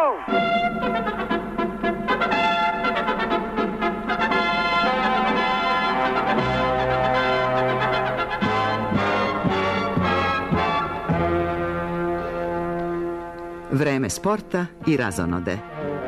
Vreme sporta i razonode.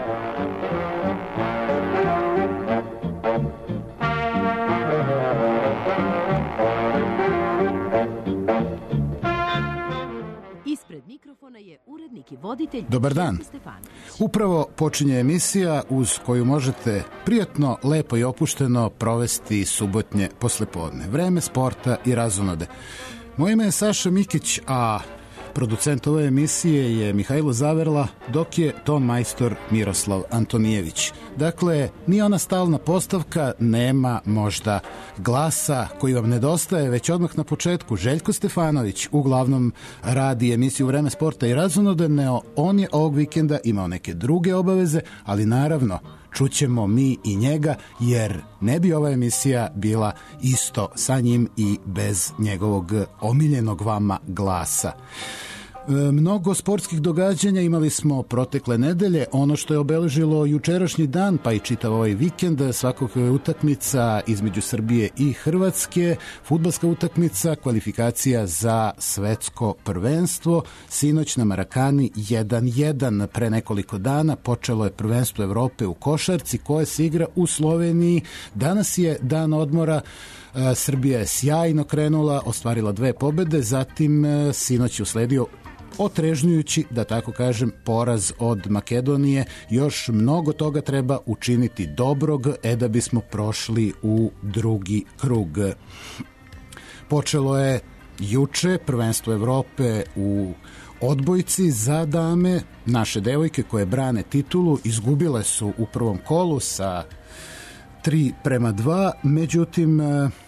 Ispred mikrofona je urednik i voditelj Dobar dan. Upravo počinje emisija uz koju možete prijatno, lepo i opušteno provesti subotnje poslepodne. Vreme sporta i razonode. Moje ime je Saša Mikić, a producent ove emisije je Mihajlo Zaverla, dok je ton majstor Miroslav Antonijević. Dakle, nije ona stalna postavka, nema možda glasa koji vam nedostaje, već odmah na početku Željko Stefanović uglavnom radi emisiju Vreme sporta i razonode. On je ovog vikenda imao neke druge obaveze, ali naravno čućemo mi i njega, jer ne bi ova emisija bila isto sa njim i bez njegovog omiljenog vama glasa. Mnogo sportskih događanja imali smo protekle nedelje. Ono što je obeležilo jučerašnji dan, pa i čitav ovaj vikend, svakog utakmica između Srbije i Hrvatske, fudbalska utakmica, kvalifikacija za svetsko prvenstvo. Sinoć na Marakani 1-1. Pre nekoliko dana počelo je prvenstvo Evrope u košarci koje se igra u Sloveniji. Danas je dan odmora. Srbija je sjajno krenula, ostvarila 2 pobede, zatim sinoć je usledio otrežnjujući, da tako kažem, poraz od Makedonije. Još mnogo toga treba učiniti dobrog, da bismo prošli u drugi krug. Počelo je juče prvenstvo Evrope u odbojci za dame. Naše devojke koje brane titulu izgubile su u prvom kolu sa 3-2, međutim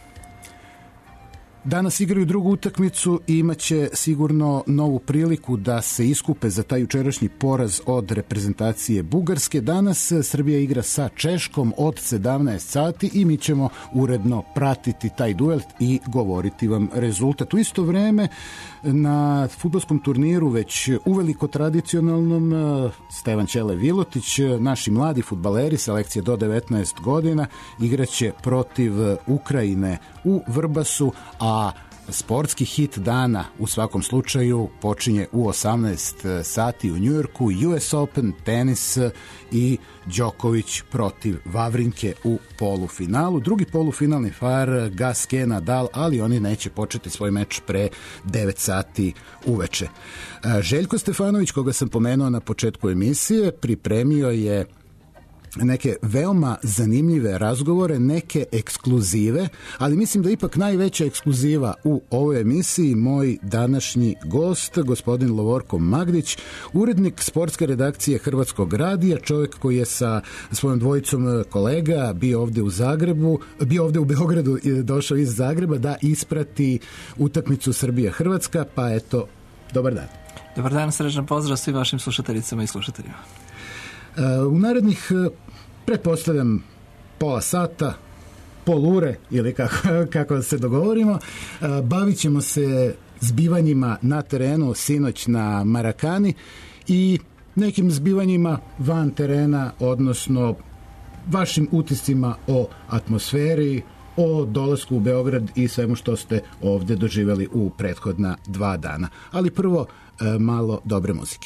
danas igraju drugu utakmicu i imaće sigurno novu priliku da se iskupe za taj jučerašnji poraz od reprezentacije Bugarske. Danas Srbija igra sa Češkom od 17 sati i mi ćemo uredno pratiti taj duel i govoriti vam rezultat. U isto vreme na fudbalskom turniru, već uveliko tradicionalnom, Stevan Ćele Vilotić, naši mladi fudbaleri selekcije do 19 godina igraće protiv Ukrajine u Vrbasu, a sportski hit dana u svakom slučaju počinje u 18 sati u Njujorku. US Open, tenis i Đoković protiv Vavrinke u polufinalu. Drugi polufinalni par Gasquet, Nadal, ali oni neće početi svoj meč pre 9 sati uveče. Željko Stefanović, koga sam pomenuo na početku emisije, pripremio je neke veoma zanimljive razgovore, neke ekskluzive, ali mislim da ipak najveća ekskluziva u ovoj emisiji moj današnji gost, gospodin Lovorko Magdić, urednik sportske redakcije Hrvatskog radija, čovjek koji je sa svojom dvojicom kolega bio ovde u Zagrebu, bio ovde u Beogradu i došao iz Zagreba da isprati utakmicu Srbija-Hrvatska, pa eto, dobar dan. Dobar dan, srećan pozdrav svim vašim slušateljicama i slušateljima. U narednih, pretpostavljam, pola sata, pol ure ili kako se dogovorimo, bavit ćemo se zbivanjima na terenu sinoć na Marakani i nekim zbivanjima van terena, odnosno vašim utiscima o atmosferi, o dolasku u Beograd i svemu što ste ovde doživjeli u prethodna 2 dana. Ali prvo malo dobre muzike.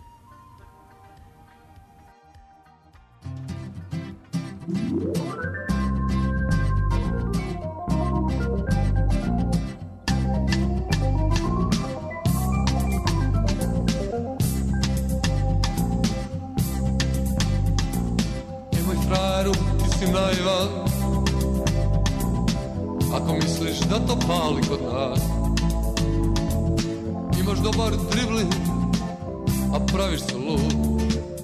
Frajeru, ti si naivan, ako misliš da to pali kod nas. Imaš dobar dribling, a praviš se lud.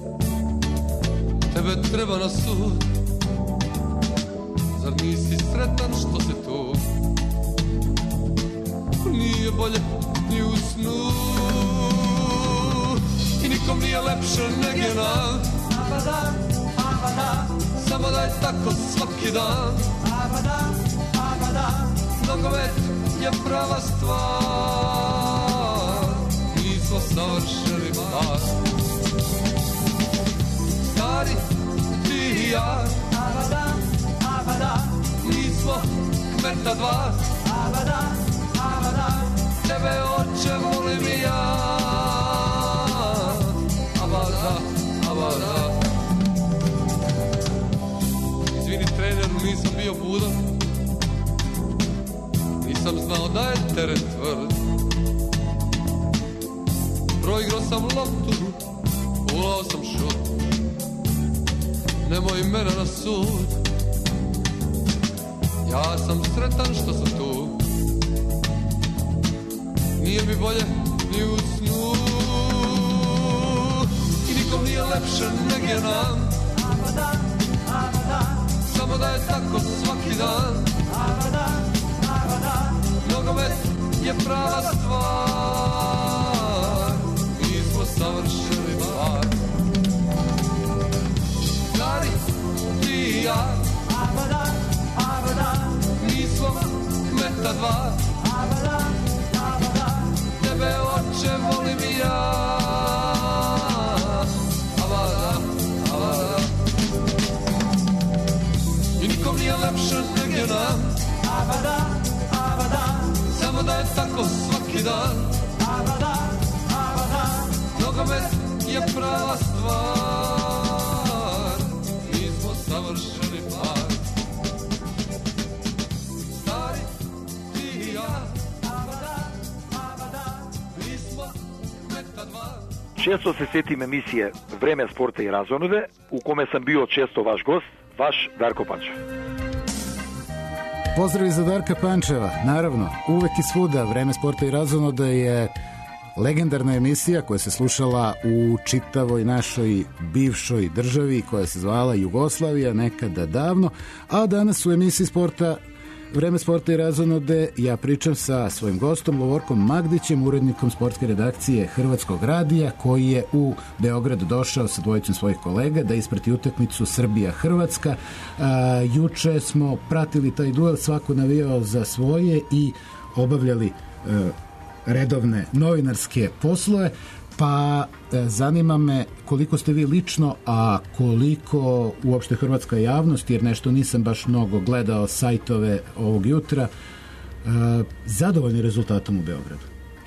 Tebe treba na sud, zar nisi sretan što si tu? Nije bolje ni u snu i nikom nije lepše nego je nam. Samo da je tako svaki dan. Nogomet je prava stvar. Nismo savršeni par. kmeta dva. Tebe oče volim i ja. Abada, abada. Izvini treneru, nisam bio budan. Nisam znao da je teren tvrd. Proigrao sam loptu, ulao sam šut. Nemoj mene na sud. Ja sam sretan što sam tu. Nije mi bolje ni u snu. I nikom nije lepše nego je nam. Samo da je tako svaki dan. Nogomet je prava stvar. Mi smo savršeni par. Stari, ti i ja. Mi smo kmeta dva. Tebe oče volim i ja. Avada, avada. I nikom nije lepše nego je nam. Samo da je tako svaki dan. Nogomet je prava stvar. Mi smo savršeni par. Stari, ti i ja. Mi smo kmeta dva. Često se sjetim emisije Vreme sporta i razonude, u kome sam bio često vaš gost, vaš Darko Pančev. Pozdrav za Darka Pančeva, naravno, uvek i svuda. Vreme sporta i razonude je legendarna emisija koja se slušala u čitavoj našoj bivšoj državi koja se zvala Jugoslavija nekada davno, a danas u emisiji sporta Vreme sporta i razonude ja pričam sa svojim gostom Lovorkom Magdićem, urednikom sportske redakcije Hrvatskog radija, koji je u Beograd došao sa dvojicom svojih kolega da isprati utakmicu Srbija-Hrvatska. Juče smo pratili taj duel, svako navijao za svoje i obavljali redovne novinarske poslove, pa zanima me koliko ste vi lično, a koliko uopšte hrvatska javnost, jer nešto nisam baš mnogo gledao sajtove ovog jutra, zadovoljni rezultatom u Beogradu.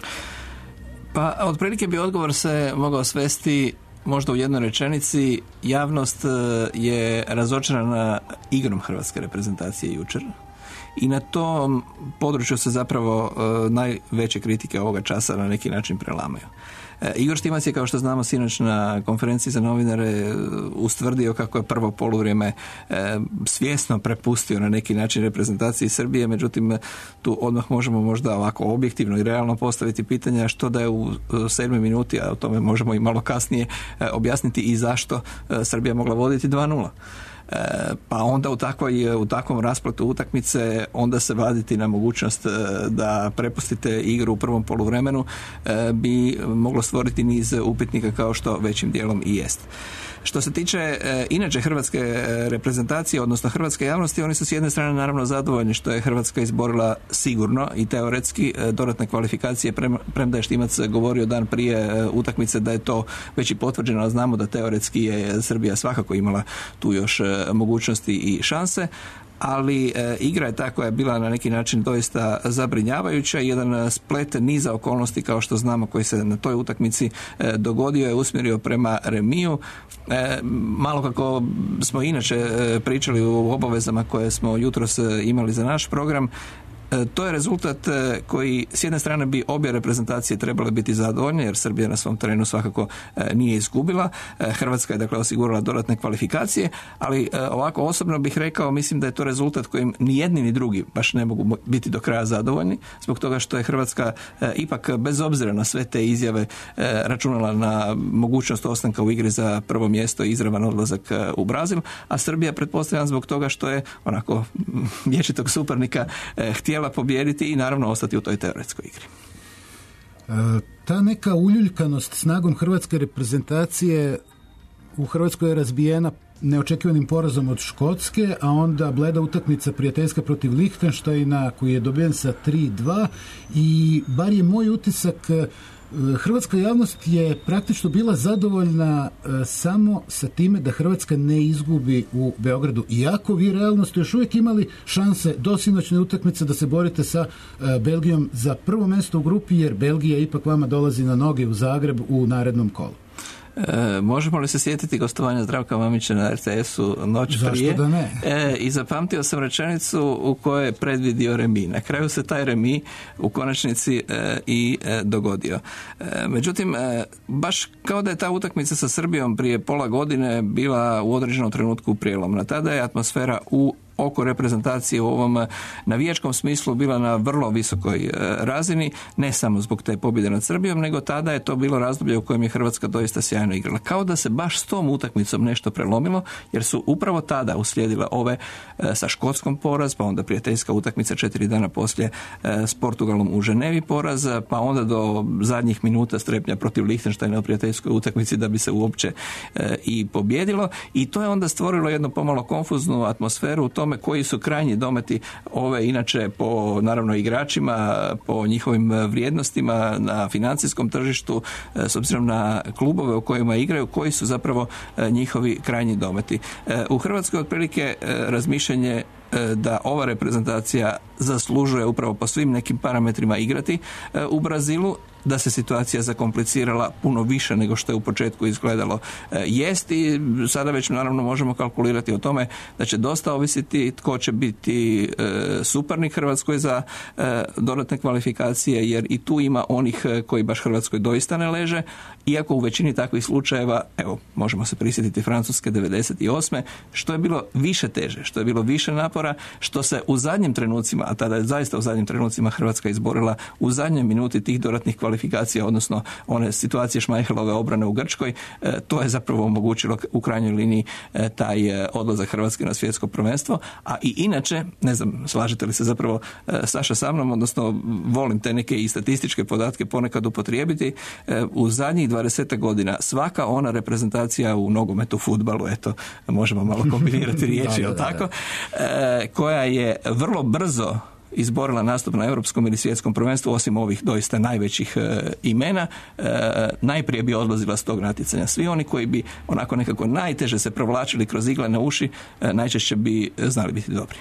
Pa, otprilike bi odgovor se mogao svesti možda u jednoj rečenici. Javnost je razočarana igrom hrvatske reprezentacije jučer. I na tom području se zapravo najveće kritike ovoga časa na neki način prelamaju. Igor Stimac je, kao što znamo, sinoć na konferenciji za novinare ustvrdio kako je prvo poluvrijeme svjesno prepustio na neki način reprezentaciji Srbije, međutim tu odmah možemo možda ovako objektivno i realno postaviti pitanja što da je u 7. minuti, a o tome možemo i malo kasnije objasniti i zašto Srbija mogla voditi 2:0. Pa onda u takvom raspletu utakmice onda se vaditi na mogućnost da prepustite igru u prvom poluvremenu bi moglo stvoriti niz upitnika, kao što većim dijelom i jest. Što se tiče inače hrvatske reprezentacije, odnosno hrvatske javnosti, oni su s jedne strane naravno zadovoljni što je Hrvatska izborila sigurno i teoretski dodatne kvalifikacije, premda je Štimac govorio dan prije utakmice da je to već i potvrđeno, a znamo da teoretski je Srbija svakako imala tu još mogućnosti i šanse. Ali igra je ta koja je bila na neki način doista zabrinjavajuća. Jedan splet niza okolnosti, kao što znamo, koji se na toj utakmici dogodio, je usmjerio prema remiju. Malo kako smo inače pričali u obavezama koje smo jutros imali za naš program, to je rezultat koji s jedne strane bi obje reprezentacije trebale biti zadovoljne, jer Srbija na svom terenu svakako nije izgubila. Hrvatska je dakle osigurala dodatne kvalifikacije, ali ovako osobno bih rekao, mislim da je to rezultat kojim ni jedni ni drugi baš ne mogu biti do kraja zadovoljni, zbog toga što je Hrvatska ipak bez obzira na sve te izjave računala na mogućnost ostanka u igri za prvo mjesto i izravan odlazak u Brazil, a Srbija, pretpostavljam, zbog toga što je onako vječitog suparnika htjela pobijediti i naravno ostati u toj teoretskoj igri. Ta neka uljuljkanost snagom hrvatske reprezentacije u Hrvatskoj je razbijena neočekivanim porazom od Škotske, a onda bleda utakmica prijateljska protiv Lihtenštajna koji je dobijen sa 3:2 i bar je moj utisak Hrvatska javnost je praktično bila zadovoljna samo sa time da Hrvatska ne izgubi u Beogradu. Iako vi realno ste još uvijek imali šanse do sinoćne utakmice da se borite sa Belgijom za prvo mjesto u grupi, jer Belgija ipak vama dolazi na noge u Zagreb u narednom kolu. Možemo li se sjetiti gostovanja Zdravka Mamića na RTS-u noć prije? Zašto da ne? I zapamtio sam rečenicu u kojoj je predvidio remi. Na kraju se taj remi u konačnici i dogodio. Međutim, baš kao da je ta utakmica sa Srbijom prije pola godine bila u određenom trenutku prijelomna. Tada je atmosfera oko reprezentacije u ovom navijačkom smislu bila na vrlo visokoj razini, ne samo zbog te pobjede nad Srbijom, nego tada je to bilo razdoblje u kojem je Hrvatska doista sjajno igrala. Kao da se baš s tom utakmicom nešto prelomilo, jer su upravo tada uslijedile ove sa Škotskom poraz, pa onda prijateljska utakmica 4 dana poslije s Portugalom u Ženevi poraz, pa onda do zadnjih minuta strepnja protiv Lihtenštajna u prijateljskoj utakmici da bi se uopće i pobjedilo. I to je onda stvorilo jednu pomalo konfuznu atmosferu u tome koji su krajnji dometi ove, inače po naravno igračima, po njihovim vrijednostima na financijskom tržištu, s obzirom na klubove u kojima igraju, koji su zapravo njihovi krajnji dometi. U Hrvatskoj otprilike razmišljanje da ova reprezentacija zaslužuje upravo po svim nekim parametrima igrati u Brazilu, da se situacija zakomplicirala puno više nego što je u početku izgledalo jest, i sada već naravno možemo kalkulirati o tome da će dosta ovisiti tko će biti suparnik Hrvatskoj za dodatne kvalifikacije, jer i tu ima onih koji baš Hrvatskoj doista ne leže, iako u većini takvih slučajeva, evo, možemo se prisjetiti Francuske 98. što je bilo više teže, što je bilo više napora, što se u zadnjim trenucima, a tada je zaista u zadnjim trenucima Hrvatska izborila u zadnjoj minuti tih dodatnih kvalifikacija, odnosno one situacije Šmajhelove obrane u Grčkoj, to je zapravo omogućilo u krajnjoj liniji taj odlazak Hrvatske na svjetsko prvenstvo. A i inače, ne znam, slažete li se zapravo Saša sa mnom, odnosno volim te neke i statističke podatke ponekad upotrijebiti, u zadnjih 20 godina svaka ona reprezentacija u nogometu, fudbalu, eto, možemo malo kombinirati riječi, jel tako, koja je vrlo brzo izborila nastup na europskom ili svjetskom prvenstvu, osim ovih doista najvećih imena, najprije bi odlazila s tog natjecanja. Svi oni koji bi onako nekako najteže se provlačili kroz iglene uši, najčešće bi znali biti dobri.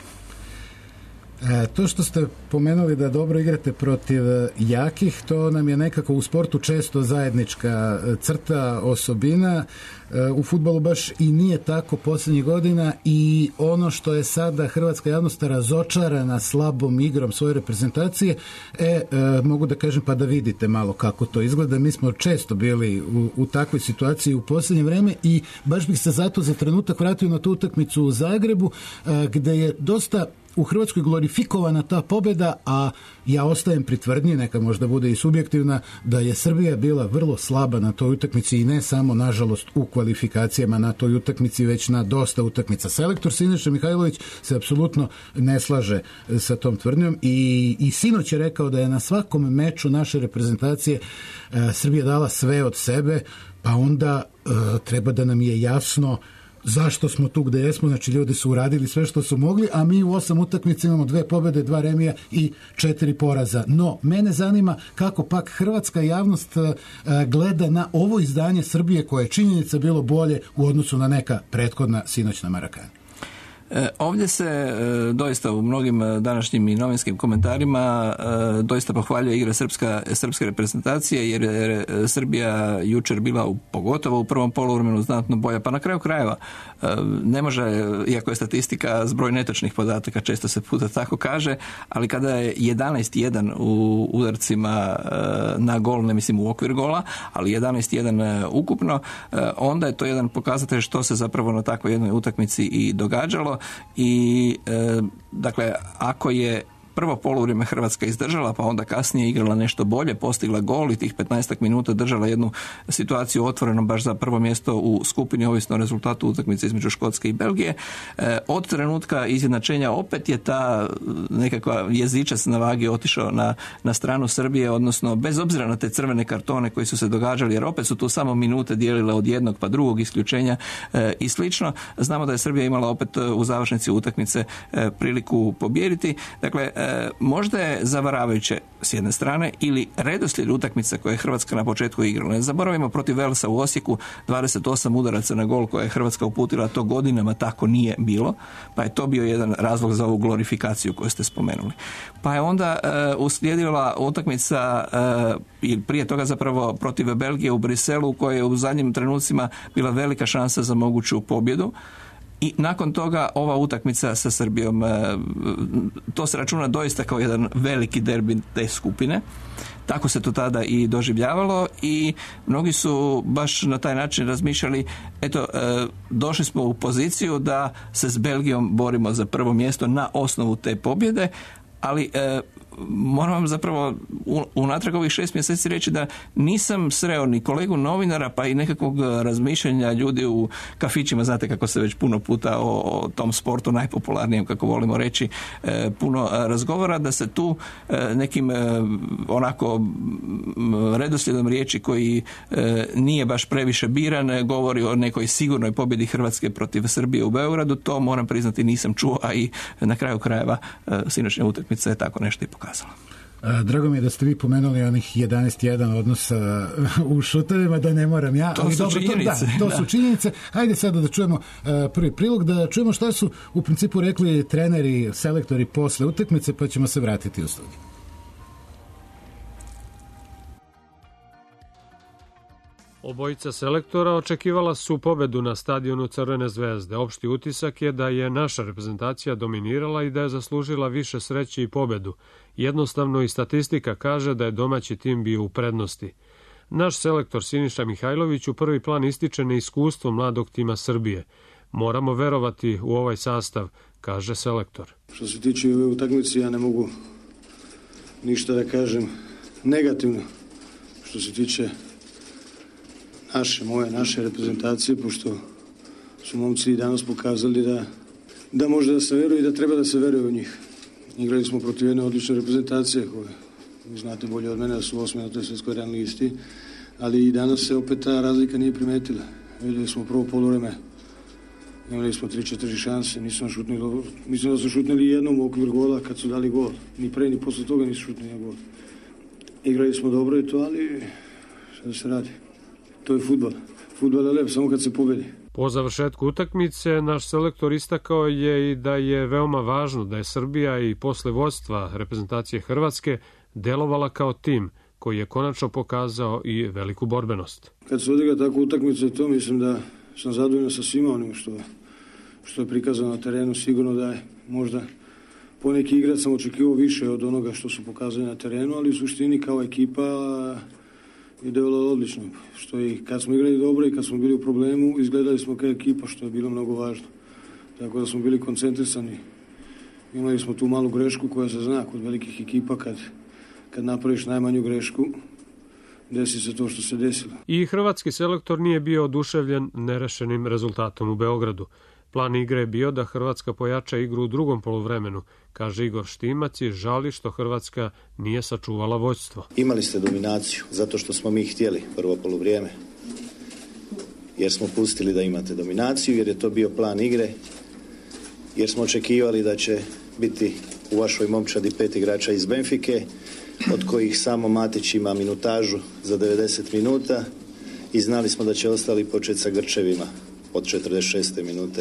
To što ste pomenuli da dobro igrate protiv jakih, to nam je nekako u sportu često zajednička crta, osobina. U fudbalu baš i nije tako posljednjih godina, i ono što je sada hrvatska javnost razočarana slabom igrom svoje reprezentacije, mogu da kažem pa da vidite malo kako to izgleda. Mi smo često bili u takvoj situaciji u posljednje vrijeme, i baš bih se zato za trenutak vratio na tu utakmicu u Zagrebu, gde je dosta u Hrvatskoj glorifikovana ta pobjeda, a ja ostajem pri tvrdnji, neka možda bude i subjektivna, da je Srbija bila vrlo slaba na toj utakmici, i ne samo nažalost u kvalifikacijama na toj utakmici, već na dosta utakmica. Selektor Siniša Mihajlović se apsolutno ne slaže sa tom tvrdnjom, i sinoć je rekao da je na svakom meču naše reprezentacije Srbija dala sve od sebe, pa onda treba da nam je jasno zašto smo tu gde jesmo. Znači, ljudi su uradili sve što su mogli, a mi u 8 utakmica imamo 2 pobjede, 2 remija i 4 poraza. No, mene zanima kako pak hrvatska javnost gleda na ovo izdanje Srbije, koje je činjenica bilo bolje u odnosu na neka prethodna sinoćna Marakana. Ovdje se doista u mnogim današnjim i novinskim komentarima doista pohvaljuje igra srpske reprezentacije, jer je Srbija jučer bila pogotovo u prvom poluvremenu znatno bolja, pa na kraju krajeva ne može, iako je statistika zbroj netočnih podataka, često se puta tako kaže, ali kada je 11-1 u udarcima na gol, ne mislim u okvir gola, ali 11-1 ukupno, onda je to jedan pokazatelj što se zapravo na takvoj jednoj utakmici i događalo. I dakle, ako je prvo poluvrijeme Hrvatska izdržala, pa onda kasnije igrala nešto bolje, postigla gol i tih 15 minuta držala jednu situaciju otvoreno baš za prvo mjesto u skupini, ovisno o rezultatu utakmice između Škotske i Belgije. Od trenutka izjednačenja opet je ta nekakva jezičac na vagi otišao na stranu Srbije, odnosno bez obzira na te crvene kartone koji su se događali, jer opet su tu samo minute dijelile od jednog pa drugog isključenja i slično. Znamo da je Srbija imala opet u završnici utakmice priliku pobijediti. Dakle, možda je zavaravajuće s jedne strane ili redoslijed utakmica koje je Hrvatska na početku igrala. Ne zaboravimo protiv Velsa u Osijeku 28 udaraca na gol koje je Hrvatska uputila, to godinama tako nije bilo, pa je to bio jedan razlog za ovu glorifikaciju koju ste spomenuli. Pa je onda uslijedila utakmica i prije toga zapravo protiv Belgije u Briselu, koja je u zadnjim trenucima bila velika šansa za moguću pobjedu. I nakon toga ova utakmica sa Srbijom, to se računa doista kao jedan veliki derbi te skupine. Tako se to tada i doživljavalo i mnogi su baš na taj način razmišljali, eto, došli smo u poziciju da se s Belgijom borimo za prvo mjesto na osnovu te pobjede, ali moram vam zapravo unatrag ovih 6 mjeseci reći da nisam sreo ni kolegu novinara pa i nekakvog razmišljanja ljudi u kafićima, znate kako se već puno puta o tom sportu najpopularnijem, kako volimo reći, puno razgovara, da se tu nekim onako redoslijedom riječi koji nije baš previše biran govori o nekoj sigurnoj pobjedi Hrvatske protiv Srbije u Beogradu. To moram priznati nisam čuo, a i na kraju krajeva sinoćnja utakmica je tako nešto i pokazala. Drago mi je da ste vi pomenuli onih 11-1 odnosa u šutovima, da ne moram ja. To su činjenice. To su činjenice. Hajde sada da čujemo prvi prilog, da čujemo šta su u principu rekli treneri, selektori posle utakmice, pa ćemo se vratiti u studiju. Obojica selektora očekivala su pobedu na stadionu Crvene zvezde. Opšti utisak je da je naša reprezentacija dominirala i da je zaslužila više sreće i pobedu. Jednostavno i statistika kaže da je domaći tim bio u prednosti. Naš selektor Siniša Mihajlović u prvi plan ističe neiskustvo mladog tima Srbije. Moramo verovati u ovaj sastav, kaže selektor. Što se tiče ove utakmice, ja ne mogu ništa da kažem negativno. Što se tiče naše reprezentacije, pošto su momci danas pokazali da može da se veruje i da treba da se veruje u njih. Igrali smo protiv jedne odlične reprezentacije koje, vi znate bolje od mene, da su 8. na toj svjetskoj ranglistni listi, ali i danas se opet ta razlika nije primetila. Vidjeli smo prvo poluvreme, imali smo 3-4 šanse, nismo šutnili dobro. Mislim da su šutnili jednom u okvir gola kad su dali gol. Ni pre, ni posle toga nisu šutnili gol. Igrali smo dobro i to, ali šta da se radi? To je fudbal. Fudbal je lep, samo kad se pobedi. Po završetku utakmice, naš selektor istakao je i da je veoma važno da je Srbija i posle vodstva reprezentacije Hrvatske delovala kao tim koji je konačno pokazao i veliku borbenost. Kad se odigra tako utakmica, to mislim da sam zadovoljan sa svima onim što je prikazano na terenu. Sigurno da je možda poneki igrač sam očekivao više od onoga što su pokazali na terenu, ali u suštini kao ekipa je delovalo odlično. Što i kad smo igrali dobro i kad smo bili u problemu, izgledali smo kao ekipa, što je bilo mnogo važno. Tako da smo bili koncentrisani. Imali smo tu malu grešku koja se zna kod velikih ekipa, kad napraviš najmanju grešku, desi se to što se desilo. I hrvatski selektor nije bio oduševljen nerešenim rezultatom u Beogradu. Plan igre je bio da Hrvatska pojača igru u drugom poluvremenu, kaže Igor Štimac, i žali što Hrvatska nije sačuvala vođstvo. Imali ste dominaciju, zato što smo mi htjeli prvo poluvrijeme. Jer smo pustili da imate dominaciju, jer je to bio plan igre, jer smo očekivali da će biti u vašoj momčadi 5 igrača iz Benfike, od kojih samo Matić ima minutažu za 90 minuta i znali smo da će ostali početi sa grčevima od 46. minute.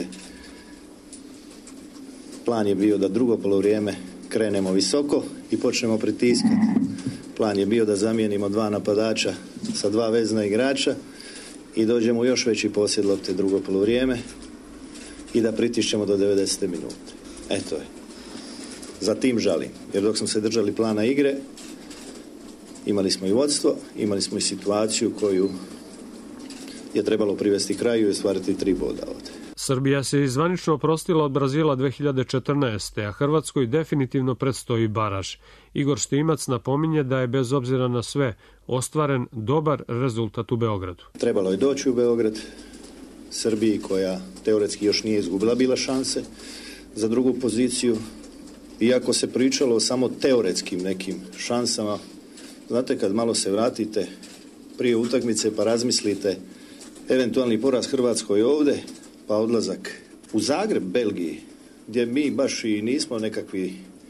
Plan je bio da drugo polovrijeme krenemo visoko i počnemo pritiskati. Plan je bio da zamijenimo 2 napadača sa 2 vezna igrača i dođemo u još veći posjed lopte drugo polovrijeme i da pritišćemo do 90. minute. Eto je. Za tim žalim, jer dok smo se držali plana igre, imali smo i vodstvo, imali smo i situaciju koju je trebalo privesti kraju i ostvariti 3 boda ovdje. Srbija se izvanično oprostila od Brazila 2014. a Hrvatskoj definitivno predstoji baraž. Igor Štimac napominje da je bez obzira na sve ostvaren dobar rezultat u Beogradu. Trebalo je doći u Beograd, Srbiji koja teoretski još nije izgubila bila šanse za drugu poziciju. Iako se pričalo o samo teoretskim nekim šansama, znate kad malo se vratite prije utakmice pa razmislite eventualni poraz Hrvatskoj ovdje, pa odlazak u Zagreb, Belgiji, gdje mi baš i nismo nekakvi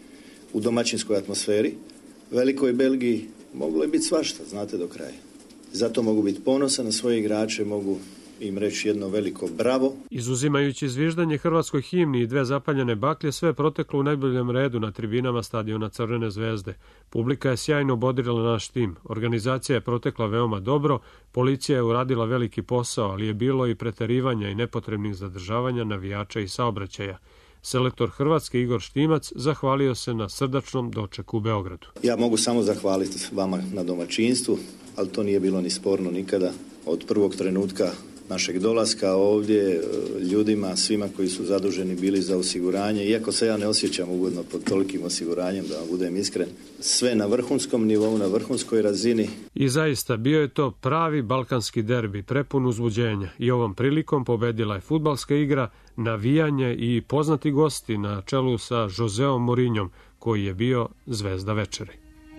u domaćinskoj atmosferi. Velikoj Belgiji moglo je biti svašta, znate do kraja. Zato mogu biti ponosan na svoje igrače, mogu im reći jedno veliko bravo. Izuzimajući zviždanje hrvatskoj himni i 2 zapaljene baklje, sve je proteklo u najboljem redu na tribinama stadiona Crvene zvezde. Publika je sjajno bodrila naš tim. Organizacija je protekla veoma dobro, policija je uradila veliki posao, ali je bilo i preterivanja i nepotrebnih zadržavanja navijača i saobraćaja. Selektor Hrvatske Igor Štimac zahvalio se na srdačnom dočeku u Beogradu. Ja mogu samo zahvaliti vama na domaćinstvu, ali to nije bilo ni sporno nikada. Od prvog trenutka našeg dolaska ovdje, ljudima, svima koji su zaduženi bili za osiguranje, iako se ja ne osjećam ugodno pod tolikim osiguranjem, da vam budem iskren, sve na vrhunskom nivou, na vrhunskoj razini. I zaista, bio je to pravi balkanski derbi, prepun uzbuđenja, i ovom prilikom pobedila je fudbalska igra, navijanje i poznati gosti na čelu sa Joseom Mourinhom, koji je bio zvezda večeri.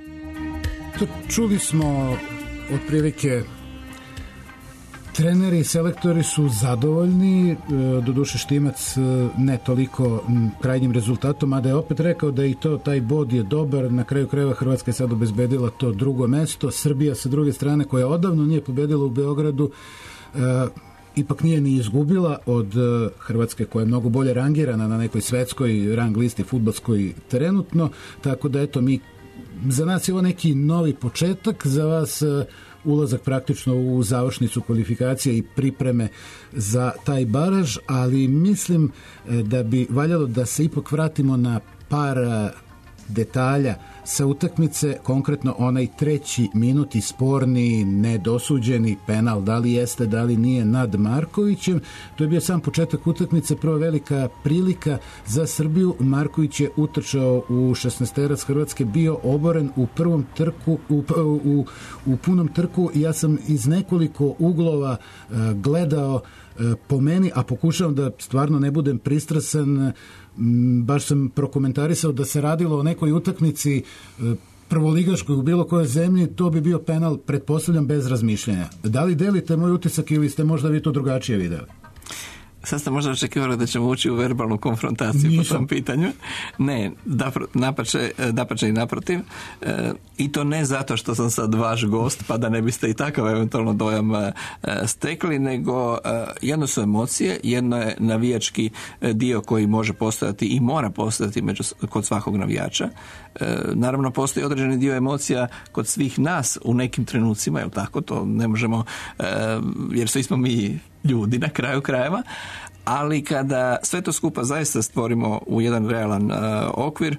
Čuli smo otprilike treneri i selektori su zadovoljni, doduše Štimac ne toliko krajnjim rezultatom, a da je opet rekao da i taj bod je dobar. Na kraju krajeva Hrvatska je sad obezbedila to drugo mesto. Srbija sa druge strane, koja odavno nije pobedila u Beogradu, ipak nije ni izgubila od Hrvatske, koja je mnogo bolje rangirana na nekoj svetskoj rang listi fudbalskoj trenutno, tako da eto, za nas je ovo neki novi početak, za vas ulazak praktično u završnicu kvalifikacije i pripreme za taj baraž, ali mislim da bi valjalo da se ipak vratimo na par detalja sa utakmice, konkretno onaj 3. minut i sporni, nedosuđeni penal, da li jeste, da li nije, nad Markovićem. To je bio sam početak utakmice, prva velika prilika za Srbiju. Marković je utrčao u 16-terac Hrvatske, bio oboren u prvom trku, u punom trku. Ja sam iz nekoliko uglova gledao, po meni, a pokušavam da stvarno ne budem pristrasan, baš sam prokomentarisao da se radilo o nekoj utakmici prvoligaškoj u bilo kojoj zemlji, to bi bio penal, pretpostavljam, bez razmišljanja. Da li delite moj utisak ili ste možda vi to drugačije videli? Sad ste možda očekivali da ćemo ući u verbalnu konfrontaciju po tom pitanju. Ne, dapače i naprotiv. I to ne zato što sam sad vaš gost, pa da ne biste i takav eventualno dojam stekli, nego jedno su emocije, jedno je navijački dio koji može postojati i mora postojati kod svakog navijača. Naravno, postoji određeni dio emocija kod svih nas u nekim trenucima, jel tako? To ne možemo, jer svi smo mi ljudi na kraju krajeva, ali kada sve to skupa zaista stvorimo u jedan realan okvir,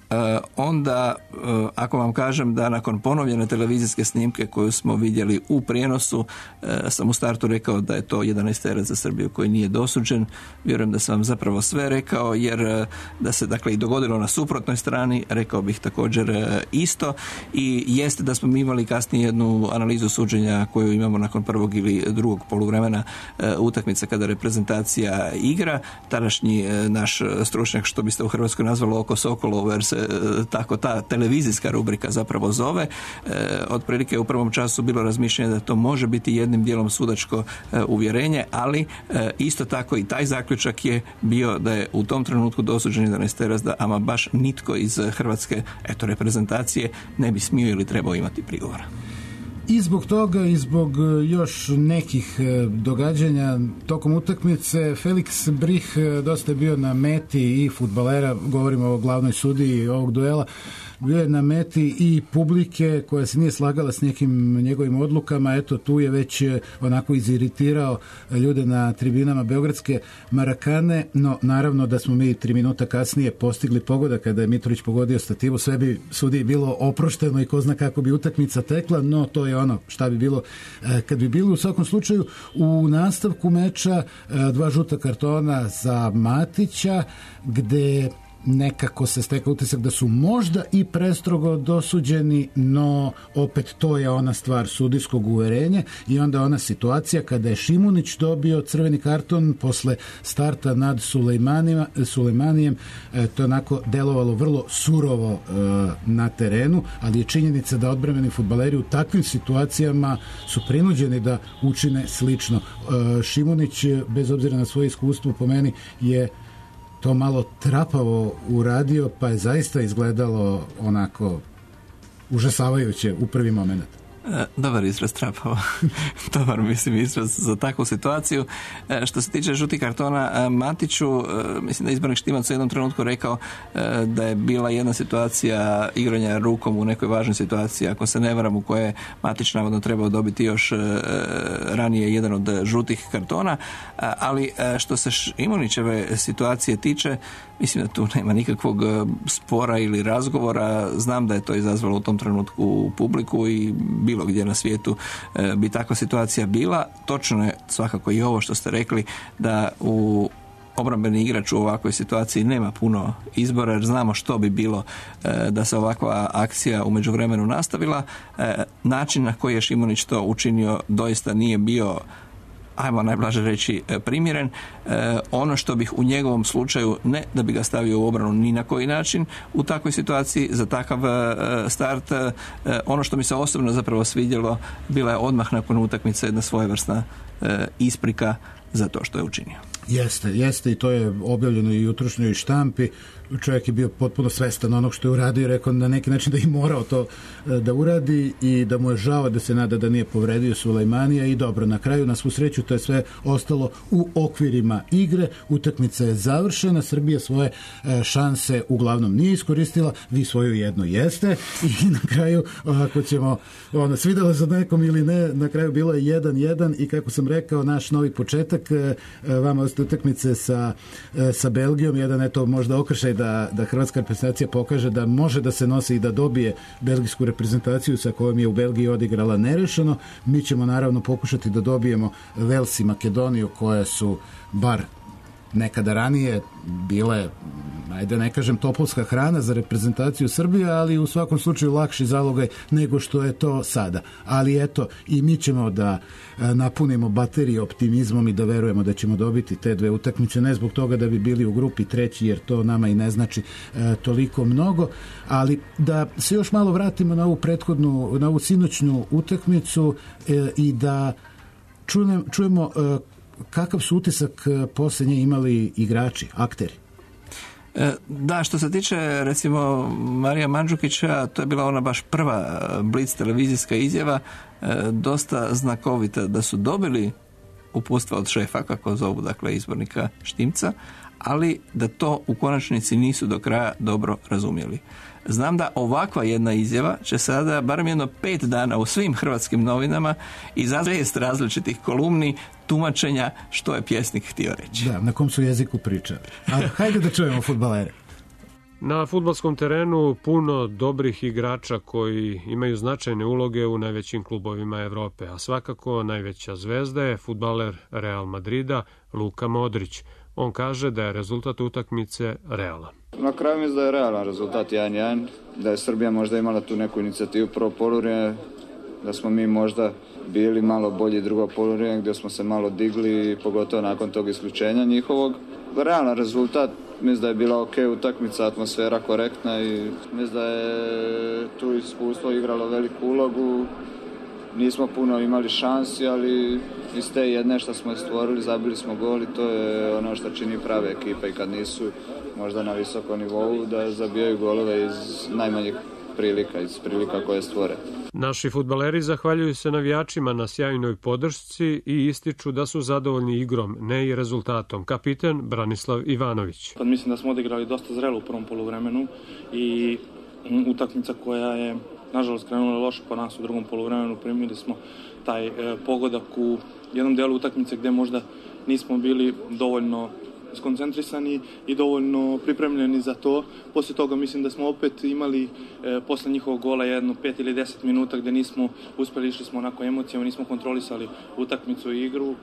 onda ako vam kažem da nakon ponovljene televizijske snimke koju smo vidjeli u prijenosu, sam u startu rekao da je to 11-terac za Srbiju koji nije dosuđen, vjerujem da sam vam zapravo sve rekao, jer da se dakle i dogodilo na suprotnoj strani, rekao bih također isto, i jeste da smo mi imali kasnije jednu analizu suđenja koju imamo nakon prvog ili drugog poluvremena utakmice kada reprezentacija igra. Tadašnji naš stručnjak, što biste u Hrvatskoj nazvalo oko Sokolovo, jer se tako ta televizijska rubrika zapravo zove, otprilike u prvom času bilo razmišljanje da to može biti jednim dijelom sudačko uvjerenje, ali isto tako i taj zaključak je bio da je u tom trenutku dosuđen 11-terac, da ama baš nitko iz hrvatske reprezentacije ne bi smio ili trebao imati prigovora. I zbog toga i zbog još nekih događanja tokom utakmice, Felix Brih dosta je bio na meti i fudbalera, govorimo o glavnoj sudiji ovog duela, bio je na meti i publike koja se nije slagala s nekim njegovim odlukama. Eto, tu je već onako iziritirao ljude na tribinama beogradske Marakane, no naravno da smo mi 3 minuta kasnije postigli pogodak kada je Mitrović pogodio stativu, sve bi sudiji bilo oprošteno i ko zna kako bi utakmica tekla, no to je ono šta bi bilo kad bi bilo. U svakom slučaju, u nastavku meča 2 žuta kartona za Matića, gde nekako se stekao utisak da su možda i prestrogo dosuđeni, no opet to je ona stvar sudijskog uverenja. I onda ona situacija kada je Šimunić dobio crveni karton posle starta nad Sulejmanijem, to je onako delovalo vrlo surovo na terenu, ali je činjenica da odbrambeni fudbaleri u takvim situacijama su prinuđeni da učine slično. Šimunić, bez obzira na svoje iskustvo, po meni je to malo trapavo uradio, pa je zaista izgledalo onako užasavajuće u prvi moment. Dobar izraz trapavo. Dobar, mislim, izraz za takvu situaciju. Što se tiče žutih kartona, Matiću, mislim da je izbornik Štimac u jednom trenutku rekao da je bila jedna situacija igranja rukom u nekoj važnoj situaciji, ako se ne varam, u kojoj je Matić navodno trebao dobiti još ranije jedan od žutih kartona, ali što se Šimunićeve situacije tiče, mislim da tu nema nikakvog spora ili razgovora. Znam da je to izazvalo u tom trenutku u publiku i bilo gdje na svijetu bi takva situacija bila. Točno je svakako i ovo što ste rekli, da u obrambeni igrač u ovakvoj situaciji nema puno izbora, jer znamo što bi bilo da se ovakva akcija u međuvremenu nastavila. Način na koji je Šimunić to učinio doista nije bio, ajmo najblaže reći, primjeren. Ono što bih u njegovom slučaju, ne da bi ga stavio u obranu ni na koji način u takvoj situaciji za takav start, ono što mi se osobno zapravo svidjelo bila je odmah nakon utakmice jedna svojevrsna isprika za to što je učinio. Jeste i to je objavljeno i u jutrošnjoj štampi. Čovjek je bio potpuno svestan onog što je uradio i rekao na neki način da je morao to da uradi i da mu je žao, da se nada da nije povredio Sulejmanija. I dobro, na kraju, na svu sreću, to je sve ostalo u okvirima igre. Utakmica je završena, Srbija svoje šanse uglavnom nije iskoristila, vi svoju jedno jeste i na kraju, ako ćemo svidjelo za nekom ili ne, na kraju bilo je 1-1 i kako sam rekao, naš novi početak, vama ostaje utakmice sa Belgijom, jedan je to možda okršaj da hrvatska reprezentacija pokaže da može da se nosi i da dobije belgijsku reprezentaciju sa kojom je u Belgiji odigrala nerešeno. Mi ćemo naravno pokušati da dobijemo Vels i Makedoniju, koje su bar nekada ranije bile, ajde ne kažem topovska hrana za reprezentaciju Srbije, ali u svakom slučaju lakši zalogaj nego što je to sada. Ali eto, i mi ćemo da napunimo baterije optimizmom i da verujemo da ćemo dobiti te dve utakmice, ne zbog toga da bi bili u grupi treći, jer to nama i ne znači toliko mnogo, ali da se još malo vratimo na ovu prethodnu, na ovu sinoćnu utakmicu i da čujemo kakav su utisak poslije nje imali igrači, akteri. Da, što se tiče recimo Marija Mandžukića, to je bila ona baš prva blic televizijska izjava, dosta znakovita, da su dobili uputstva od šefa, kako zovu, dakle, izbornika Štimca, ali da to u konačnici nisu do kraja dobro razumjeli. Znam da ovakva jedna izjava će sada barem jedno 5 dana u svim hrvatskim novinama izazvati 6 različitih kolumni tumačenja što je pjesnik htio reći. Da, na kom su jeziku pričali. Ali hajde da čujemo fudbalere. Na fudbalskom terenu puno dobrih igrača koji imaju značajne uloge u najvećim klubovima Evrope, a svakako najveća zvezda je fudbaler Real Madrida Luka Modrić. On kaže da je rezultat utakmice realan. Na kraju mislim da je realan rezultat 1-1, da je Srbija možda imala tu neku inicijativu prvo poluvrijeme, da smo mi možda bili malo bolji drugo poluvrijeme, gdje smo se malo digli, pogotovo nakon tog isključenja njihovog. Realan rezultat, mislim da je bila ok utakmica, atmosfera korektna i mislim da je tu iskustvo igralo veliku ulogu. Nismo puno imali šansi, ali iz te jedne što smo stvorili, zabili smo gol i to je ono što čini prave ekipe, i kad nisu možda na visokom nivou, da zabijaju golove iz najmanjih prilika, iz prilika koje stvore. Naši fudbaleri zahvaljuju se navijačima na sjajnoj podršci i ističu da su zadovoljni igrom, ne i rezultatom. Kapiten Branislav Ivanović. Mislim da smo odigrali dosta zrelo u prvom poluvremenu i utakmica koja je nažalost krenula loše po nas u drugom poluvremenu, primili smo taj pogodak u jednom delu utakmice gdje možda nismo bili dovoljno skoncentrisani i dovoljno pripremljeni za to. Poslije toga mislim da smo opet imali posle njihovog gola jedno 5 ili 10 minuta gdje nismo uspjeli, išli smo onako emocijama, nismo kontrolisali utakmicu i igru.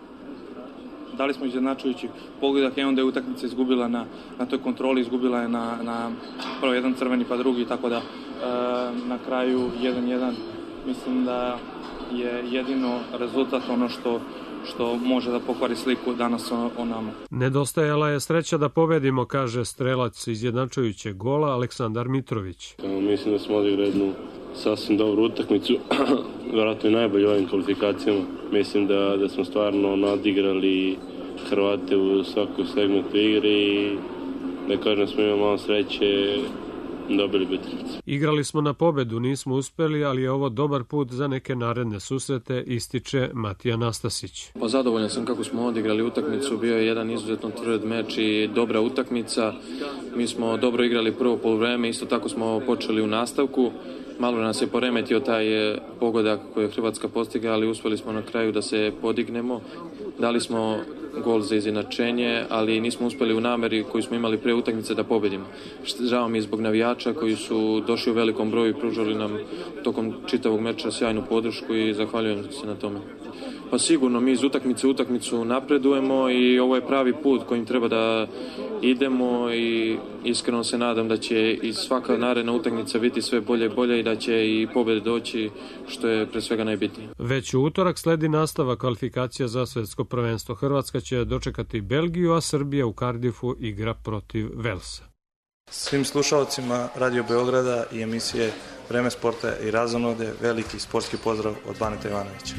Dali smo izjednačujući pogodak i onda je utakmica izgubila na toj kontroli, izgubila je na prvo jedan crveni pa drugi, tako da na kraju 1-1 mislim da je jedino rezultat ono što može da pokvari sliku danas o nama. Nedostajala je sreća da pobedimo, kaže strelac izjednačujućeg gola Aleksandar Mitrović. Mislim da smo odigrali jednu sasvim dobru utakmicu, vjerojatno i najbolje u ovim kvalifikacijama. Mislim da smo stvarno nadigrali Hrvate u svakom segmentu igre i da kažem smo imali malo sreće, dobili bi utakmicu. Igrali smo na pobedu, nismo uspeli, ali je ovo dobar put za neke naredne susrete, ističe Matija Nastasić. Pa zadovoljan sam kako smo odigrali utakmicu, bio je jedan izuzetno tvrd meč i dobra utakmica. Mi smo dobro igrali prvo poluvreme, isto tako smo počeli u nastavku. Malo nas je poremetio taj pogodak koji je Hrvatska postigla, ali uspjeli smo na kraju da se podignemo. Dali smo gol za izjednačenje, ali nismo uspjeli u nameri koju smo imali pre utakmice da pobedimo. Žao mi je zbog navijača koji su došli u velikom broju i pružali nam tokom čitavog meča sjajnu podršku i zahvaljujem se na tome. Pa sigurno, mi iz utakmice u utakmicu napredujemo i ovo je pravi put kojim treba da idemo i iskreno se nadam da će i svaka naredna utakmica biti sve bolje i bolje i da će i pobjede doći, što je pre svega najbitnije. Već u utorak sledi nastava kvalifikacija za svetsko prvenstvo. Hrvatska će dočekati Belgiju, a Srbija u Cardiffu igra protiv Velsa. Svim slušalcima Radio Beograda i emisije Vreme sporta i razonode veliki sportski pozdrav od Baneta Ivanovića.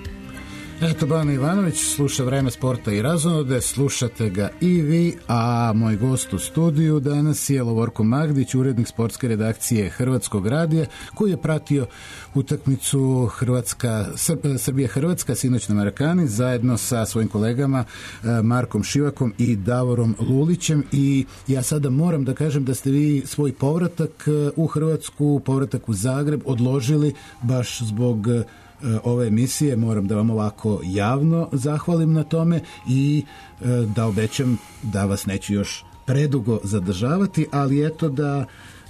Eto, Bana Ivanović sluša Vreme sporta i razonode, slušate ga i vi, a moj gost u studiju danas je Lovorko Magdić, urednik sportske redakcije Hrvatskog radija, koji je pratio utakmicu Srbija-Hrvatska sinoć na Marakani zajedno sa svojim kolegama Markom Šivakom i Davorom Lulićem. I ja sada moram da kažem da ste vi svoj povratak u Hrvatsku, povratak u Zagreb odložili baš zbog ove emisije. Moram da vam ovako javno zahvalim na tome i da obećam da vas neću još predugo zadržavati, ali eto da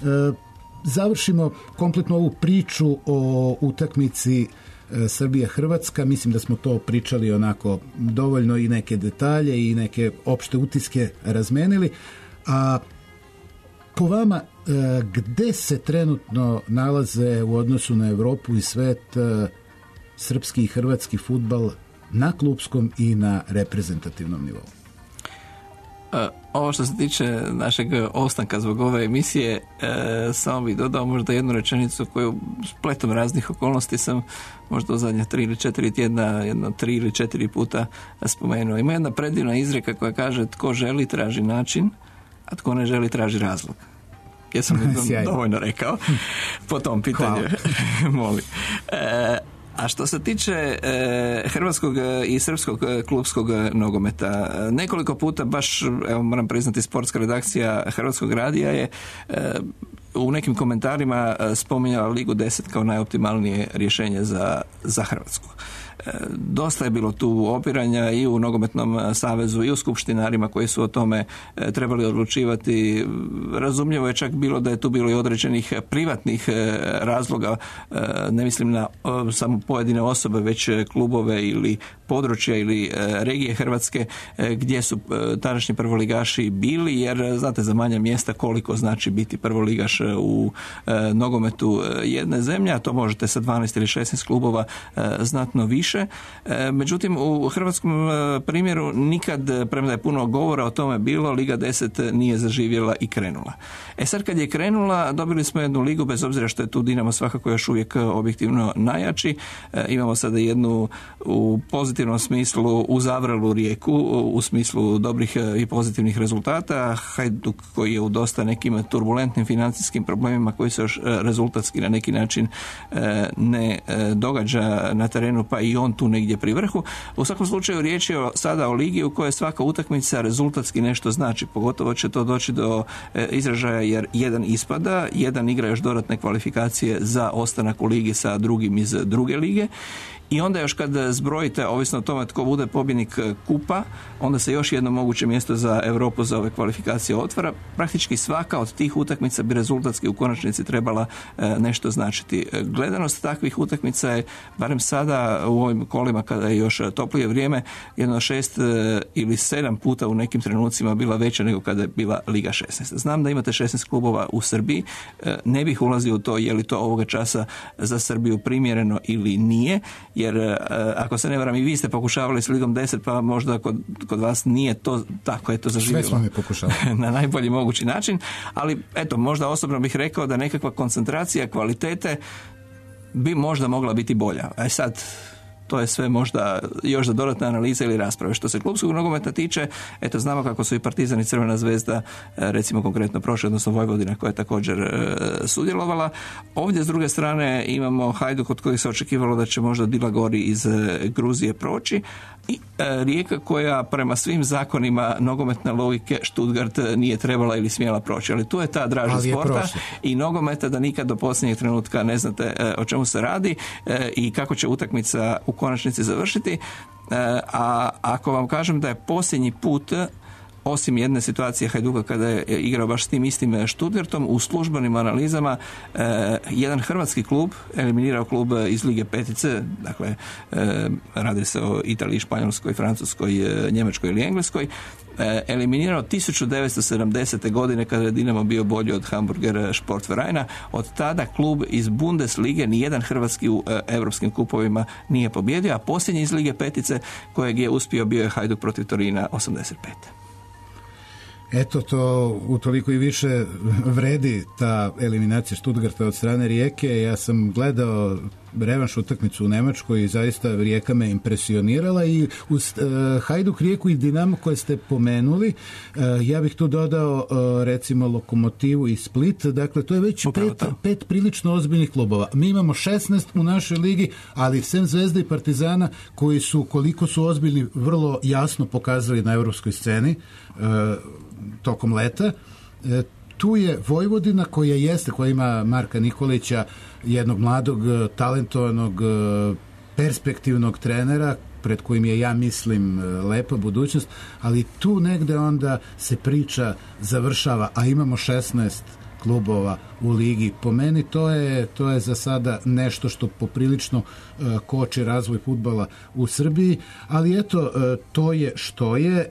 završimo kompletno ovu priču o utakmici Srbija-Hrvatska. Mislim da smo to pričali onako dovoljno i neke detalje i neke opšte utiske razmenili. A po vama, gde se trenutno nalaze u odnosu na Evropu i svet srpski i hrvatski fudbal na klupskom i na reprezentativnom nivou? Ovo što se tiče našeg ostanka zbog ove emisije, samo bih dodao možda jednu rečenicu koju spletom raznih okolnosti sam možda u zadnje 3 ili 4 tjedna jedno 3 ili 4 puta spomenuo. Ima jedna predivna izreka koja kaže: tko želi traži način, a tko ne želi traži razlog. Jesam li dovoljno rekao po tom pitanju? Molim. A što se tiče hrvatskog i srpskog klupskog nogometa, nekoliko puta baš, evo moram priznati, sportska redakcija Hrvatskog radija je u nekim komentarima spominjala Ligu 10 kao najoptimalnije rješenje za Hrvatsku. Dosta je bilo tu opiranja i u Nogometnom savezu i u skupštinarima koji su o tome trebali odlučivati. Razumljivo je čak bilo da je tu bilo i određenih privatnih razloga, ne mislim na samo pojedine osobe, već klubove ili područja ili regije Hrvatske gdje su tadašnji prvoligaši bili, jer znate za manja mjesta koliko znači biti prvoligaš u nogometu jedne zemlje, a to možete sa 12 ili 16 klubova znatno više. Međutim, u hrvatskom primjeru nikad, premda je puno govora o tome bilo, Liga 10 nije zaživjela i krenula. Sad kad je krenula, dobili smo jednu ligu, bez obzira što je tu Dinamo svakako još uvijek objektivno najjači. Imamo sada jednu u pozitivnom smislu uzavrelu Rijeku, u smislu dobrih i pozitivnih rezultata. Hajduk koji je u dosta nekim turbulentnim financijskim problemima koji se još rezultatski na neki način ne događa na terenu, pa i on tu negdje pri vrhu. U svakom slučaju riječ je sada o ligi u kojoj svaka utakmica rezultatski nešto znači. Pogotovo će to doći do izražaja jer jedan ispada, jedan igra još dodatne kvalifikacije za ostanak u ligi sa drugim iz druge lige. I onda još kad zbrojite, ovisno o tome tko bude pobjednik kupa, onda se još jedno moguće mjesto za Europu za ove kvalifikacije otvara. Praktički svaka od tih utakmica bi rezultatski u konačnici trebala nešto značiti. Gledanost takvih utakmica je, barem sada u ovim kolima kada je još toplije vrijeme, jedno 6 ili 7 puta u nekim trenucima bila veća nego kada je bila Liga 16. Znam da imate 16 klubova u Srbiji, ne bih ulazio u to je li to ovoga časa za Srbiju primjereno ili nije, jer ako se ne varam i vi ste pokušavali s Ligom 10, pa možda kod vas nije to tako je to zaživjelo. Sve smo mi pokušavali. Na najbolji mogući način, ali eto, možda osobno bih rekao da nekakva koncentracija kvalitete bi možda mogla biti bolja. Sad, to je sve možda još za dodatne analize ili rasprave. Što se klubskog nogometa tiče, eto znamo kako su i Partizan i Crvena zvezda, recimo konkretno prošle, odnosno Vojvodina koja je također sudjelovala. Ovdje s druge strane imamo Hajduk od kojih se očekivalo da će možda Dilagori iz Gruzije proći i Rijeka koja prema svim zakonima nogometne logike Stuttgart nije trebala ili smjela proći. Ali tu je ta draža sporta i nogometa da nikad do posljednjeg trenutka ne znate o čemu se radi i kako će utakmica u konačnici završiti. A ako vam kažem da je posljednji put, osim jedne situacije Hajduka kada je igrao baš s tim istim Stuttgartom, u službenim analizama jedan hrvatski klub eliminirao klub iz Lige petice, dakle radi se o Italiji, Španjolskoj, Francuskoj, Njemačkoj ili Engleskoj, eliminirao 1970. godine kada je Dinamo bio bolji od Hamburger Sportvereina. Od tada klub iz Bundeslige nijedan hrvatski u europskim kupovima nije pobjedio, a posljednji iz Lige petice kojeg je uspio bio je Hajduk protiv Torina 85. Eto, to utoliko i više vredi ta eliminacija Stuttgarta od strane Rijeke. Ja sam gledao revanš utakmicu u Nemačkoj i zaista Rijeka me impresionirala i uz Hajduk, Rijeku i Dinamo koje ste pomenuli, ja bih tu dodao recimo Lokomotivu i Split, dakle to je već pet prilično ozbiljnih klubova. Mi imamo 16 u našoj ligi, ali sem Zvezde i Partizana koji su, koliko su ozbiljni, vrlo jasno pokazali na europskoj sceni tokom leta. Tu je Vojvodina koja ima Marka Nikolića, jednog mladog, talentovanog, perspektivnog trenera pred kojim je, ja mislim, lepa budućnost, ali tu negde onda se priča završava, a imamo 16 klubova u ligi. Po meni to je za sada nešto što poprilično koči razvoj fudbala u Srbiji, ali eto, to je što je.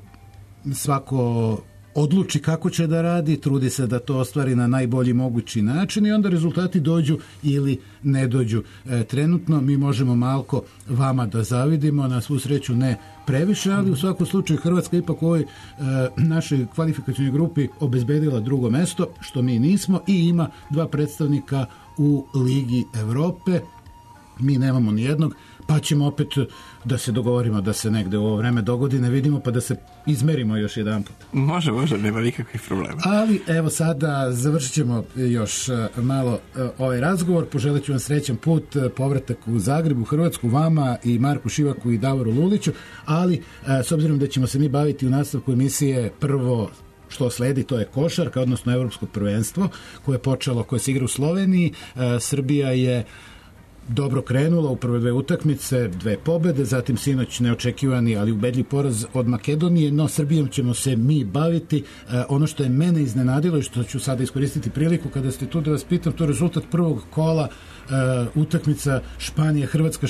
Svako odluči kako će da radi, trudi se da to ostvari na najbolji mogući način i onda rezultati dođu ili ne dođu. Trenutno mi možemo malko vama da zavidimo, na svu sreću ne previše, ali u svakom slučaju Hrvatska ipak u ovoj našoj kvalifikacijnoj grupi obezbedila drugo mesto, što mi nismo, i ima 2 predstavnika u Ligi Evrope. Mi nemamo ni jednog, pa ćemo opet da se dogovorimo da se negde u ovo vreme dogodine vidimo, pa da se izmerimo još jedan put. Može, nema nikakvih problema. Ali evo sada završit ćemo još malo ovaj razgovor. Poželit ću vam srećan put, povratak u Zagreb, u Hrvatsku, vama i Marku Šivaku i Davoru Luliću, ali s obzirom da ćemo se mi baviti u nastavku emisije prvo što sledi, to je košarka, odnosno evropsko prvenstvo koje se igra u Sloveniji. Srbija je dobro krenula u prve 2 utakmice, 2 pobede, zatim sinoć neočekivani, ali ubedljiv poraz od Makedonije, no Srbijom ćemo se mi baviti. Ono što je mene iznenadilo i što ću sada iskoristiti priliku kada ste tu da vas pitam, to je rezultat prvog kola utakmica Španija-Hrvatska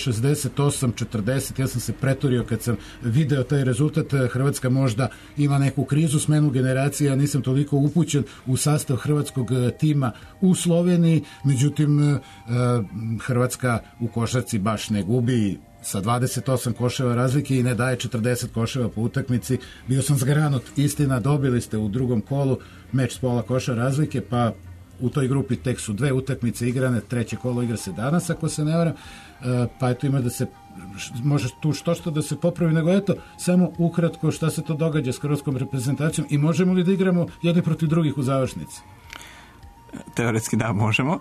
68-40. Ja sam se pretorio kad sam video taj rezultat. Hrvatska možda ima neku krizu, smenu generacije, ja nisam toliko upućen u sastav hrvatskog tima u Sloveniji, međutim Hrvatska u košarci baš ne gubi, sa 28 koševa razlike i ne daje 40 koševa po utakmici. Bio sam zgranut, istina, dobili ste u drugom kolu meč s pola koša razlike, pa u toj grupi tek su 2 utakmice igrane, 3. kolo igra se danas, ako se ne varam, pa eto ima da se može tu što da se popravi, nego eto, samo ukratko šta se to događa s hrvatskom reprezentacijom i možemo li da igramo jedni protiv drugih u završnici? Teoretski da, možemo.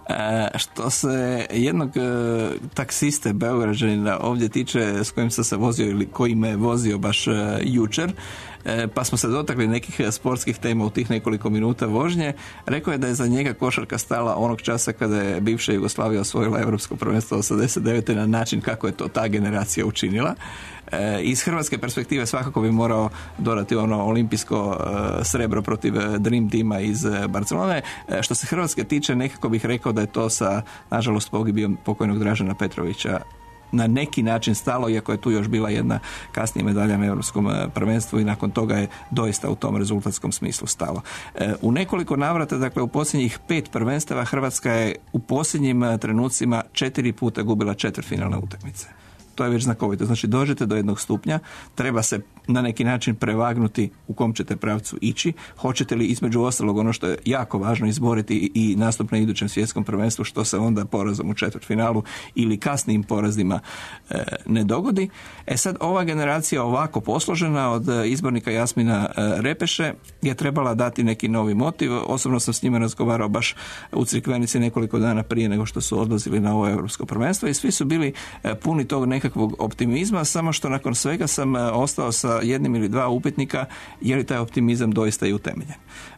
Što se jednog taksiste Beograđanina ovdje tiče, s kojim sam se vozio ili koji me vozio baš jučer, pa smo se dotakli nekih sportskih tema u tih nekoliko minuta vožnje, rekao je da je za njega košarka stala onog časa kada je bivša Jugoslavija osvojila Europsko prvenstvo 89. na način kako je to ta generacija učinila. Iz hrvatske perspektive svakako bi morao dodati ono olimpijsko srebro protiv Dream tima iz Barcelone. Što se Hrvatske tiče, nekako bih rekao da je to sa, nažalost, pogibijom pokojnog Dražena Petrovića na neki način stalo, iako je tu još bila jedna kasnija medalja na Europskom prvenstvu i nakon toga je doista u tom rezultatskom smislu stalo. U nekoliko navrata, dakle u posljednjih 5 prvenstava, Hrvatska je u posljednjim trenucima 4 puta gubila četvrtfinalne utakmice. to je već znakovito. Znači dođete do jednog stupnja, treba se na neki način prevagnuti u kom ćete pravcu ići. Hoćete li između ostalog ono što je jako važno izboriti i nastup na idućem svjetskom prvenstvu, što se onda porazom u četvrtfinalu ili kasnijim porazima ne dogodi. Sad ova generacija ovako posložena od izbornika Jasmina Repeše je trebala dati neki novi motiv. Osobno sam s njima razgovarao baš u Crikvenici nekoliko dana prije nego što su odlazili na ovo europsko prvenstvo i svi su bili puni tog nekakvog optimizma, samo što nakon svega sam ostao sa jednim ili dva upitnika je li taj optimizam doista i utemeljen.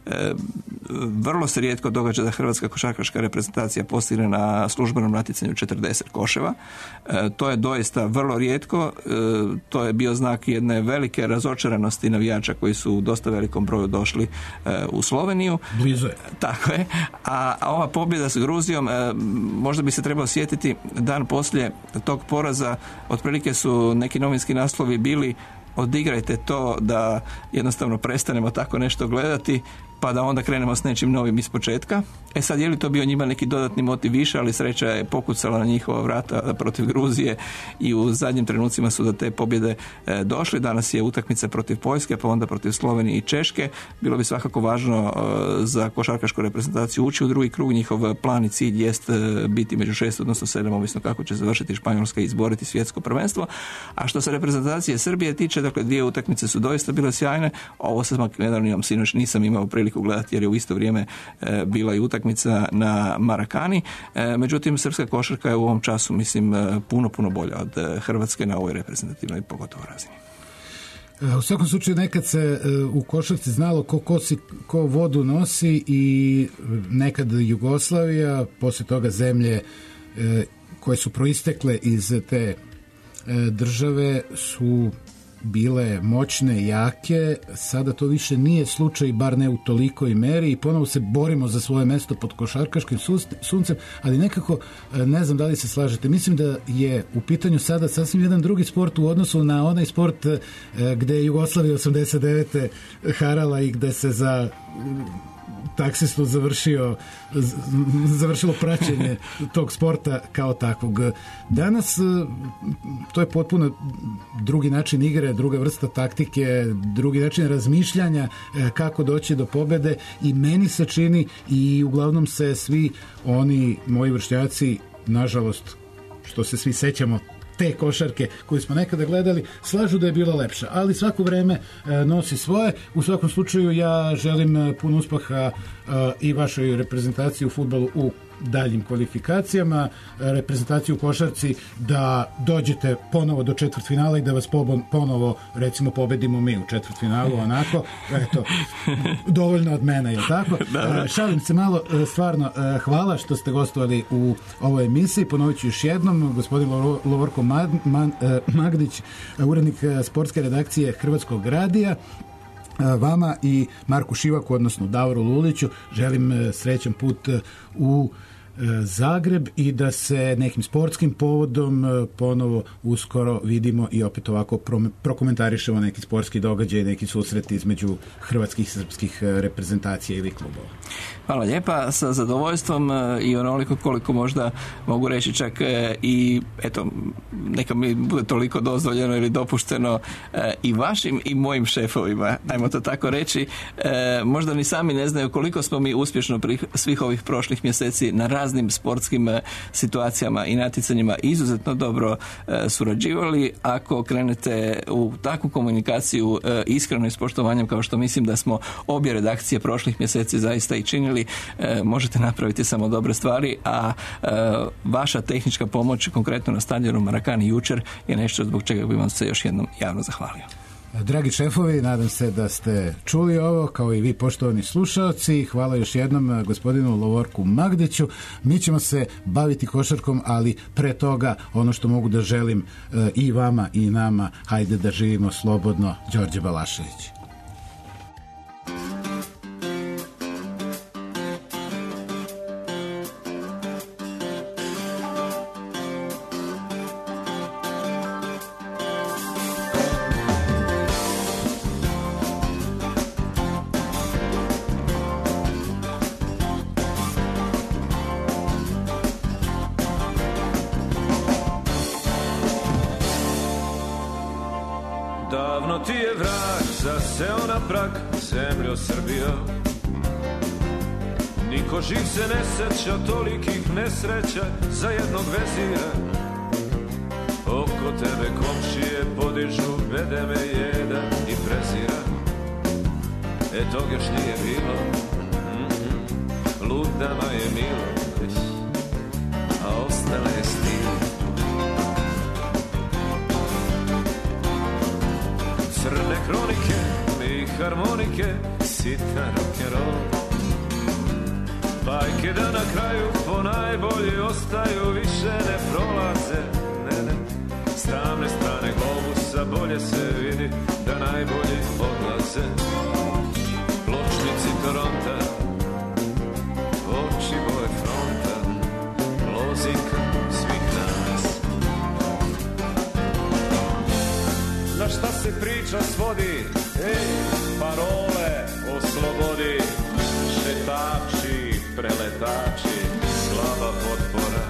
Vrlo se rijetko događa da hrvatska košarkaška reprezentacija postigne na službenom natjecanju 40 koševa. To je doista vrlo rijetko. To je bio znak jedne velike razočaranosti navijača koji su u dosta velikom broju došli u Sloveniju. Blizu je. Tako je. A ova pobjeda s Gruzijom, možda bi se trebao sjetiti dan poslije tog poraza, otprilike su neki novinski naslovi bili: odigrajte to da jednostavno prestanemo tako nešto gledati, pa da onda krenemo s nečim novim ispočetka. Sad, je li to bio njima neki dodatni motiv više, ali sreća je pokucala na njihova vrata protiv Gruzije i u zadnjim trenucima su do te pobjede došli. Danas je utakmica protiv Poljske, pa onda protiv Slovenije i Češke. Bilo bi svakako važno za košarkašku reprezentaciju ući u drugi krug. Njihov plan i cilj jest biti među 6, odnosno 7, ovisno kako će završiti Španjolska i izboriti svjetsko prvenstvo. A što se reprezentacije Srbije tiče, dakle 2 utakmice su doista bile sjajne. Ovo sa Makedonijom sinoć nisam imao priliku gledati jer je u isto vrijeme bila i utakmica na Marakani. Međutim, srpska košarka je u ovom času, mislim, puno bolja od Hrvatske na ovoj reprezentativnoj pogotovo razini. U svakom slučaju nekad se u košarci znalo ko vodu nosi i nekad Jugoslavija, poslije toga zemlje koje su proistekle iz te države su bile moćne, jake. Sada to više nije slučaj, bar ne u tolikoj meri, i ponovo se borimo za svoje mesto pod košarkaškim suncem, ali nekako ne znam da li se slažete. Mislim da je u pitanju sada sasvim jedan drugi sport u odnosu na onaj sport gde je Jugoslavija 89. harala i gde se za taksistu završilo praćenje tog sporta kao takvog. Danas to je potpuno drugi način igre, druga vrsta taktike, drugi način razmišljanja kako doći do pobede, i meni se čini, i uglavnom se svi oni moji vršnjaci, nažalost, što se svi sećamo te košarke koju smo nekada gledali, slažu da je bila lepša, ali svako vreme nosi svoje. U svakom slučaju ja želim puno uspeha i vašoj reprezentaciji u fudbalu u daljim kvalifikacijama, reprezentaciju u košarci da dođete ponovo do četvrtfinala i da vas ponovo, recimo, pobedimo mi u četvrtfinalu, onako, eto, dovoljno od mene, je li tako? Šalim se malo, stvarno, hvala što ste gostovali u ovoj emisiji. Ponovit ću još jednom, gospodin Lovorko Magdić, urednik sportske redakcije Hrvatskog radija. Vama i Marku Šivaku, odnosno Davoru Luliću, želim srećan put u Zagreb i da se nekim sportskim povodom ponovo uskoro vidimo i opet ovako prokomentarišemo neki sportski događaj, neki susret između hrvatskih i srpskih reprezentacija ili klubova. Hvala lijepa, sa zadovoljstvom i onoliko koliko možda mogu reći, čak i eto, neka mi bude toliko dozvoljeno ili dopušteno i vašim i mojim šefovima, ajmo to tako reći, možda ni sami ne znaju koliko smo mi uspješno svih ovih prošlih mjeseci na raznim sportskim situacijama i natjecanjima izuzetno dobro surađivali. Ako krenete u takvu komunikaciju iskreno i s poštovanjem, kao što mislim da smo obje redakcije prošlih mjeseci zaista i činili, možete napraviti samo dobre stvari, a vaša tehnička pomoć, konkretno na stadionu Marakani jučer, je nešto zbog čega bih vam se još jednom javno zahvalio. Dragi šefovi, nadam se da ste čuli ovo, kao i vi, poštovani slušalci. Hvala još jednom gospodinu Lovorku Magdiću. Mi ćemo se baviti košarkom, ali pre toga ono što mogu da želim i vama i nama, hajde da živimo slobodno. Đorđe Balašević. Davno ti je vrag zaseo na prag, zemljo Srbijo. Niko živ se ne seća tolikih nesreća za jednog vezira. Oko tebe komšije podižu bedeme jedan i prezira. Tog još nije bilo, ludama je milo, a ostala je stil. Crne kronike i harmonike, sitan rock'n'roll. Bajke da na kraju po najbolji ostaju, više ne prolaze, ne. S tamne strane globusa bolje se vidi da najbolji odlaze. Pločnici Toronta, oči boje fronta, lozinka svih nas. Na šta se priča svodi, parole o slobodi, šetači, preletači, slaba potpora.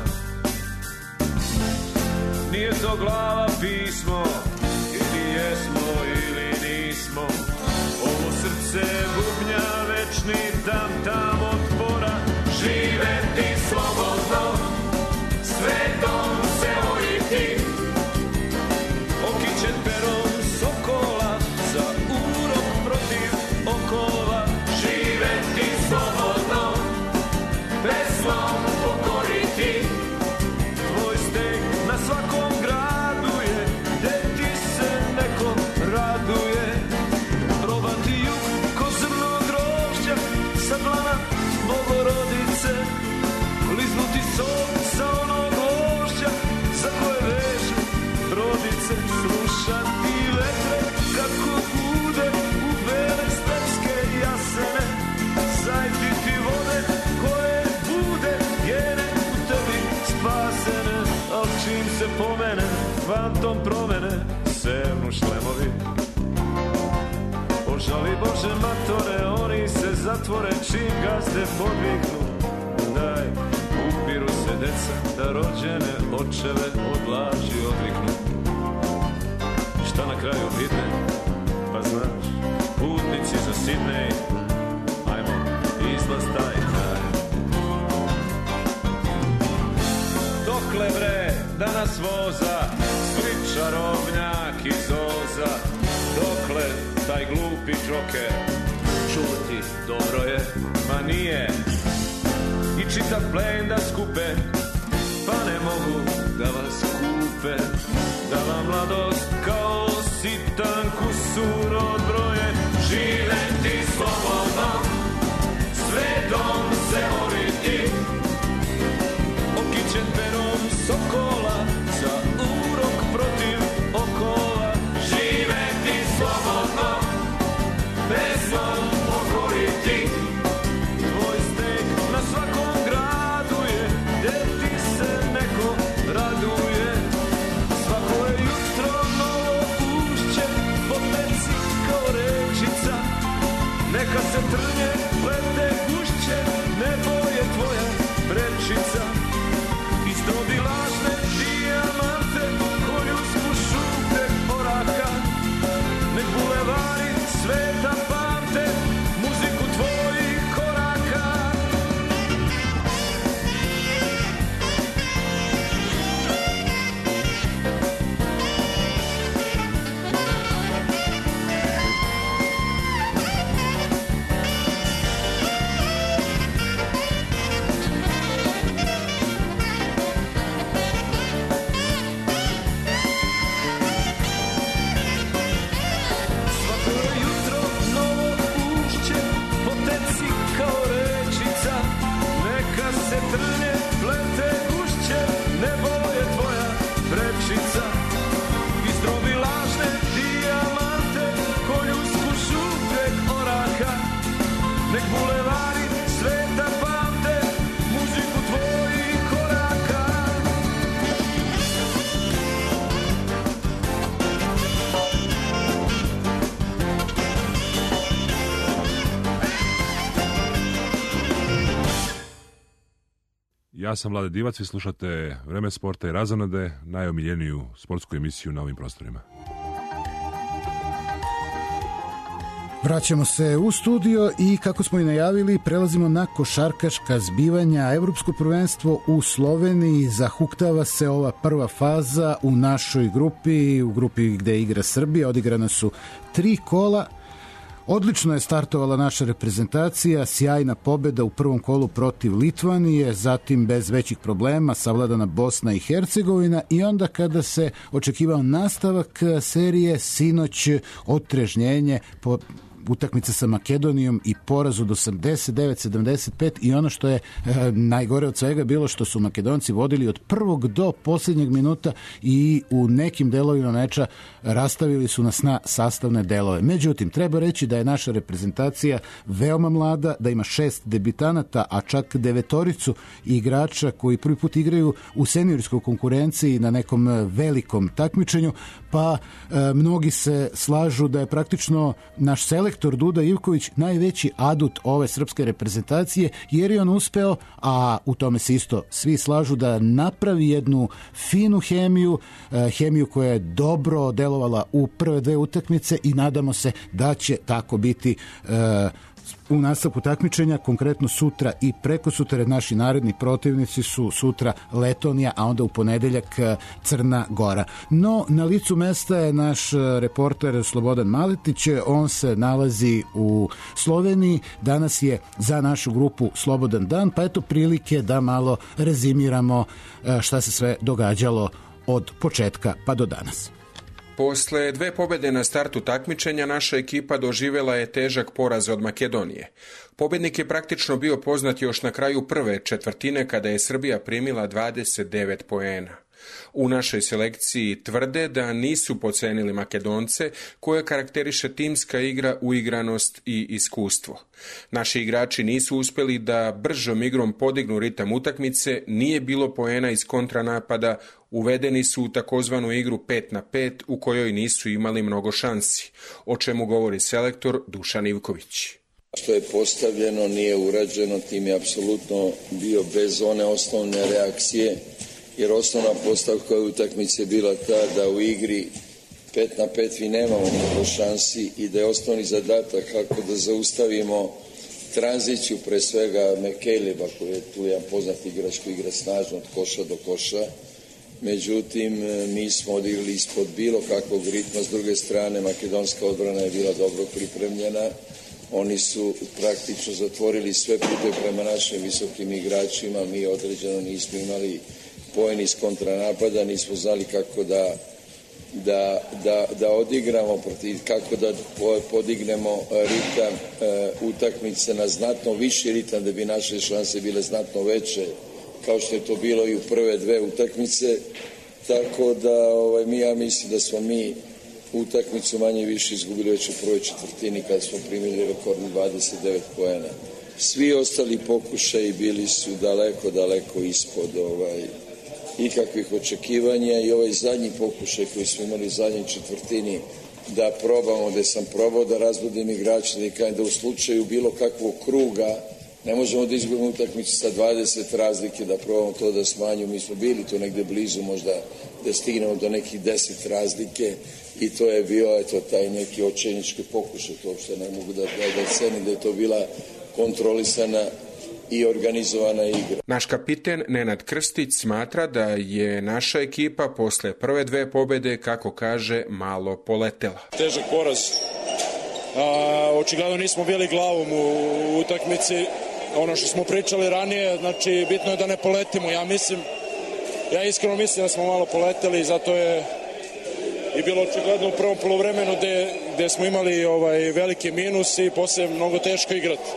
Nije to glava pismo, ili jesmo ili nismo. Ovo srce bubnja, večni tam otpora. Živeti slobodno, svetom se oriti, okićen perom sokola, za urok protiv okova. Živeti slobodno, pesmom pokoriti, tvoj steg na svakom gradu je, gde ti se neko raduje. Probati jug ko zrno grožđa, sa dlana Bogorodice, liznuti sok sa onog gvožđa, za koje vežu rodice. Slušati vetre kako bude u bele stepske jasene, zajpiti vode koje bude gene u tebi spasene. Al čim se pomene, fantom promene, sevnu šlemovi. Ožali Bože matore, oni se zatvore čim gazde podviknu. Daj, upiru se deca da rođene očeve od laži odviknu. Šta na kraju vidne, pa znaš, putnici za Sidnej, ajmo, izlaz taj kraj. Dokle bre da nas voza Split, čarobnjak i Zoza, dokle taj glupi džoker čuti dobro je, ma nije, i čitav plen da skupe, pa ne mogu da vas kupe, da vam mladost kao sitan kusur odbroje. Živeti slobodno, svetom se oriti, okićen perom sokola, za urok protiv okova. Živeti slobodno, pesmom pokoriti, tvoj steg na svakom gradu je, gde ti se neko raduje. Svako je jutro novo ušće, po peci kao rečica, neka se trnje, plete gušće, nebo je tvoja prečica. Istrobi lažne dijamante, koju spušu prek oraka, nek bulevari sveta pamte muziku tvojih koraka. Trnje, plete gušće, nebo je tvoja prečica. Izdrobi lažne dijamante, koju skušu prek oraka, nek bulevari sveta pamte muziku tvojih koraka. Ja sam Vlade Divac, vi slušate Vreme sporta i razonode, najomiljeniju sportsku emisiju na ovim prostorima. Vraćamo se u studio i kako smo i najavili prelazimo na košarkaška zbivanja. Evropsko prvenstvo u Sloveniji, zahuktava se ova prva faza u našoj grupi, u grupi gde igra Srbija. Odigrana su 3 kola. Odlično je startovala naša reprezentacija, sjajna pobeda u prvom kolu protiv Litvanije, zatim bez većih problema savladana Bosna i Hercegovina i onda kada se očekivao nastavak serije, sinoć otrežnjenje po utakmice sa Makedonijom i poraz od 89-75 i ono što je najgore od svega bilo što su Makedonci vodili od prvog do posljednjeg minuta i u nekim delovima meča rastavili su nas na sastavne delove. Međutim, treba reći da je naša reprezentacija veoma mlada, da ima 6 debitanata, a čak 9 igrača koji prvi put igraju u seniorskoj konkurenciji na nekom velikom takmičenju, pa mnogi se slažu da je praktično naš selektor Duda Ivković najveći adut ove srpske reprezentacije, jer je on uspeo, a u tome se isto svi slažu, da napravi jednu finu hemiju koja je dobro delovala u prve 2 utakmice i nadamo se da će tako biti u nastavku takmičenja, konkretno sutra i preko sutra. Naši naredni protivnici su sutra Letonija, a onda u ponedeljak Crna Gora. No, na licu mesta je naš reporter Slobodan Maletić, on se nalazi u Sloveniji, danas je za našu grupu slobodan dan, pa eto prilike da malo rezimiramo šta se sve događalo od početka pa do danas. Posle 2 pobjede na startu takmičenja, naša ekipa doživjela je težak poraz od Makedonije. Pobjednik je praktično bio poznat još na kraju prve četvrtine kada je Srbija primila 29 poena. U našoj selekciji tvrde da nisu podcenili Makedonce, koje karakteriše timska igra, uigranost i iskustvo. Naši igrači nisu uspjeli da bržom igrom podignu ritam utakmice, nije bilo poena iz kontranapada, uvedeni su u takozvanu igru 5 na 5 u kojoj nisu imali mnogo šansi, o čemu govori selektor Dušan Ivković. Što je postavljeno nije urađeno, tim je apsolutno bio bez one osnovne reakcije, jer osnovna postavka utakmice je bila ta da u igri 5 na 5 vi nemamo mnogo šansi i da je osnovni zadatak kako da zaustavimo tranziciju pre svega Mekejleba, koji je tu jedan poznat igrač koji igra snažno od koša do koša. Međutim, mi smo odigrali ispod bilo kakvog ritma. S druge strane, makedonska odbrana je bila dobro pripremljena. Oni su praktično zatvorili sve pute prema našim visokim igračima. Mi određeno nismo imali poen iz kontranapada, nismo znali kako da odigramo protiv, kako da podignemo ritam utakmice na znatno viši ritam, da bi naše šanse bile znatno veće, kao što je to bilo i u prve 2 utakmice. Tako da ja mislim da smo mi utakmicu manje više izgubili već u prvoj četvrtini kada smo primili rekordni 29 poena. Svi ostali pokušaji bili su daleko ispod ikakvih očekivanja i ovaj zadnji pokušaj koji smo imali u zadnjoj četvrtini da probamo, da sam probao da razbudim igrača, da u slučaju bilo kakvog kruga ne možemo da izgubimo utakmicu sa 20 razlike, da probamo to da smanjimo. Mi smo bili tu negde blizu, možda da stignemo do nekih 10 razlike i to je bio taj neki očajnički pokušaj. To uopšte ne mogu da cenim da je to bila kontrolisana i organizovana igra. Naš kapiten Nenad Krstić smatra da je naša ekipa posle prve 2 pobjede, kako kaže, malo poletela. Težak poraz. Očigledno nismo bili glavom u utakmici. Ono što smo pričali ranije, znači bitno je da ne poletimo. Ja iskreno mislim da smo malo poleteli, zato je i bilo očigledno u prvom poluvremenu gde smo imali veliki minus i posle mnogo teško igrati.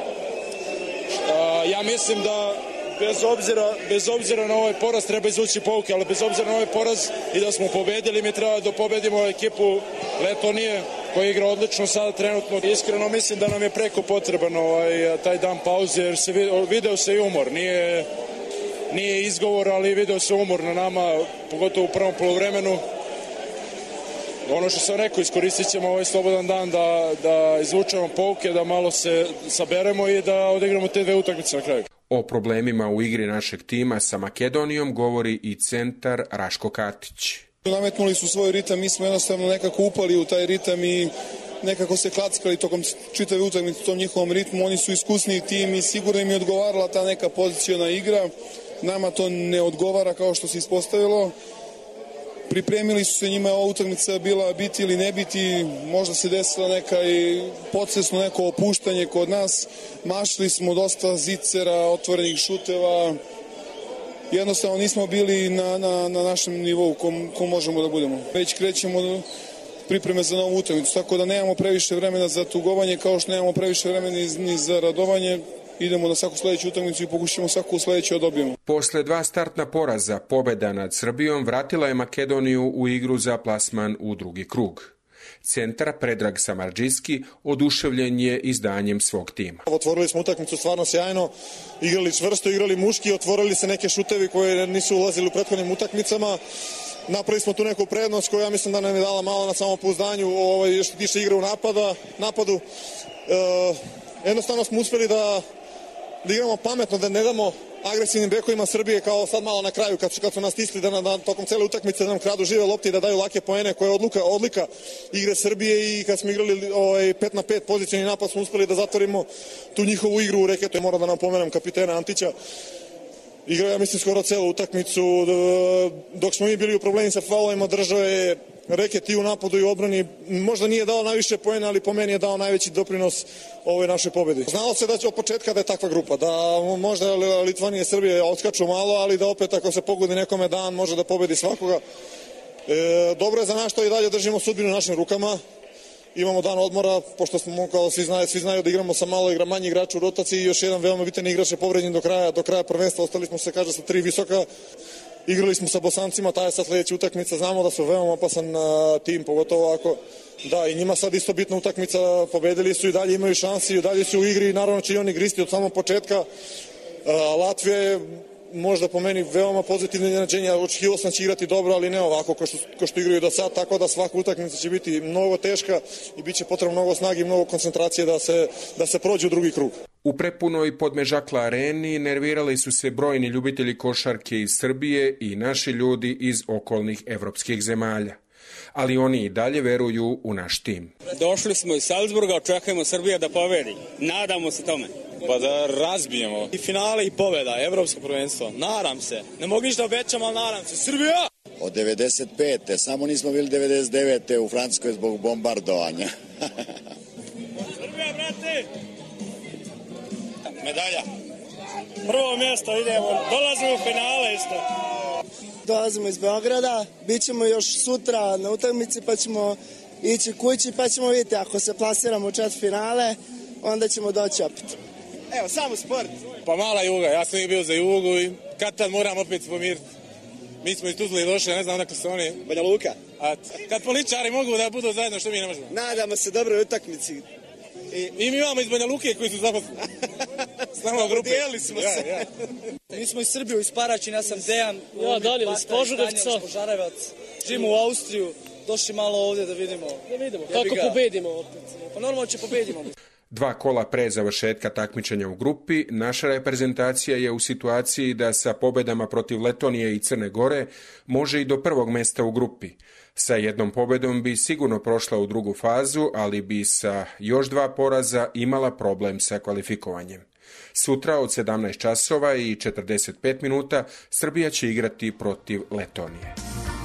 Ja mislim da bez obzira na ovaj poraz treba izvući pouke, ali bez obzira na ovaj poraz i da smo pobedili, mi treba da pobedimo ekipu Letonije koja igra odlično sada trenutno. Iskreno mislim da nam je preko potreban taj dan pauze, jer video se i umor. Nije izgovor, ali video se umor na nama, pogotovo u prvom poluvremenu. Ono što sam rekao, iskoristit ćemo ovaj slobodan dan da izvučemo pouke, da malo se saberemo i da odigramo te 2 utakmice na kraju. O problemima u igri našeg tima sa Makedonijom govori i centar Raško Katić. Nametnuli su svoj ritam, mi smo jednostavno nekako upali u taj ritam i nekako se klackali tokom čitave utakmice u tom njihovom ritmu. Oni su iskusniji tim i sigurno im je odgovarala ta neka poziciona igra. Nama to ne odgovara kao što se ispostavilo. Pripremili su se, njima je ova utakmica bila biti ili ne biti, možda se desila neka i podsvesno neko opuštanje kod nas. Mašli smo dosta zicera, otvorenih šuteva. Jednostavno nismo bili na našem nivou ko možemo da budemo. Već krećemo pripreme za novu utakmicu, tako da nemamo previše vremena za tugovanje, kao što nemamo previše vremena ni za radovanje. Idemo na svaku sledeću utakmicu i pokušamo svaku sledeću da dobijemo. Posle 2 startna poraza, pobeda nad Srbijom vratila je Makedoniju u igru za plasman u drugi krug. Centar Predrag Samardžijski oduševljen je izdanjem svog tima. Otvorili smo utakmicu stvarno sjajno, igrali čvrsto, igrali muški, otvorili se neke šutevi koje nisu ulazili u prethodnim utakmicama. Napravili smo tu neku prednost koja ja mislim da nam je dala malo na samopouzdanju što se tiče igre u napadu. Jednostavno smo uspeli da igramo pametno, da ne damo agresivnim bekovima Srbije kao sad malo na kraju kad su nas stisli da tokom cele utakmice da nam kradu žive lopte i da daju lake poene, koja je odlika igre Srbije, i kad smo igrali 5-5 pozicioni napad smo uspeli da zatvorimo tu njihovu igru u reketu. Moram da nam pomenem kapitena Antića. Igrao ja mislim skoro celu utakmicu, dok smo mi bili u problemi sa faulovima, držao je reket i u napadu i u odbrani. Možda nije dao najviše poena, ali po meni je dao najveći doprinos ovoj našoj pobedi. Znalo se da će od početka da je takva grupa, da možda Litvanija i Srbija odskaču malo, ali da opet ako se pogodi nekome dan može da pobedi svakoga. Dobro je za nas što i dalje držimo sudbinu u našim rukama. Imamo dan odmora, pošto smo, kao svi znaju da igramo sa manji igrača u rotaciji, i još jedan veoma bitan igrač je povređen do kraja prvenstva. Ostali smo se, kaže, sa 3 visoka. Igrali smo sa Bosancima, ta je sad sledeća utakmica, znamo da su veoma opasan tim, pogotovo ako... Da, i njima sad isto bitna utakmica, pobedili su i dalje imaju šansi, i dalje su u igri, i naravno će i oni gristi od samog početka. Latvija je možda po meni veoma pozitivne iznenađenja, očekivao sam će igrati dobro, ali ne ovako ko što igraju do sad, tako da svaka utakmica će biti mnogo teška i bit će potrebno mnogo snage i mnogo koncentracije da se prođe u drugi krug. U prepunoj Podmežakla areni nervirali su se brojni ljubitelji košarke iz Srbije i naši ljudi iz okolnih evropskih zemalja. Ali oni i dalje veruju u naš tim. Došli smo iz Salzburga, očekujemo Srbija da pobedi. Nadamo se tome. Pa da razbijemo. I finale i pobeda, evropsko prvenstvo. Nadam se. Ne mogu ništa obećam, ali nadam se. Srbija! Od 95. Samo nismo bili 99. u Francuskoj zbog bombardovanja. Srbija, brate! Medalja. Prvo mjesto idemo. Dolazimo u finale isto. Dolazimo iz Beograda, bit ćemo još sutra na utakmici, pa ćemo ići kući, pa ćemo vidjeti ako se plasiramo u četvrtfinale, onda ćemo doći opet. Evo, samo sport. Pa mala Juga, ja sam ih bio za Jugu i kad tad moram opet pomiriti. Mi smo iz Tuzle došli, ne znam dakle su oni. Banja Luka. A kad političari mogu da budu zajedno, što mi ne možemo? Nadamo se dobroj utakmici. I mi imamo iz Banja Luke koji su zaposleni. S nama u grupi. Dijeli smo se. Ja. Mi smo iz Srbije, iz Paraćina, ja sam Dejan. Ja, Danijel, iz Požarevca. Požarevac. Živimo u Austriju, došli malo ovdje da vidimo. Kako pobedimo opet. Pa normalno će pobedimo. 2 kola pre završetka takmičenja u grupi, naša reprezentacija je u situaciji da sa pobedama protiv Letonije i Crne Gore može i do prvog mesta u grupi. Sa jednom pobedom bi sigurno prošla u drugu fazu, ali bi sa još 2 poraza imala problem sa kvalifikovanjem. Sutra od 17 časova i 45 minuta Srbija će igrati protiv Letonije.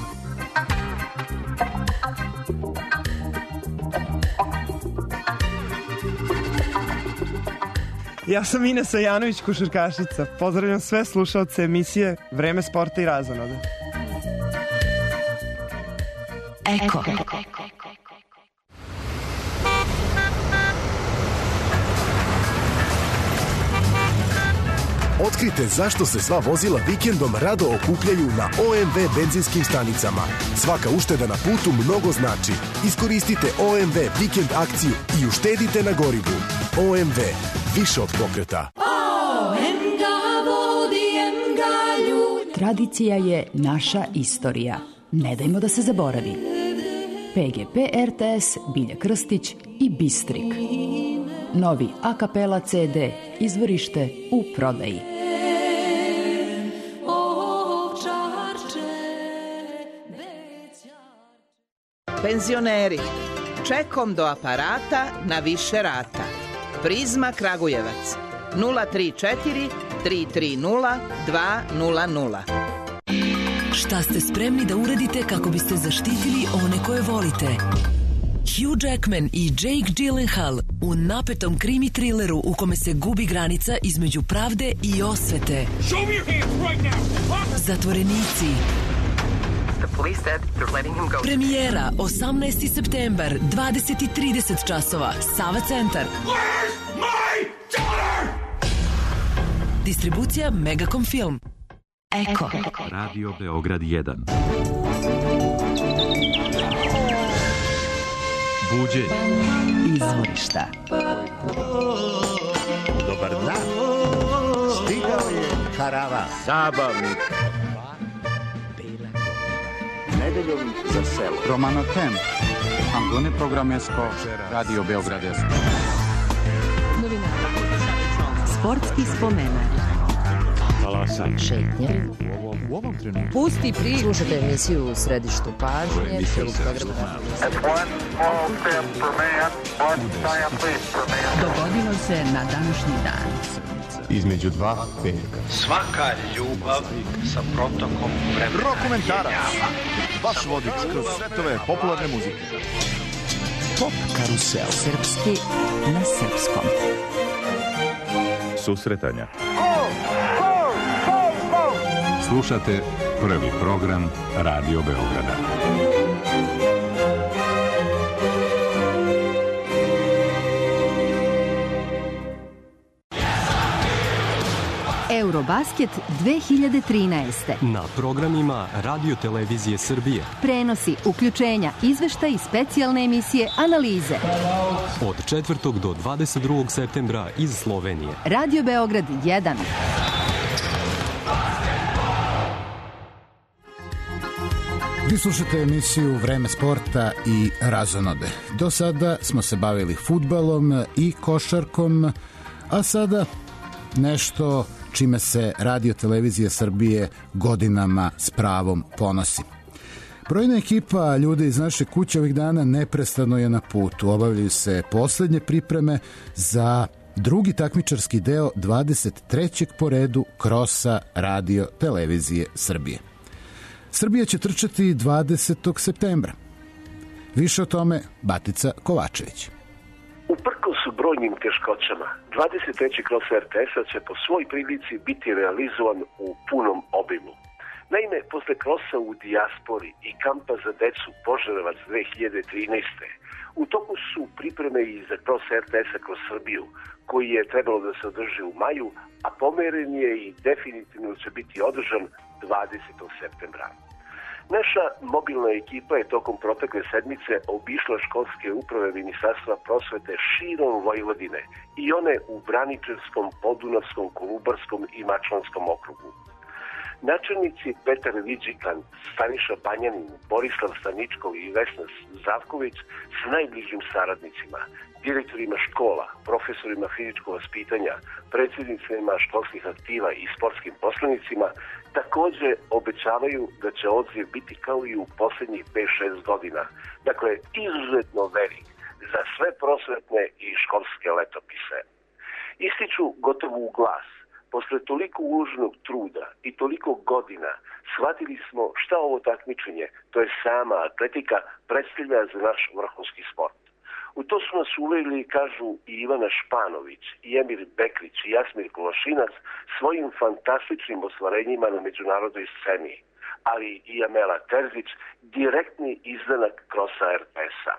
Ja sam Inesa Janović, košarkašica. Pozdravljam sve slušaoce emisije Vreme sporta i razonode. Eko. Otkrite zašto se sva vozila vikendom rado okupljaju na OMV benzinskim stanicama. Svaka ušteda na putu mnogo znači. Iskoristite OMV vikend akciju i uštedite na gorivu. OMV, više od pokreta. Tradicija je naša istorija. Ne dajmo da se zaboravi. PGP RTS, Bilja Krstić i Bistrik. Novi a kapela CD, izvorište u prodaji. Penzioneri, čekom do aparata na više rata. Prizma Kragujevac 034 330 200. Šta ste spremni da uradite kako biste zaštitili one koje volite? Hugh Jackman i Jake Gyllenhaal u napetom krimi trileru u kome se gubi granica između pravde i osvete. Zatvorenici. Premijera 18. septembar, 20:30 časova. Sava centar. Distribucija Megacom Film. Eko. Radio Beograd 1. Buđenje. Izvorišta. Dobar dan. Stigao je karavan. Zabavnik. Nedeljom za selo. Romano Tem. Angone Programesko. Radio Beograd 1. Sportski spomenak. Šetnje. U ovom trenutku. Pusti priču. Slušajte emisiju u središtu pažnje. Dogodilo se na današnji dan. Između dva peka. Svaka ljubav sa protokom vremena. Rokomentarac. Vaš vodič kroz svetove popularne muzike. Pop karusel. Srpski na srpskom. Susretanja. Slušate prvi program Radio Beograda. Eurobasket 2013. Na programima Radio Televizije Srbije. Prenosi, uključenja, izveštaj i specijalne emisije, analize. Od 4. do 22. septembra iz Slovenije. Radio Beograd 1. Vi slušate emisiju Vreme sporta i razonode. Do sada smo se bavili fudbalom i košarkom, a sada nešto čime se Radio Televizija Srbije godinama s pravom ponosi. Brojna ekipa ljudi iz naše kuće ovih dana neprestano je na putu. Obavljaju se poslednje pripreme za drugi takmičarski deo 23. po redu krosa Radio Televizije Srbije. Srbija će trčati 20. septembra. Više o tome Batica Kovačević. Uprkos brojnim teškoćama, 23. kros RTS-a će po svoj prilici biti realizovan u punom obimu. Naime, posle krosa u dijaspori i kampa za decu Požarevac 2013. u toku su pripreme i za kros RTS-a kroz Srbiju, koji je trebalo da se održi u maju, a pomeren je i definitivno će biti održan 20. septembra. Naša mobilna ekipa je tokom protekle sedmice obišla školske uprave Ministarstva prosvete širom Vojvodine i one u Braničevskom, Podunavskom, Kolubarskom i Mačvanskom okrugu. Načelnici Petar Vidžikan, Staniša Banjanin, Borislav Staničkov i Vesna Zavković s najbližim saradnicima, direktorima škola, profesorima fizičkog vaspitanja, predsjednicima školskih aktiva i sportskim poslanicima takođe obećavaju da će odziv biti kao i u poslednjih 5-6 godina. Dakle, izuzetno velik za sve prosvetne i školske letopise. Ističu gotovo u glas. Posle toliko uloženog truda i toliko godina shvatili smo šta ovo takmičenje, to je sama atletika, predstavlja za naš vrhunski sport. U to su nas uverili, kažu, i Ivana Španović, i Emir Bekrić, i Jasmir Kološinac svojim fantastičnim ostvarenjima na međunarodnoj sceni, ali i Amela Terzić, direktni izdanak krosa RTS-a.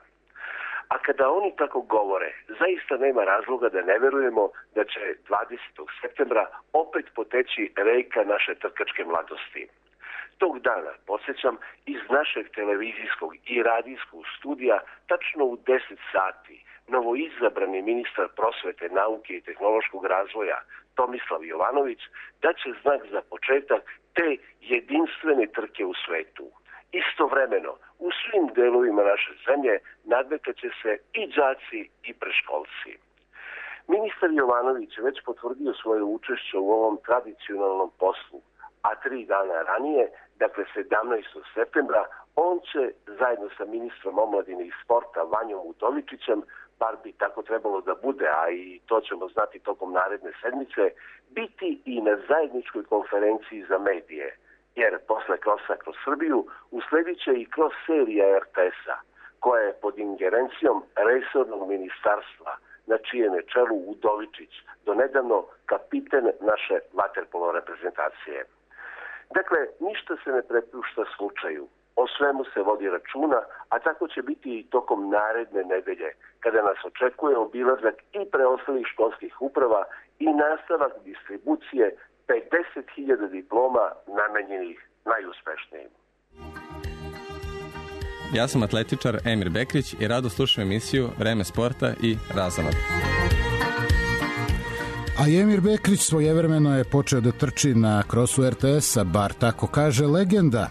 A kada oni tako govore, zaista nema razloga da ne verujemo da će 20. septembra opet poteći reka naše trkačke mladosti. Tog dana, podsjećam, iz našeg televizijskog i radijskog studija, tačno u 10 sati, novoizabrani ministar prosvete, nauke i tehnološkog razvoja Tomislav Jovanović daće znak za početak te jedinstvene trke u svetu. Istovremeno, u svim delovima naše zemlje nadmetaće se i đaci i preškolci. Ministar Jovanović je već potvrdio svoje učešće u ovom tradicionalnom poslu, a 3 dana ranije, dakle 17. septembra, On će, zajedno sa ministrom omladine i sporta Vanjom Udovičićem, bar bi tako trebalo da bude, a i to ćemo znati tokom naredne sedmice, biti i na zajedničkoj konferenciji za medije, jer posle krosa kroz Srbiju usledit će i kroz serija RTS-a, koja je pod ingerencijom resornog ministarstva, na čijem je čelu Udovičić, donedavno kapiten naše vaterpolo reprezentacije. Dakle, ništa se ne prepušta slučaju. O svemu se vodi računa, a tako će biti i tokom naredne nedelje, kada nas očekuje obilazak i preostalih školskih uprava i nastavak distribucije 50.000 diploma namenjenih najuspešnijim. Ja sam atletičar Emir Bekrić i rado slušam emisiju Vreme sporta i razonode. A Emir Bekrić svojevremeno je počeo da trči na krosu RTS-a, bar tako kaže legenda.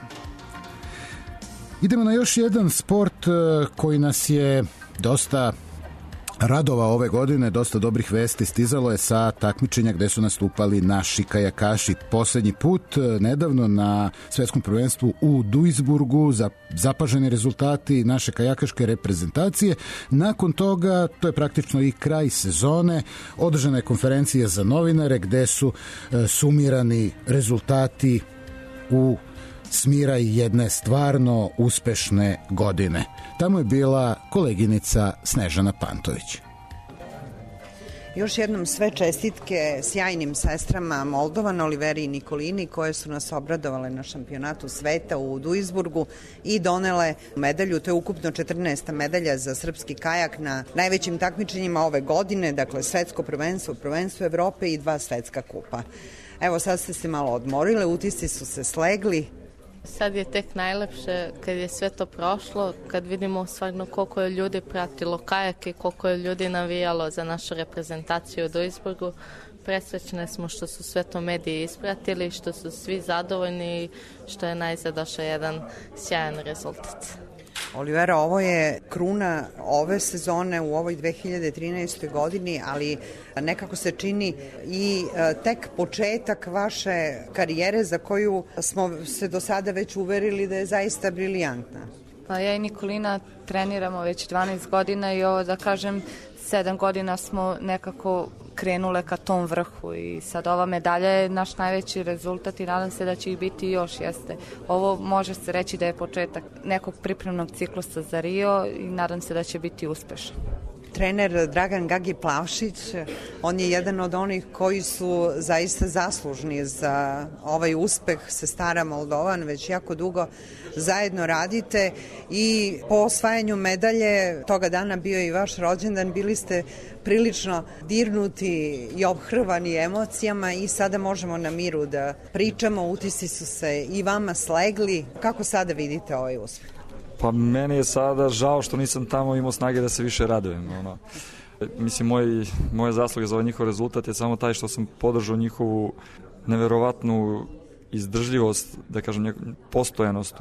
Idemo na još jedan sport koji nas je dosta radovao ove godine, dosta dobrih vesti stizalo je sa takmičenja gde su nastupali naši kajakaši. Poslednji put, nedavno na svetskom prvenstvu u Duisburgu, zapaženi rezultati naše kajakaške reprezentacije. Nakon toga, to je praktično i kraj sezone, održana je konferencija za novinare gde su sumirani rezultati u smiraj jedne stvarno uspešne godine. Tamo je bila koleginica Snežana Pantović. Još jednom sve čestitke sjajnim sestrama Moldovan, Oliveri i Nikolini, koje su nas obradovale na šampionatu sveta u Duisburgu i donele medalju. To je ukupno 14. medalja za srpski kajak na najvećim takmičenjima ove godine, dakle svetsko prvenstvo, prvenstvo Evrope i 2 svetska kupa. Evo sad ste se malo odmorile, utisci su se slegli. Sad je tek najlepše kad je sve to prošlo, kad vidimo stvarno koliko je ljudi pratilo kajak i koliko je ljudi navijalo za našu reprezentaciju u Duisburgu. Presrećne smo što su sve to mediji ispratili, što su svi zadovoljni i što je najzad došao jedan sjajan rezultat. Olivera, ovo je kruna ove sezone u ovoj 2013. godini, ali nekako se čini i tek početak vaše karijere za koju smo se do sada već uverili da je zaista briljantna. Pa ja i Nikolina treniramo već 12 godina i ovo da kažem 7 godina smo nekako krenule ka tom vrhu i sad ova medalja je naš najveći rezultat i nadam se da će ih biti još, jeste. Ovo može se reći da je početak nekog pripremnog ciklusa za Rio i nadam se da će biti uspešan. Trener Dragan Gagi Plavšić, on je jedan od onih koji su zaista zaslužni za ovaj uspeh Sestara Moldovan, već jako dugo zajedno radite i po osvajanju medalje toga dana bio i vaš rođendan, bili ste prilično dirnuti i obhrvani emocijama i sada možemo na miru da pričamo, utisci su se i vama slegli. Kako sada vidite ovaj uspeh? Pa meni je sada žao što nisam tamo imao snage da se više radujem. Mislim, moje zasluge za ovaj njihov rezultat je samo taj što sam podržao njihovu neverovatnu izdržljivost, da kažem, postojanost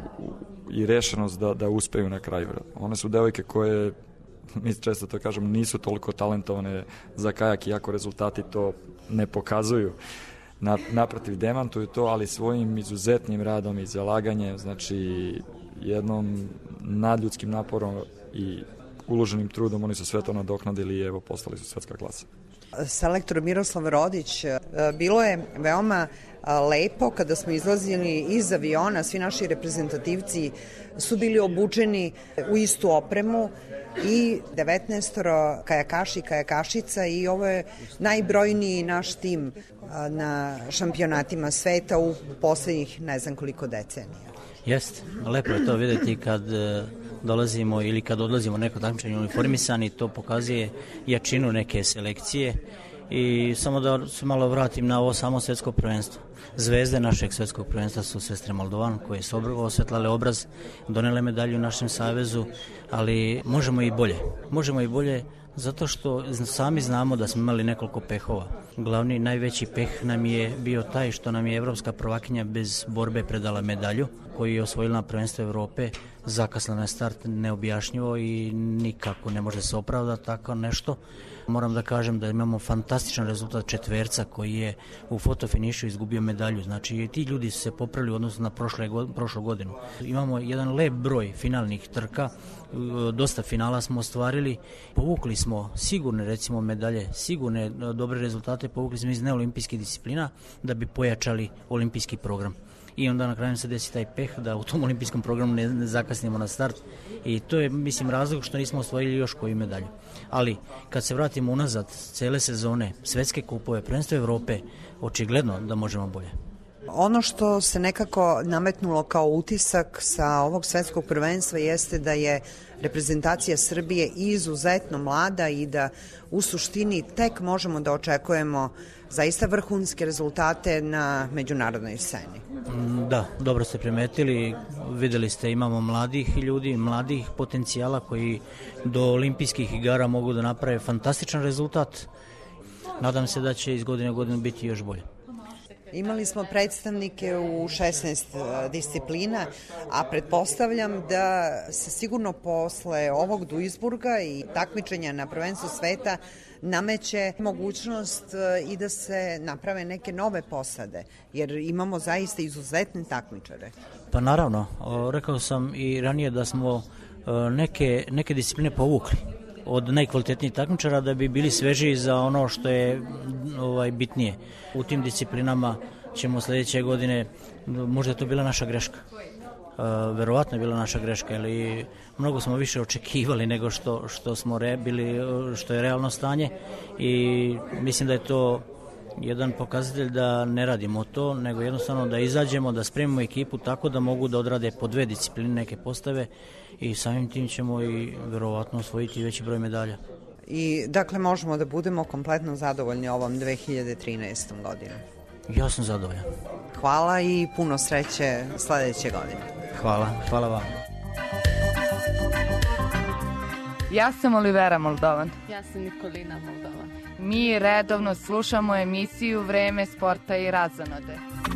i rešenost da uspeju na kraju. One su devojke koje, mi često to kažem, nisu toliko talentovane za kajak, iako rezultati to ne pokazuju. Naprotiv, demantuju to, ali svojim izuzetnim radom i zalaganjem, znači jednom nadljudskim naporom i uloženim trudom, oni su sve to nadoknadili i evo postali su svetska klasa. Selektor Miroslav Rodić, bilo je veoma lepo kada smo izlazili iz aviona, svi naši reprezentativci su bili obučeni u istu opremu i 19 kajakaši i kajakašica i ovo je najbrojniji naš tim na šampionatima sveta u poslednjih ne znam koliko decenija. Jeste, lepo je to vidjeti kad dolazimo ili kad odlazimo neko takmičenje uniformisani, to pokazuje jačinu neke selekcije i samo da se malo vratim na ovo samo svetsko prvenstvo. Zvezde našeg svetskog prvenstva su sestre Moldovan koje su osvetlale obraz, donele medalju našem savezu, ali možemo i bolje. Možemo i bolje zato što sami znamo da smo imali nekoliko pehova. Glavni, najveći peh nam je bio taj što nam je evropska prvakinja bez borbe predala medalju koju je osvojila na prvenstvo Evrope zakasno na start neobjašnjivo i nikako ne može se opravdati tako nešto. Moram da kažem da imamo fantastičan rezultat četverca koji je u fotofinišu izgubio medalju. Znači ti ljudi su se popravili u odnosu na prošlu godinu. Imamo jedan lep broj finalnih trka, dosta finala smo ostvarili, povukli smo sigurne recimo medalje, sigurne dobre rezultate povukli smo iz neolimpijskih disciplina da bi pojačali olimpijski program. I onda na kraju se desi taj peh da u tom olimpijskom programu ne zakasnimo na start i to je, mislim, razlog što nismo osvojili još koju medalju. Ali kad se vratimo unazad cele sezone, svetske kupove, prvenstvo Evrope, očigledno da možemo bolje. Ono što se nekako nametnulo kao utisak sa ovog svetskog prvenstva jeste da je reprezentacija Srbije izuzetno mlada i da u suštini tek možemo da očekujemo zaista vrhunske rezultate na međunarodnoj sceni. Da, dobro ste primetili, videli ste imamo mladih ljudi, mladih potencijala koji do olimpijskih igara mogu da naprave fantastičan rezultat. Nadam se da će iz godine u godinu biti još bolje. Imali smo predstavnike u 16 disciplina, a pretpostavljam da se sigurno posle ovog Duisburga i takmičenja na prvenstvu sveta nameće mogućnost i da se naprave neke nove posade, jer imamo zaista izuzetne takmičare. Pa naravno, rekao sam i ranije da smo neke discipline povukli od najkvalitetnijih takmičara da bi bili svežiji za ono što je bitnije. U tim disciplinama ćemo sledeće godine, možda je to bila naša greška, verovatno je bila naša greška, ali mnogo smo više očekivali nego što smo bili, što je realno stanje i mislim da je to jedan pokazatelj da ne radimo to, nego jednostavno da izađemo, da spremimo ekipu tako da mogu da odrade po 2 discipline neke postave i samim tim ćemo i verovatno osvojiti veći broj medalja. I dakle možemo da budemo kompletno zadovoljni ovom 2013. godinom. Ja sam zadovoljan. Hvala i puno sreće sledeće godine. Hvala vam. Ja sam Olivera Moldovan. Ja sam Nikolina Moldovan. Mi redovno slušamo emisiju Vreme sporta i razonode.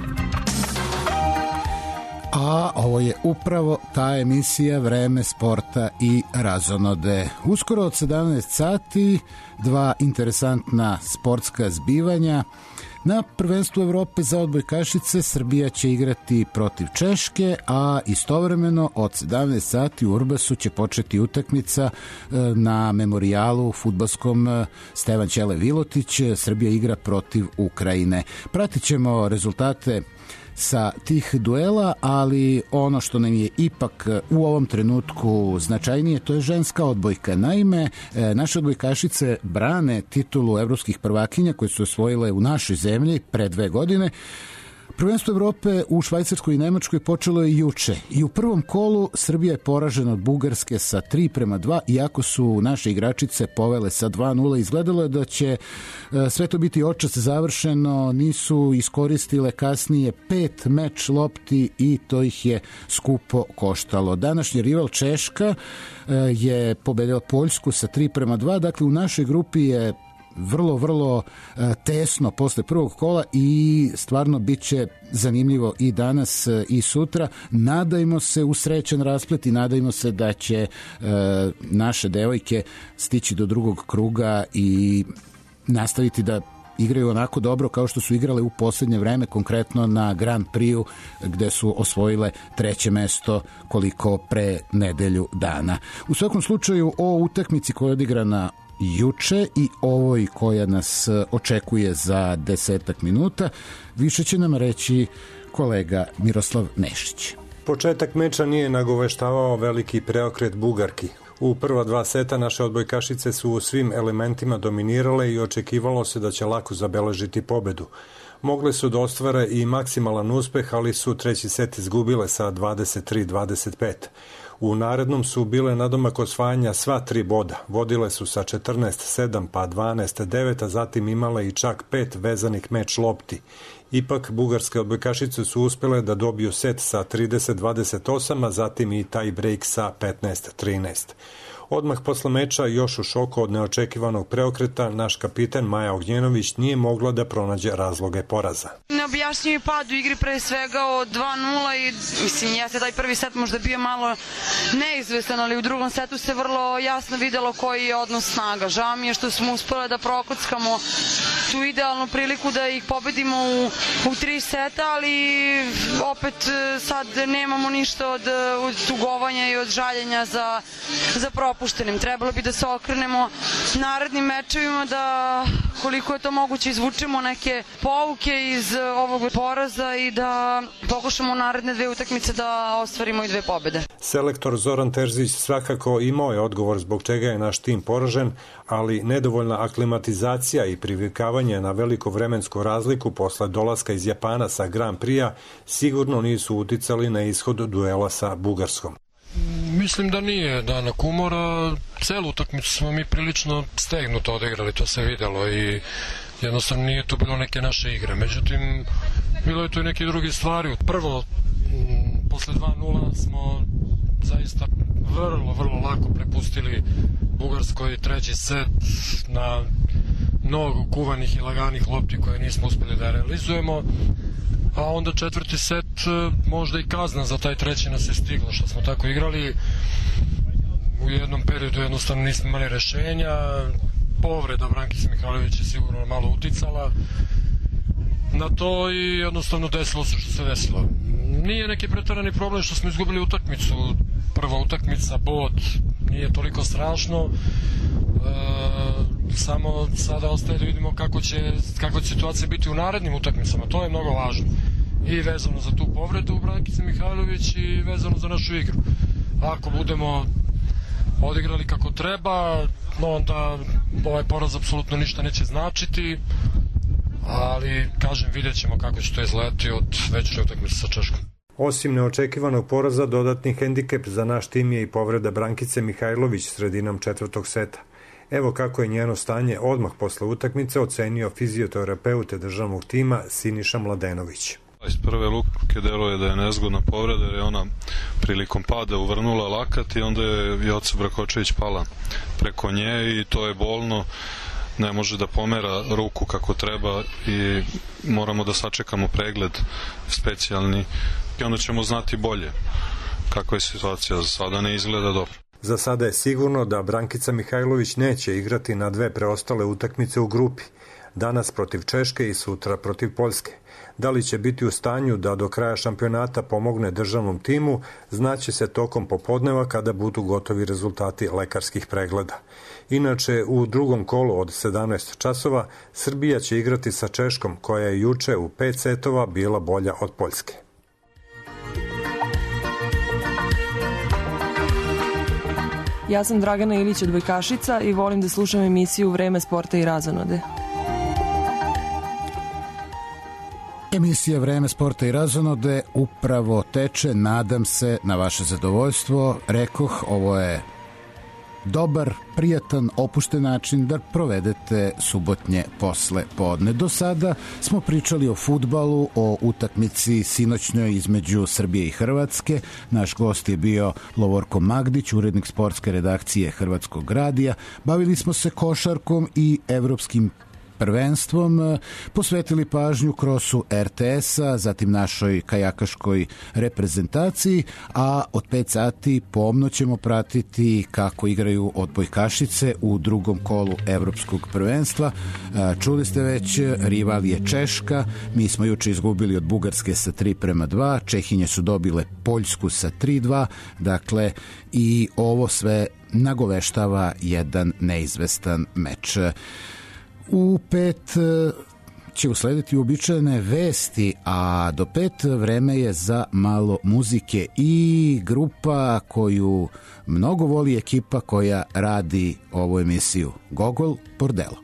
A ovo je upravo ta emisija Vreme sporta i razonode. Uskoro od 17 sati 2 interesantna sportska zbivanja. Na prvenstvu Evrope za odbojkašice Srbija će igrati protiv Češke, a istovremeno od 17 sati u Urbasu će početi utakmica na memorijalu fudbalskom Stevan Ćele Vilotić. Srbija igra protiv Ukrajine. Pratit ćemo rezultate sa tih duela, ali ono što nam je ipak u ovom trenutku značajnije, to je ženska odbojka. Naime, naše odbojkašice brane titulu evropskih prvakinja koje su osvojile u našoj zemlji pre 2 godine. Prvenstvo Evrope u Švajcarskoj i Nemačkoj počelo je juče i u prvom kolu Srbija je poražena od Bugarske sa 3:2, iako su naše igračice povele sa 2:0. Izgledalo je da će sve to biti očas završeno, nisu iskoristile kasnije 5 meč lopti i to ih je skupo koštalo. Današnji rival Češka je pobedila Poljsku sa 3:2, dakle u našoj grupi je vrlo tesno posle prvog kola i stvarno bit će zanimljivo i danas i sutra. Nadajmo se u srećan rasplet i nadajmo se da će naše devojke stići do drugog kruga i nastaviti da igraju onako dobro kao što su igrale u poslednje vreme, konkretno na Grand Prix-u gde su osvojile 3. mesto koliko pre nedelju dana. U svakom slučaju o utakmici koja je odigrana juče i ovoj koja nas očekuje za 10 minuta više će nam reći kolega Miroslav Nešić. Početak meča nije nagoveštavao veliki preokret Bugarki. U prva 2 seta naše odbojkašice su u svim elementima dominirale i očekivalo se da će lako zabeležiti pobedu. Mogle su da ostvare i maksimalan uspeh, ali su 3. set izgubile sa 23-25. U narednom su bile nadomak osvajanja sva 3 boda. Vodile su sa 14-7 pa 12-9, a zatim imale i čak 5 vezanih meč lopti. Ipak, bugarske odbojkašice su uspele da dobiju set sa 30-28, a zatim i taj break sa 15-13. Odmah posle meča, još u šoku od neočekivanog preokreta, naš kapiten Maja Ognjenović nije mogla da pronađe razloge poraza. Neobjašnjivi pad u igri pre svega od 2:0 i mislim jeste taj prvi set možda bio malo neizvestan, ali u drugom setu se vrlo jasno videlo koji je odnos snaga. Žao mi je što smo uspeli da prokockamo tu idealnu priliku da ih pobedimo u 3 seta, ali opet sad nemamo ništa od tugovanja i od žaljenja za propuštenim. Trebalo bi da se okrenemo narednim mečevima, da koliko je to moguće izvučemo neke pouke iz ovog poraza i da pokušamo naredne 2 utakmice da ostvarimo i 2 pobede. Selektor Zoran Terzić svakako imao je odgovor zbog čega je naš tim poražen, ali nedovoljna aklimatizacija i privikavanje na veliku vremensku razliku posle dolaska iz Japana sa Grand Prix-a sigurno nisu uticali na ishod duela sa Bugarskom. Mislim da nije danak umora, celu utakmicu smo mi prilično stegnuto odigrali, to se videlo i jednostavno nije tu bilo neke naše igre. Međutim, bilo je tu i neke druge stvari. Prvo, posle 2:0 smo zaista vrlo lako prepustili Bugarskoj treći set na mnogo kuvanih i laganih lopti koje nismo uspeli da realizujemo. A onda četvrti set, možda i kazna za taj treći nas je stigla što smo tako igrali. U jednom periodu jednostavno nismo imali rešenja. Povreda Brankice Mihajlović je sigurno malo uticala na to i jednostavno desilo se što se desilo. Nije neki pretarani problem što smo izgubili utakmicu. Prva utakmica, bod, nije toliko strašno. Samo sada ostaje da vidimo kako će situacija biti u narednim utakmicama. To je mnogo važno. I vezano za tu povredu Brankice Mihajlović i vezano za našu igru. Ako budemo odigrali kako treba, onda ovaj poraz apsolutno ništa neće značiti, ali kažem, vidjet ćemo kako će to izgledati od večernje utakmice sa Češkom. Osim neočekivanog poraza, dodatni hendikep za naš tim je i povreda Brankice Mihajlović sredinom četvrtog seta. Evo kako je njeno stanje odmah posle utakmice ocenio fizioterapeute državnog tima Siniša Mladenović. Iz prve luke deluje da je nezgodna povreda jer je ona prilikom pada uvrnula lakat i onda je Joca Brakočević pala preko nje i to je bolno. Ne može da pomera ruku kako treba i moramo da sačekamo pregled specijalni i onda ćemo znati bolje kakva je situacija. Za sada ne izgleda dobro. Za sada je sigurno da Brankica Mihajlović neće igrati na 2 preostale utakmice u grupi, danas protiv Češke i sutra protiv Poljske. Da li će biti u stanju da do kraja šampionata pomogne državnom timu, znaće se tokom popodneva kada budu gotovi rezultati lekarskih pregleda. Inače, u drugom kolu od 17 časova Srbija će igrati sa Češkom, koja je juče u 5 setova bila bolja od Poljske. Ja sam Dragana Ilić odbojkašica i volim da slušam emisiju Vreme sporta i razonode. Emisija Vreme sporta i razonode upravo teče, nadam se, na vaše zadovoljstvo. Rekoh, ovo je dobar, prijatan, opušten način da provedete subotnje posle podne. Do sada smo pričali o fudbalu, o utakmici sinoćnjoj između Srbije i Hrvatske. Naš gost je bio Lovorko Magdić, urednik sportske redakcije Hrvatskog radija. Bavili smo se košarkom i evropskim prvenstvom, posvetili pažnju krosu RTS-a, zatim našoj kajakaškoj reprezentaciji, a od 5 sati pomno ćemo pratiti kako igraju odbojkašice u drugom kolu evropskog prvenstva. Čuli ste već, rival je Češka, mi smo juče izgubili od Bugarske sa 3:2, Čehinje su dobile Poljsku sa 3:2, dakle i ovo sve nagoveštava jedan neizvestan meč. U 5 će uslediti uobičajene vesti, a do 5 vreme je za malo muzike i grupa koju mnogo voli ekipa koja radi ovu emisiju, Gogol Bordello.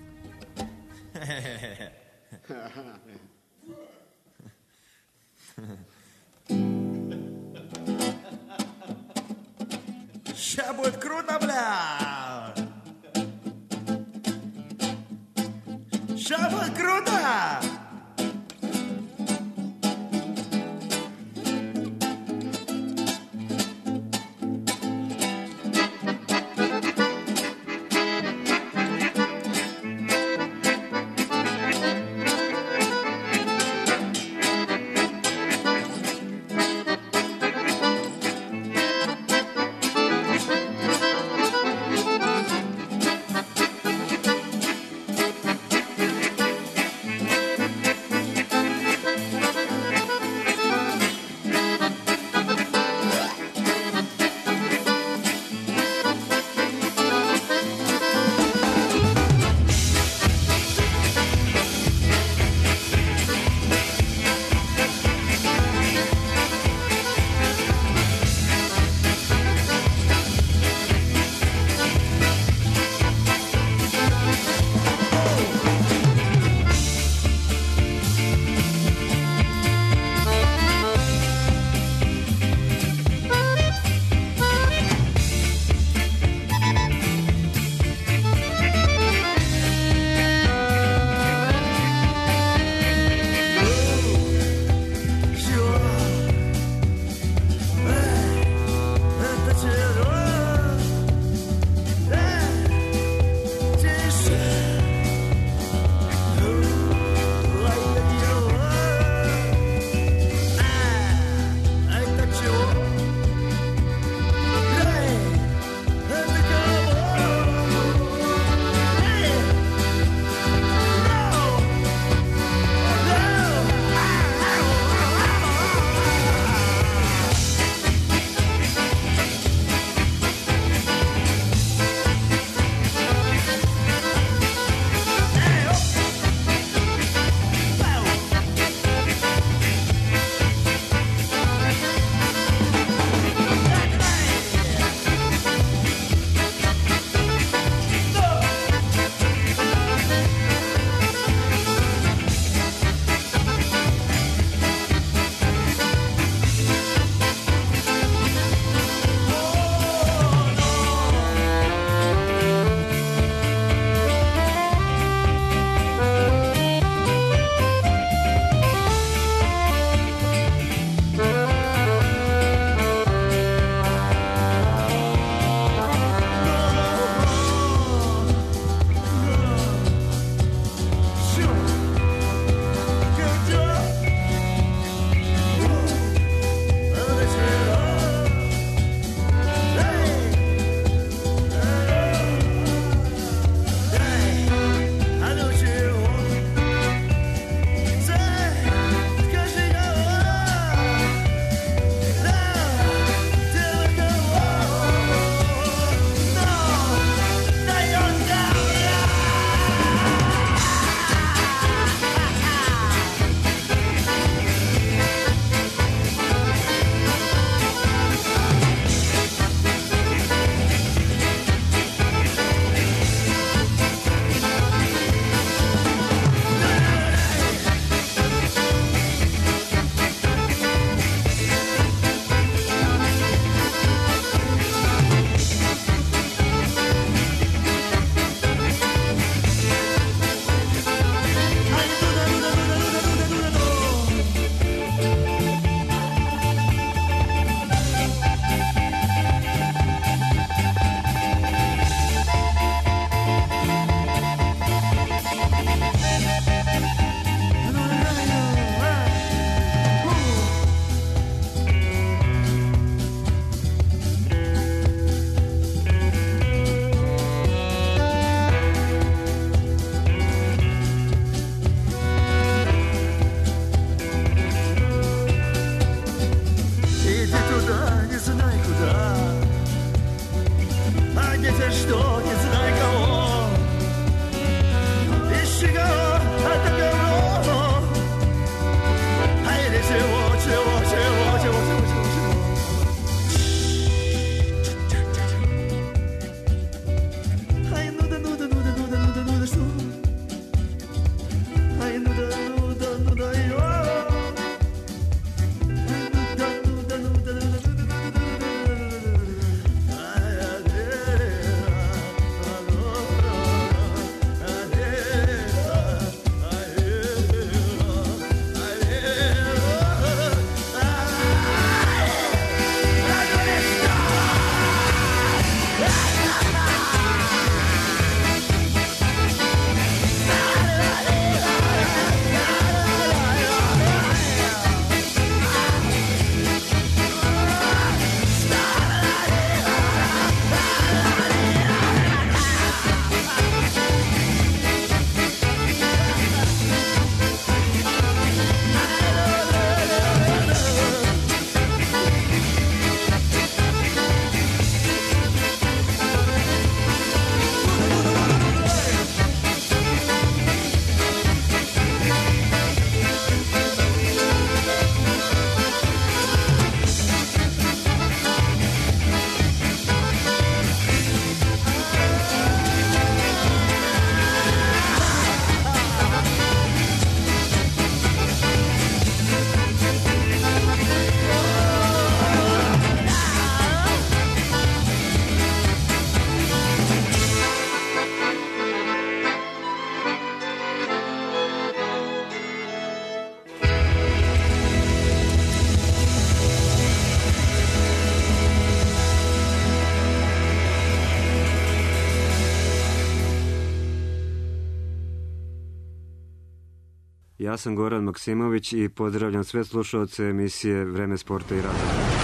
Ща будет круто, бля! Ща будет круто! Ja sam Goran Maksimović i pozdravljam sve slušaoce emisije Vreme sporta i razvoja.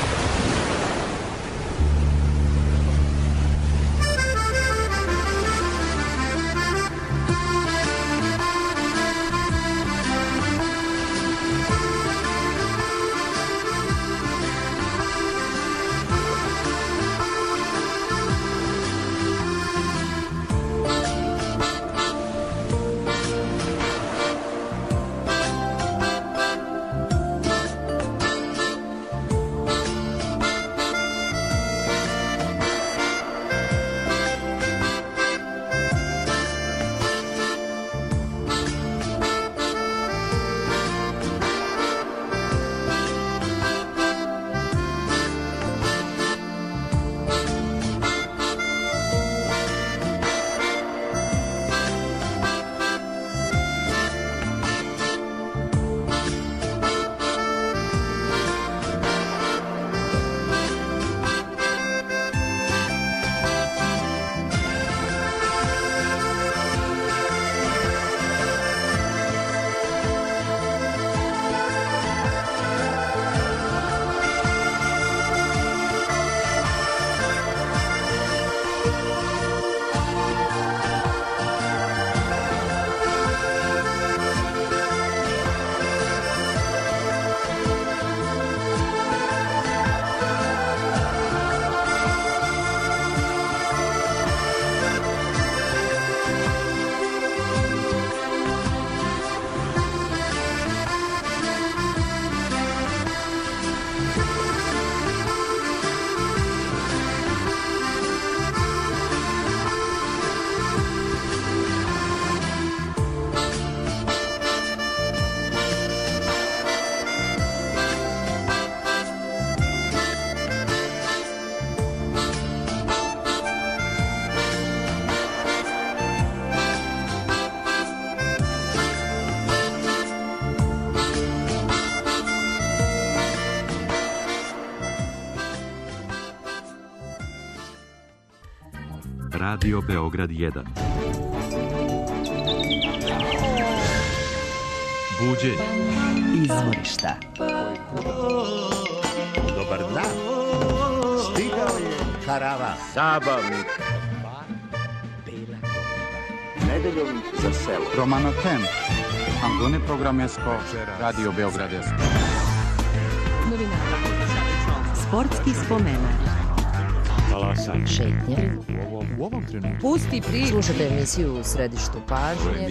Radio Beograd 1. Buđenje. Izvorišta. Dobar dan. Stigao je karavan. Zabavnik. Nedeljom za selo. Romano Tem. Angone Programesko. Radio Beograd 1. Sportski spomenak. Šetnje. U ovom trenutku. Pusti priču. Slušajte emisiju u središtu pažnje.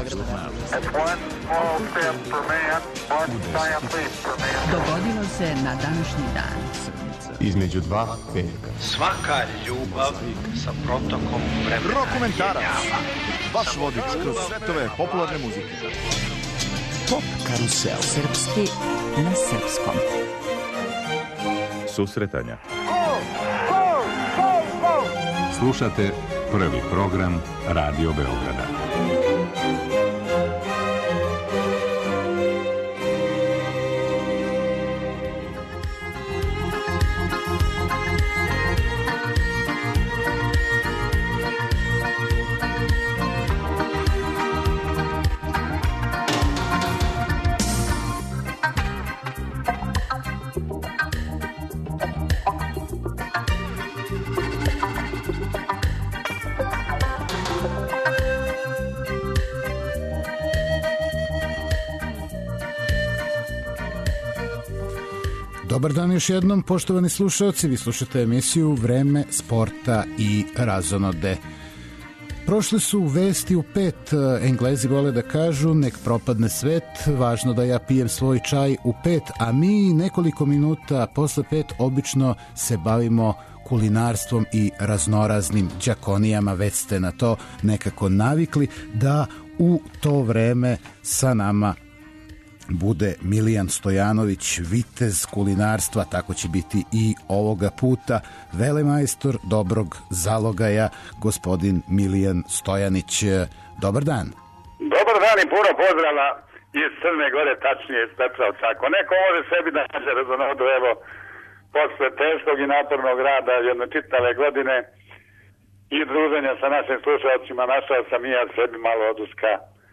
Dogodilo se na današnji dan. Između dva petka. Svaka ljubav sa protokom vremena. Rokomentarac. Vaš vodič kroz svetove popularne muzike. Pop karusel. Srpski na srpskom. Susretanja. Slušate prvi program Radio Beograda. Dobar dan još jednom, poštovani slušalci, vi slušate emisiju Vreme sporta i razonode. Prošle su vesti u 5, Englezi vole da kažu nek propadne svet, važno da ja pijem svoj čaj u 5, a mi nekoliko minuta posle 5 obično se bavimo kulinarstvom i raznoraznim đakonijama, već ste na to nekako navikli da u to vreme sa nama bude Milijan Stojanović, vitez kulinarstva, tako će biti i ovoga puta, velemajstor dobrog zalogaja, gospodin Milijan Stojanić. Dobar dan. Dobar dan i puno pozdrava iz Crne Gore, tačnije iz Petrovca. Ako neko može sebi da nađe razonodu, evo, posle teškog i napornog rada jedne čitave godine i druženja sa našim slušalcima, našao sam i ja sebi malo oduska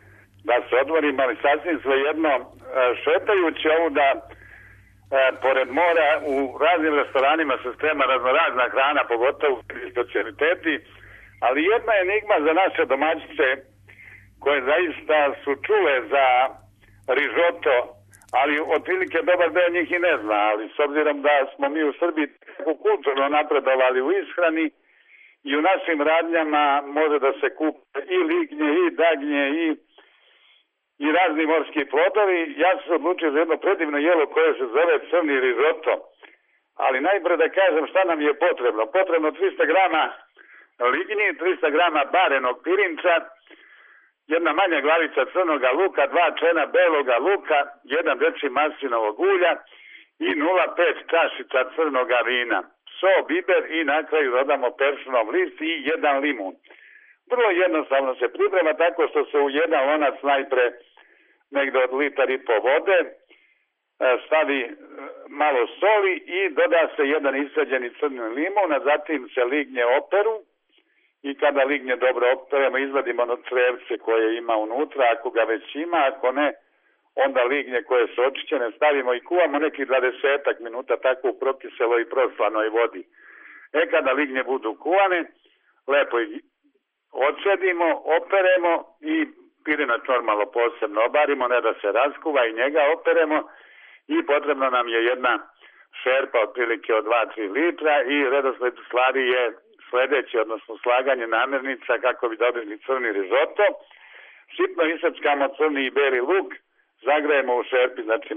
da se odmorim, ali sasvim svejedno, šetajući ovuda pored mora u raznim restoranima se sprema raznorazna hrana, pogotovo u specialiteti, ali jedna enigma za naše domaćice koje zaista su čule za rižoto, ali otprilike dobar deo njih i ne zna, ali s obzirom da smo mi u Srbiji kulturno napredovali u ishrani i u našim radnjama može da se kupe i lignje, i dagnje, i razni morski plodovi. Ja sam se odlučio za jedno predivno jelo koje se zove crni rižoto. Ali najprije da kažem šta nam je potrebno. Potrebno 300 grama lignji, 300 grama barenog pirinča, jedna manja glavica crnoga luka, 2 čena beloga luka, 1 deci maslinovog ulja i 0,5 čašica crnoga vina. So, biber i na kraju dodamo peršunov list i 1 limun. Vrlo jednostavno se priprema tako što se u jedan lonac najpre negde od 1,5 litara vode stavi malo soli i doda se jedan isađeni crni limun, a zatim se lignje operu i kada lignje dobro operemo izvadimo ono crevce koje ima unutra, ako ga već ima, ako ne, onda lignje koje su očišćene stavimo i kuvamo nekih 20 minuta tako u prokiseloj i proslanoj vodi. Kada lignje budu kuvane, lepo ih odšedimo, operemo i pirinač normalno posebno obarimo, ne da se raskuva i njega operemo i potrebno nam je jedna šerpa otprilike od 2-3 litra i redosled stvari je sledeći, odnosno slaganje namirnica kako bi dobili crni rižoto. Sitno isečkamo crni i beli luk, zagrejemo u šerpi, znači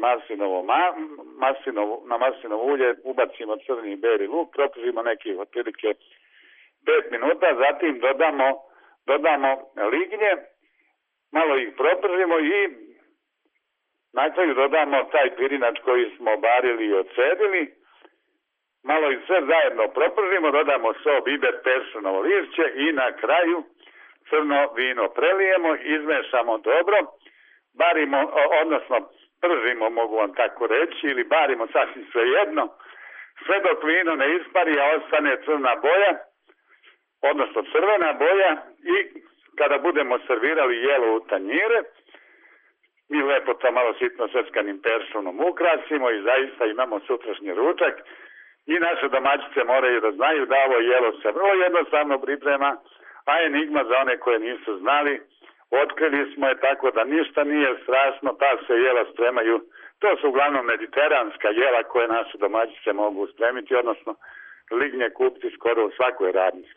na maslinovo ulje, ubacimo crni i beli luk, propržimo nekih otprilike 5 minuta, zatim dodamo lignje, malo ih propržimo i na kraju dodamo taj pirinač koji smo obarili i ocedili, malo ih sve zajedno propržimo, dodamo so, biber, peršunovo lišće i na kraju crno vino prelijemo, izmešamo dobro, barimo, odnosno pržimo, mogu vam tako reći, ili barimo sasvim svejedno, sve dok vino ne ispari, a ostane crna boja, odnosno crvena boja i kada budemo servirali jelo u tanjire, mi lepo to malo sitno seckanim peršunom ukrasimo i zaista imamo sutrašnji ručak i naše domaćice moraju da znaju da ovo jelo se vrlo jednostavno priprema, a enigma za one koje nisu znali, otkrili smo je tako da ništa nije strašno, ta se jela spremaju, to su uglavnom mediteranska jela koje naše domaćice mogu spremiti, odnosno lignje kupiti skoro u svakoj radnici.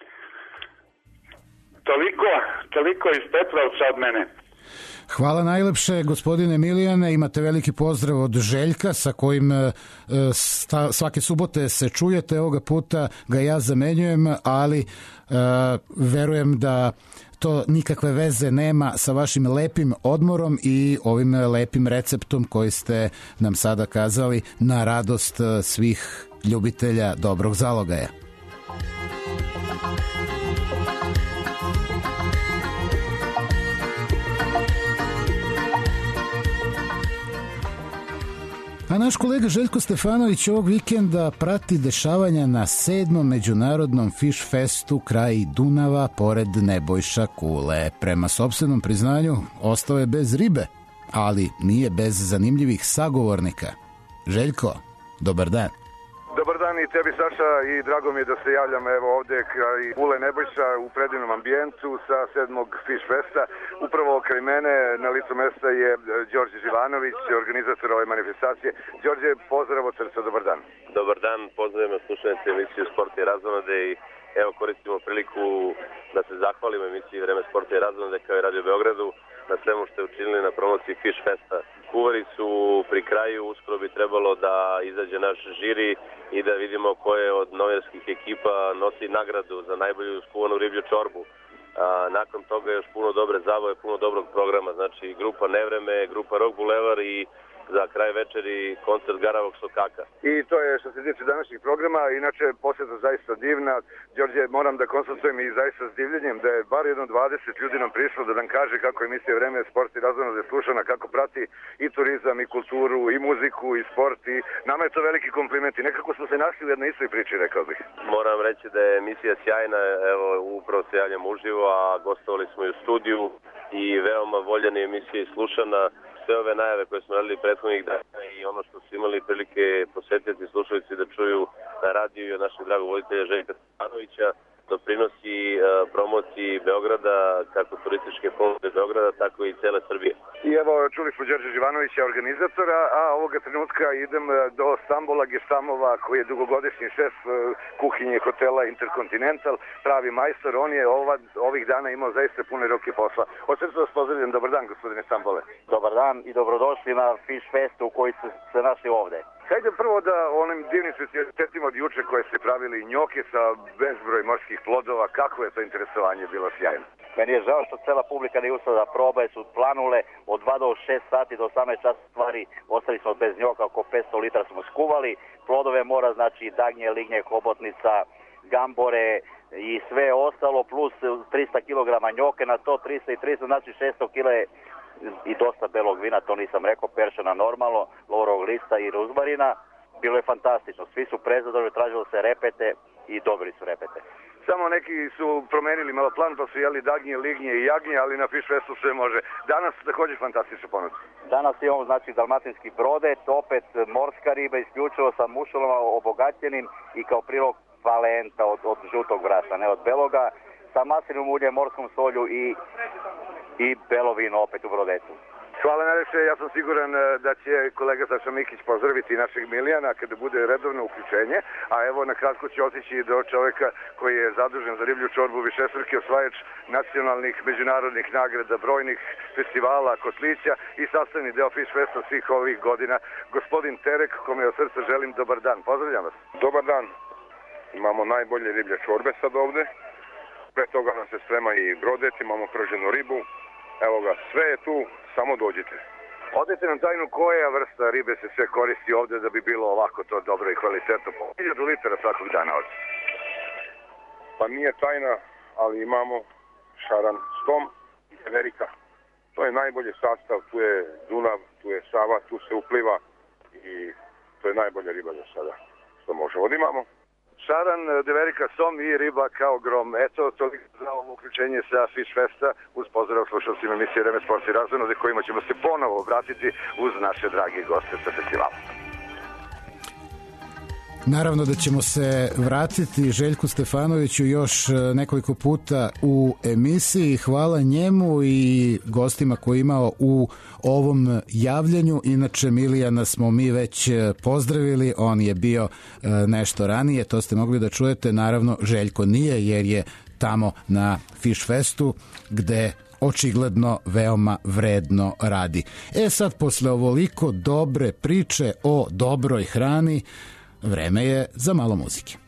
Toliko iz Petrovca od mene. Hvala najlepše, gospodine Milijane. Imate veliki pozdrav od Željka sa kojim svake subote se čujete. Ovoga puta ga ja zamenjujem, ali verujem da to nikakve veze nema sa vašim lepim odmorom i ovim lepim receptom koji ste nam sada kazali na radost svih ljubitelja dobrog zalogaja. A naš kolega Željko Stefanović ovog vikenda prati dešavanja na 7. međunarodnom Fish Festu kraj Dunava pored Nebojša Kule. Prema sopstvenom priznanju ostao je bez ribe, ali nije bez zanimljivih sagovornika. Željko, dobar dan. Dobar dan i tebi, Saša, i drago mi je da se javljam evo ovde kraj Kule Nebojša u predivnom ambijentu sa 7. Fish Festa. Upravo kraj mene na licu mesta je Đorđe Živanović, organizator ove manifestacije. Đorđe, pozdrav od srca, dobar dan. Dobar dan, pozdravljam slušanice emisiju Sporta i razonode i evo koristimo priliku da se zahvalimo emisiji Vreme sporta i razonode kao i Radio Beogradu na svemu što je učinili na promociji Fish Festa. Kuvari su pri kraju, uskoro bi trebalo da izađe naš žiri i da vidimo koje od novinarskih ekipa nosi nagradu za najbolju skuvanu riblju čorbu. Nakon toga još puno dobre zabave, puno dobrog programa, znači grupa Nevreme, grupa Rock Bulevar i za kraj večeri koncert Garavog Sokaka. I to je što se tiče današnjih programa, inače posjeta zaista divna. Đorđe, moram da konstatujem i zaista s divljenjem da je bar jedno 20 ljudi nam prišlo da nam kaže kako emisija Vreme sport i razonode slušana, kako prati i turizam i kulturu i muziku i sport i nama je to veliki kompliment i nekako smo se našli u jednoj istoj priči, rekao bih. Moram reći da je emisija sjajna, evo upravo se javljam uživo, a gostovali smo i u studiju i veoma voljena emisija i slušana. Sve ove najave koje smo radili prethodnih dana i ono što su imali prilike posetiti slušalici da čuju na radiju i od našeg dragog voditelja Željka Stefanovića doprinosi promociji Beograda, kako turističke ponude Beograda, tako i cele Srbije. I evo, čuli smo Đorđe Živanovića, organizatora, a ovoga trenutka idem do Stambola Gestamova, koji je dugogodišnji šef kuhinje hotela Intercontinental, pravi majstor. On je ovih dana imao zaista pune ruke posla. Od srca vas pozdravljam, dobar dan, gospodine Stambole. Dobar dan i dobrodošli na Fish Festu koji su se našli ovde. Hajde prvo da onim divnim specijalitetima od juče koje ste pravili njoke sa bezbroj morskih plodova, kako je to interesovanje bilo sjajno? Meni je žao što cela publika ne uspela da proba, su planule od 2 do 6 sati do 18 časa stvari, ostali smo bez njoka, oko 500 litra smo skuvali, plodove mora, znači dagnje, lignje, hobotnica, gambore i sve ostalo, plus 300 kg njoke, na to 300 i 300, znači 600 kg i dosta belog vina, to nisam rekao, peršana normalno, lorovog lista i ruzmarina. Bilo je fantastično, svi su prezadovoljni, tražilo se repete i dobili su repete. Samo neki su promenili malo plan, pa su jeli dagnje, lignje i jagnje, ali na Fish Festu sve može. Danas također fantastično ponudu. Danas imamo znači dalmatinski brodet, opet morska riba, isključivo sa mušulama obogaćenim i kao prilog valenta od žutog brašna, ne od beloga, sa maslinom uljem, morskom solju i belo vino opet u brodetu. Hvala najlepše, ja sam siguran da će kolega Saša Mikić pozdraviti našeg Milijana kada bude redovno uključenje, a evo na kratko ću otići do čoveka koji je zadužen za riblju čorbu, višestruki osvajač nacionalnih međunarodnih nagrada, brojnih festivala, kotlića i sastavni deo Fish Festa svih ovih godina, gospodin Terek, kome od srca želim dobar dan. Pozdravljam vas. Dobar dan. Imamo najbolje riblje čorbe sad ovde. Pre toga nam se sprema i brodet, imamo prženu ribu. Evo ga, sve je tu, samo dođite. Odete nam tajnu koja vrsta ribe se sve koristi ovde da bi bilo ovako to dobro i kvalitetno. 1000 litara svakog dana ovde. Pa nije tajna, ali imamo šaran, stom i severika. To je najbolji sastav, tu je Dunav, tu je Sava, tu se upliva i to je najbolja riba za sada što možemo da imamo. Šaran, deverika, som i riba kao grom. Eto, toliko za ovo uključenje sa Fish Festa. Uz pozdrav slušalcima emisije Vreme, sport i razonode, kojima ćemo se ponovo vratiti uz naše dragi goste sa festivala. Naravno da ćemo se vratiti Željku Stefanoviću još nekoliko puta u emisiji. Hvala njemu i gostima koji imao u ovom javljanju. Inače, Milijana smo mi već pozdravili, on je bio nešto ranije, to ste mogli da čujete. Naravno, Željko nije, jer je tamo na Fish Festu, gde očigledno veoma vredno radi. Sad, posle ovoliko dobre priče o dobroj hrani, vreme je za malo muzike.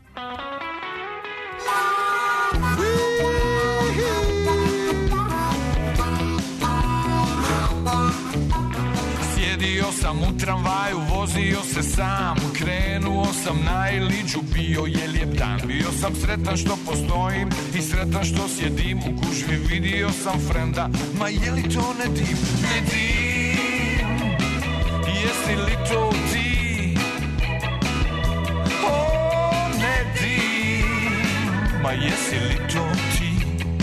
Sjedio sam u tramvaju, vozio se sam, krenuo sam na Iliđu, bio je lijep dan, bio sam sretan što postojim i sretan što sjedim u gužvi, vidio sam frenda, ma je li to ne dim, ne dim, jesi li to ti? Ma jesi li to ti?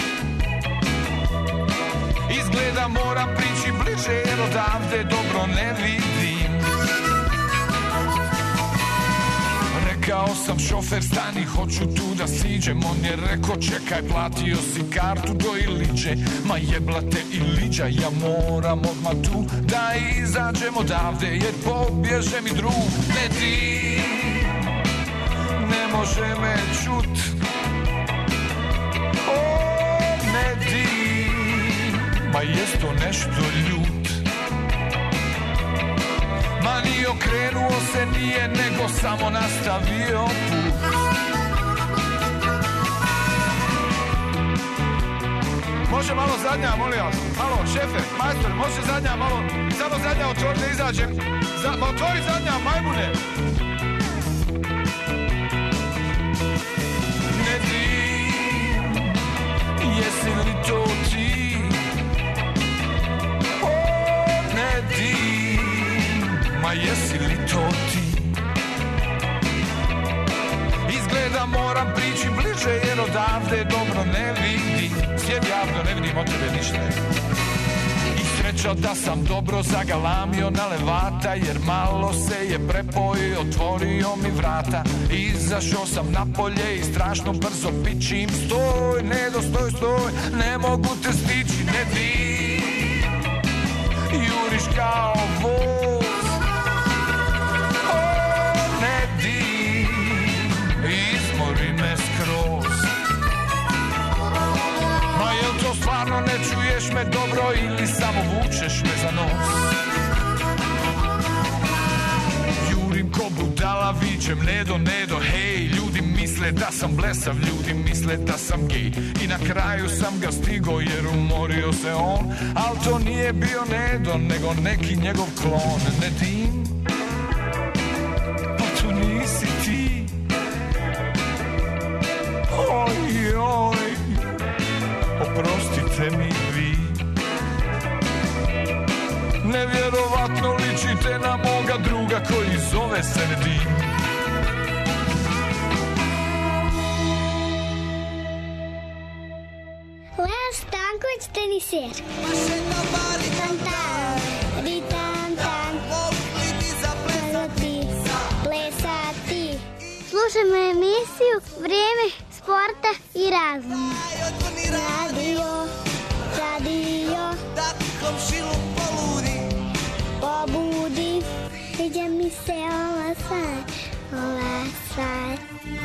Izgleda moram prići bliže jer odavde dobro ne vidim. Rekao sam šofer stani, hoću tu da siđem. On je rekao čekaj, platio si kartu do Iliđe. Ma jeblate Iliđa, ja moram odmah tu da izađem odavde jer pobježe mi drug. Ne ti, ne može me čut. Ma jest to nešto ljut. Ma ni okrenuo se nije, nego samo nastavio put. Može malo zadnja, molim vas. Malo, šefe, majstor, može zadnja, malo. Samo zadnja, otvori da izađem. Otvori zadnja, majmune. Ne dim, jesi li to ti? Ma jesi li to ti? Izgleda moram prići bliže jer odavde dobro ne vidim. Sjedi javno, ne vidim od tebe ništa. sreća da sam dobro zagalamio na levata, jer malo se je prepojio, otvorio mi vrata. Izašao sam napolje i strašno brzo pičim, stoj, Nedo, stoj, stoj, ne mogu te stići, ne di, juriš kao voz, o, ne di, izmori me skroz. Ma jel to stvarno ne čuješ me dobro ili samo vučeš me za nos? Jurim ko budala, vičem Nedo, Nedo, hej. Ljudi misle da sam blesav, ljudi misle da sam gej. I na kraju sam ga stigo jer umorio se on. Al to nije bio Nedo, nego neki njegov klon. Nedim, pa to nisi ti. Oj, oj, oprostite mi vi. Nevjerovatno ličite na moga druga koji zove se Nedim. Lea Stanković, teniser. Plesati. Slušajmo emisiju Vrijeme sporta i razuma. Radio, da komšilu pobudi, sviđa mi se ova stvar.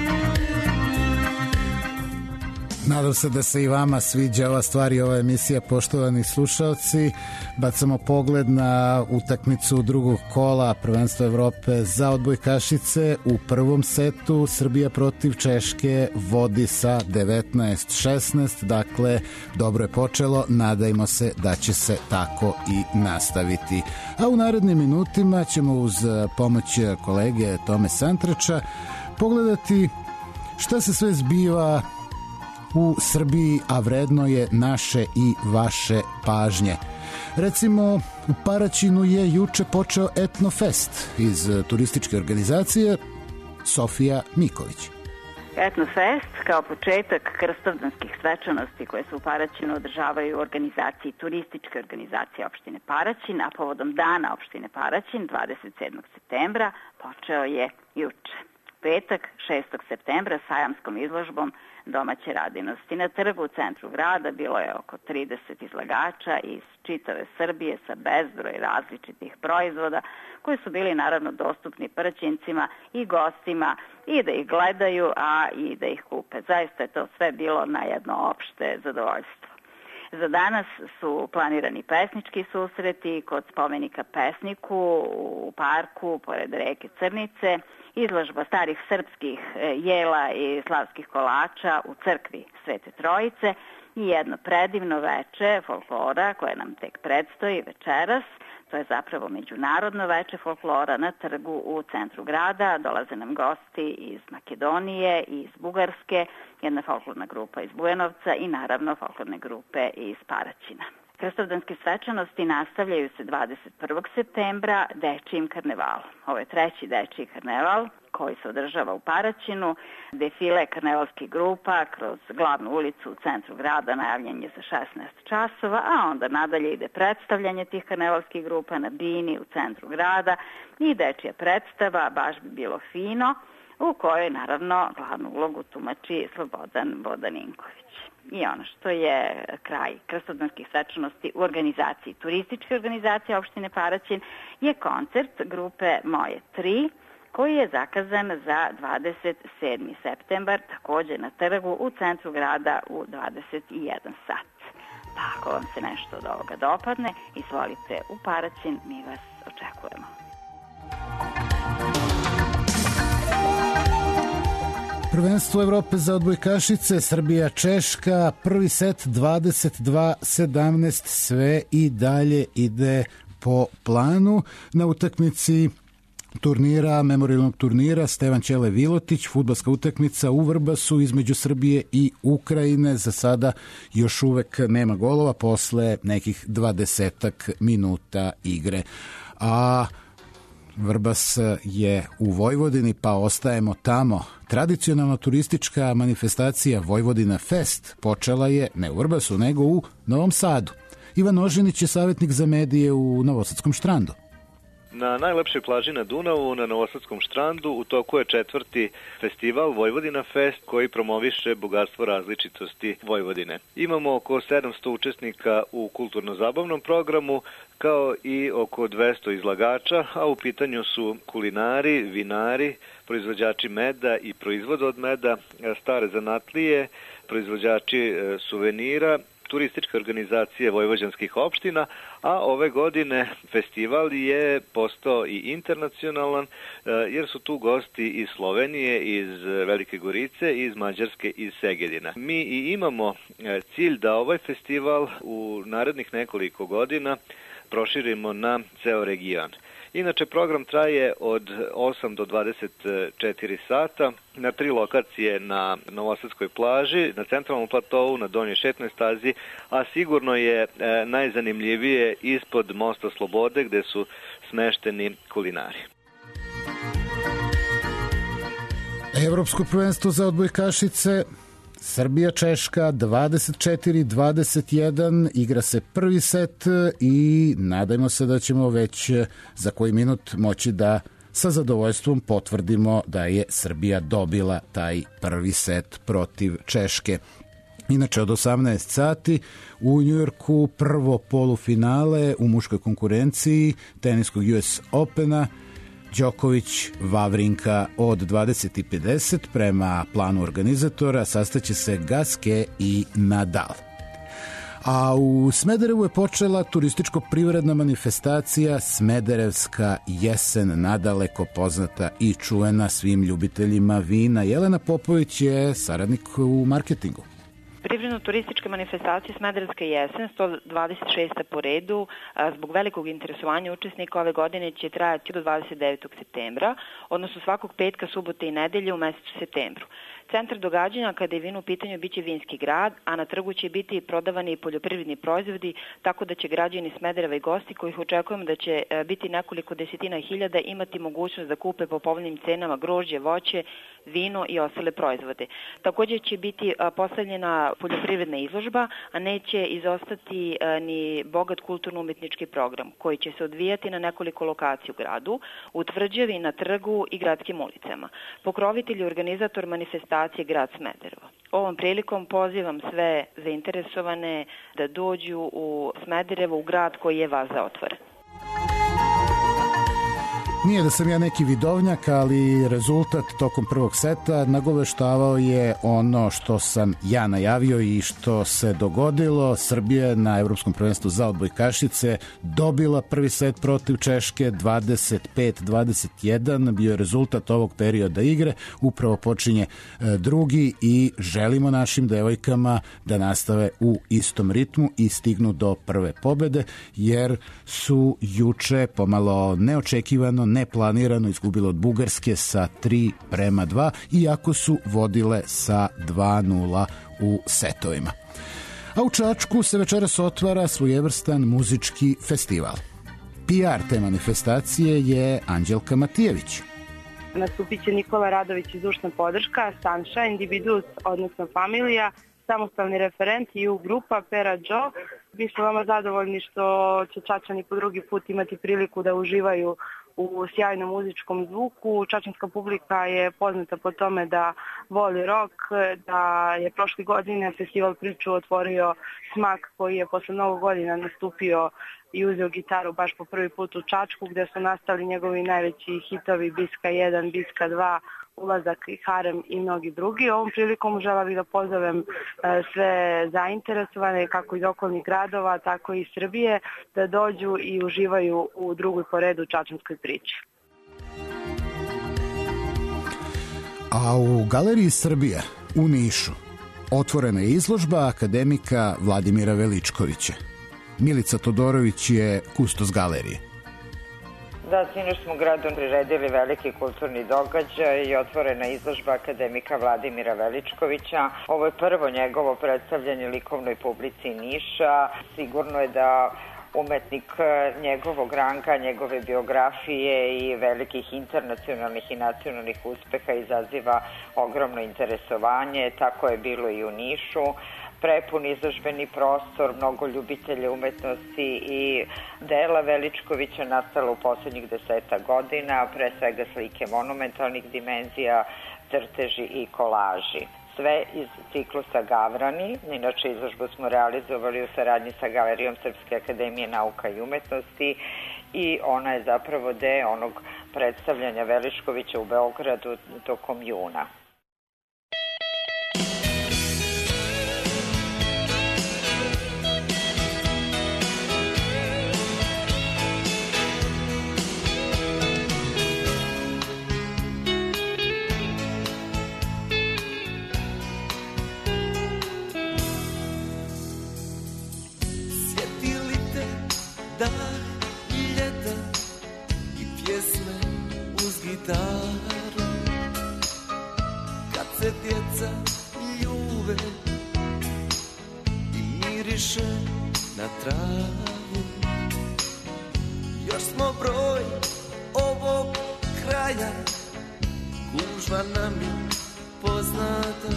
Nadam se da se i vama sviđa ova stvar i ova emisija, poštovani slušalci. Bacamo pogled na utakmicu drugog kola prvenstva Evrope za odbojkašice. U prvom setu Srbija protiv Češke vodi sa 19-16, dakle dobro je počelo, nadajmo se da će se tako i nastaviti. A u narednim minutima ćemo uz pomoć kolege Tome Santrača pogledati šta se sve zbiva u Srbiji, a vredno je naše i vaše pažnje. Recimo, u Paraćinu je juče počeo Etnofest iz turističke organizacije Sofija Miković. Etnofest kao početak krstovdanskih svečanosti koje se u Paraćinu održavaju u organizaciji turističke organizacije opštine Paraćin, a povodom dana opštine Paraćin 27. septembra počeo je juče. Petak 6. septembra sajamskom izložbom domaće radinosti. Na trgu u centru grada bilo je oko 30 izlagača iz čitave Srbije sa bezbroj različitih proizvoda koji su bili naravno dostupni Paraćincima i gostima i da ih gledaju, a i da ih kupe. Zaista je to sve bilo na jedno opšte zadovoljstvo. Za danas su planirani pesnički susreti kod spomenika pesniku u parku pored reke Crnice, izložba starih srpskih jela i slavskih kolača u crkvi Svete Trojice i jedno predivno veče folklora koje nam tek predstoji večeras. To je zapravo međunarodno veče folklora na trgu u centru grada. Dolaze nam gosti iz Makedonije i iz Bugarske, jedna folklorna grupa iz Bujanovca i naravno folklorne grupe iz Paraćina. Krstovdanske svečanosti nastavljaju se 21. septembra dečijim karnevalom. Ovo je treći dečiji karneval koji se održava u Paraćinu. Defile karnevalskih grupa kroz glavnu ulicu u centru grada najavljen je za 16 časova, a onda nadalje ide predstavljanje tih karnevalskih grupa na bini u centru grada i dečija predstava, baš bi bilo fino, u kojoj naravno glavnu ulogu tumači Slobodan Vodaninković. I ono što je kraj krstovdanskih svečanosti u organizaciji turističke organizacije opštine Paraćin je koncert grupe Moje 3 koji je zakazan za 27. septembar također na trgu u centru grada u 21 sat. Pa ako vam se nešto od ovoga dopadne, izvolite u Paraćin, mi vas očekujemo. Prvenstvo Evrope za odbojkašice, Srbija-Češka, prvi set 22-17, sve i dalje ide po planu. Na utakmici turnira, memorijalnog turnira Stevan Ćele Vilotić, fudbalska utakmica u Vrbasu između Srbije i Ukrajine. Za sada još uvek nema golova posle nekih 20 minuta igre. A Vrbas je u Vojvodini, pa ostajemo tamo. Tradicionalna turistička manifestacija Vojvodina Fest počela je ne u Vrbasu, nego u Novom Sadu. Ivan Oženić je savjetnik za medije u Novosadskom Štrandu. Na najlepšoj plaži na Dunavu, na Novosadskom Štrandu, u toku je 4. festival Vojvodina Fest koji promoviše bogatstvo različitosti Vojvodine. Imamo oko 700 učesnika u kulturno-zabavnom programu, kao i oko 200 izlagača, a u pitanju su kulinari, vinari, proizvođači meda i proizvoda od meda, stare zanatlije, proizvođači suvenira, turističke organizacije vojvođanskih opština, a ove godine festival je postao i internacionalan jer su tu gosti iz Slovenije, iz Velike Gorice, iz Mađarske i iz Segedina. Mi i imamo cilj da ovaj festival u narednih nekoliko godina proširimo na ceo region. Inače, program traje od 8 do 24 sata na 3 lokacije na Novosadskoj plaži, na centralnom platovu, na Donjoj šetnoj stazi, a sigurno je najzanimljivije ispod Mosta Slobode gde su smešteni kulinari. Evropsko prvenstvo za odbojkašice, Srbija-Češka 24-21, igra se prvi set i nadajmo se da ćemo već za koji minut moći da sa zadovoljstvom potvrdimo da je Srbija dobila taj prvi set protiv Češke. Inače, od 18 sati u Njujorku prvo polufinale u muškoj konkurenciji teniskog US Opena, Đoković, Vavrinka od 20:50 prema planu organizatora sastaće se Gasquet i Nadal. A u Smederevu je počela turističko-privredna manifestacija Smederevska jesen, nadaleko poznata i čuvena svim ljubiteljima vina. Jelena Popović je saradnik u marketingu. Privredno-turistička manifestacija Smederevska jesen, 126. po redu, zbog velikog interesovanja učesnika ove godine će trajati do 29. septembra, odnosno svakog petka, subote i nedelje u mesecu septembru. Centar događanja kada je vino u pitanju biće vinski grad, a na trgu će biti prodavani poljoprivredni proizvodi, tako da će građani Smedereva i gosti, kojih očekujemo da će biti nekoliko desetina hiljada, imati mogućnost da kupe po povoljnim cenama grožđe, voće, vino i ostale proizvode. Također će biti postavljena poljoprivredna izložba, a neće izostati ni bogat kulturno-umetnički program, koji će se odvijati na nekoliko lokacija u gradu, u tvrđavi, na trgu i gradskim ulicama. Pokrovitelj i organizator manifestacije grad Smederevo. Ovom prilikom pozivam sve zainteresovane da dođu u Smederevo, u grad koji je vas za otvoren. Nije da sam ja neki vidovnjak, ali rezultat tokom prvog seta nagoveštavao je ono što sam ja najavio i što se dogodilo. Srbija na Evropskom prvenstvu za odbojkašice dobila prvi set protiv Češke 25-21. Bio je rezultat ovog perioda igre. Upravo počinje drugi i želimo našim devojkama da nastave u istom ritmu i stignu do prve pobede, jer su juče pomalo neočekivano, neplanirano izgubile od Bugarske sa 3:2, iako su vodile sa 2:0 u setovima. A u Čačku se večeras otvara svojevrstan muzički festival. PR te manifestacije je Anđelka Matijević. Nastupit će Nikola Radović i zdušna podrška, Sunshine, Individuals, odnosno Familija, samostalni referent i U grupa, Pera Joe. Mi smo veoma zadovoljni što će Čačani po drugi put imati priliku da uživaju u sjajnom muzičkom zvuku. Čačanska publika je poznata po tome da voli rock, da je prošle godine festival priču otvorio Smak, koji je posle mnogo godina nastupio i uzeo gitaru baš po prvi put u Čačku, gde su nastali njegovi najveći hitovi Biska 1, Biska 2, Ulazak i Harem i mnogi drugi. Ovom prilikom žela bih da pozovem sve zainteresovane, kako iz okolnih gradova, tako i iz Srbije, da dođu i uživaju u drugoj po redu čačanskoj priči. A u Galeriji Srbije u Nišu otvorena je izložba akademika Vladimira Veličkovića. Milica Todorović je kustos galerije. Da, sinoć smo gradom priredili veliki kulturni događaj i otvorena izložba akademika Vladimira Veličkovića. Ovo je prvo njegovo predstavljanje likovnoj publici Niša. Sigurno je da umetnik njegovog ranga, njegove biografije i velikih internacionalnih i nacionalnih uspeha izaziva ogromno interesovanje. Tako je bilo i u Nišu. prepun izložbeni prostor, mnogo ljubitelja umetnosti i dela Veličkovića nastala u poslednjih 10 godina, pre svega slike monumentalnih dimenzija, crteži i kolaži. Sve iz ciklusa Gavrani, inače izložbu smo realizovali u saradnji sa Galerijom Srpske akademije nauka i umetnosti i ona je zapravo deo onog predstavljanja Veličkovića u Beogradu tokom juna. Kad se djeca ljube i miriše na travu, još smo broj ovog kraja, gužva nam je poznata,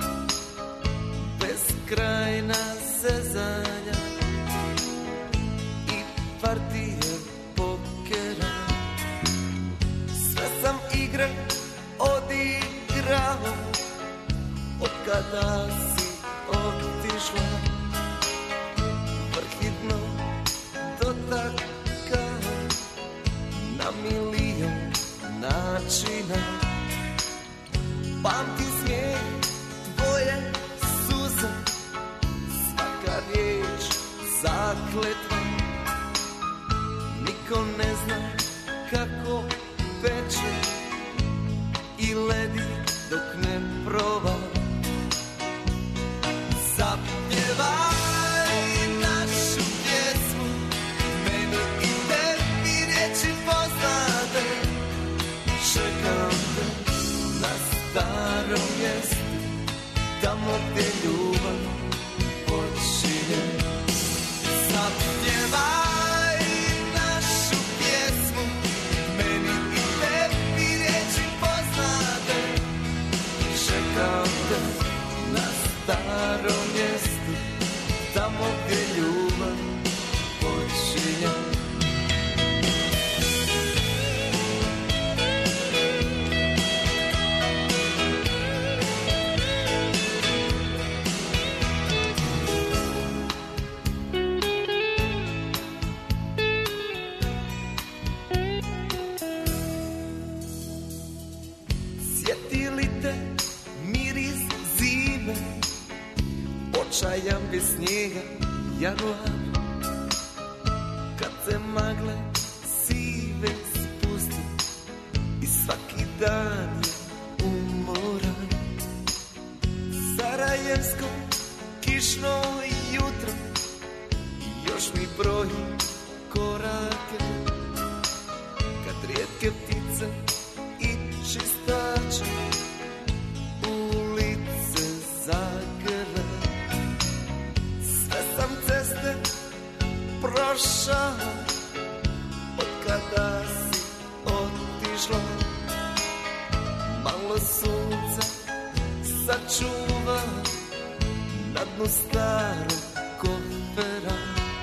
beskrajna zezanja i partije pokera. Sve sam igre odigrao od kada si otišla, vrhitno dotakao na milion načina. Pamtim smijeh tvoje suze, svaka riječ zakletva. Niko ne zna kako peče i ledi dok ne proba. Zapjevaj našu pjesmu, meni i tebi riječi poznate. Čekam te na starom mjestu, tamo gdje ljubav počinje. Zapjevaj našu pjesmu, meni i tebi riječi poznate. Čekam te na starom mjestu, tamo gdje ljubav počinje. Očajan bez snijega januar, kad se magle sive spuste i svaki dan je umoran. Sarajevsko kišno jutro još mi broji korake, kad rijetke ptice i čistače ulice zagrle. Ceste prošao od kada si otišla, malo sunca sačuva na dnu starog kofera.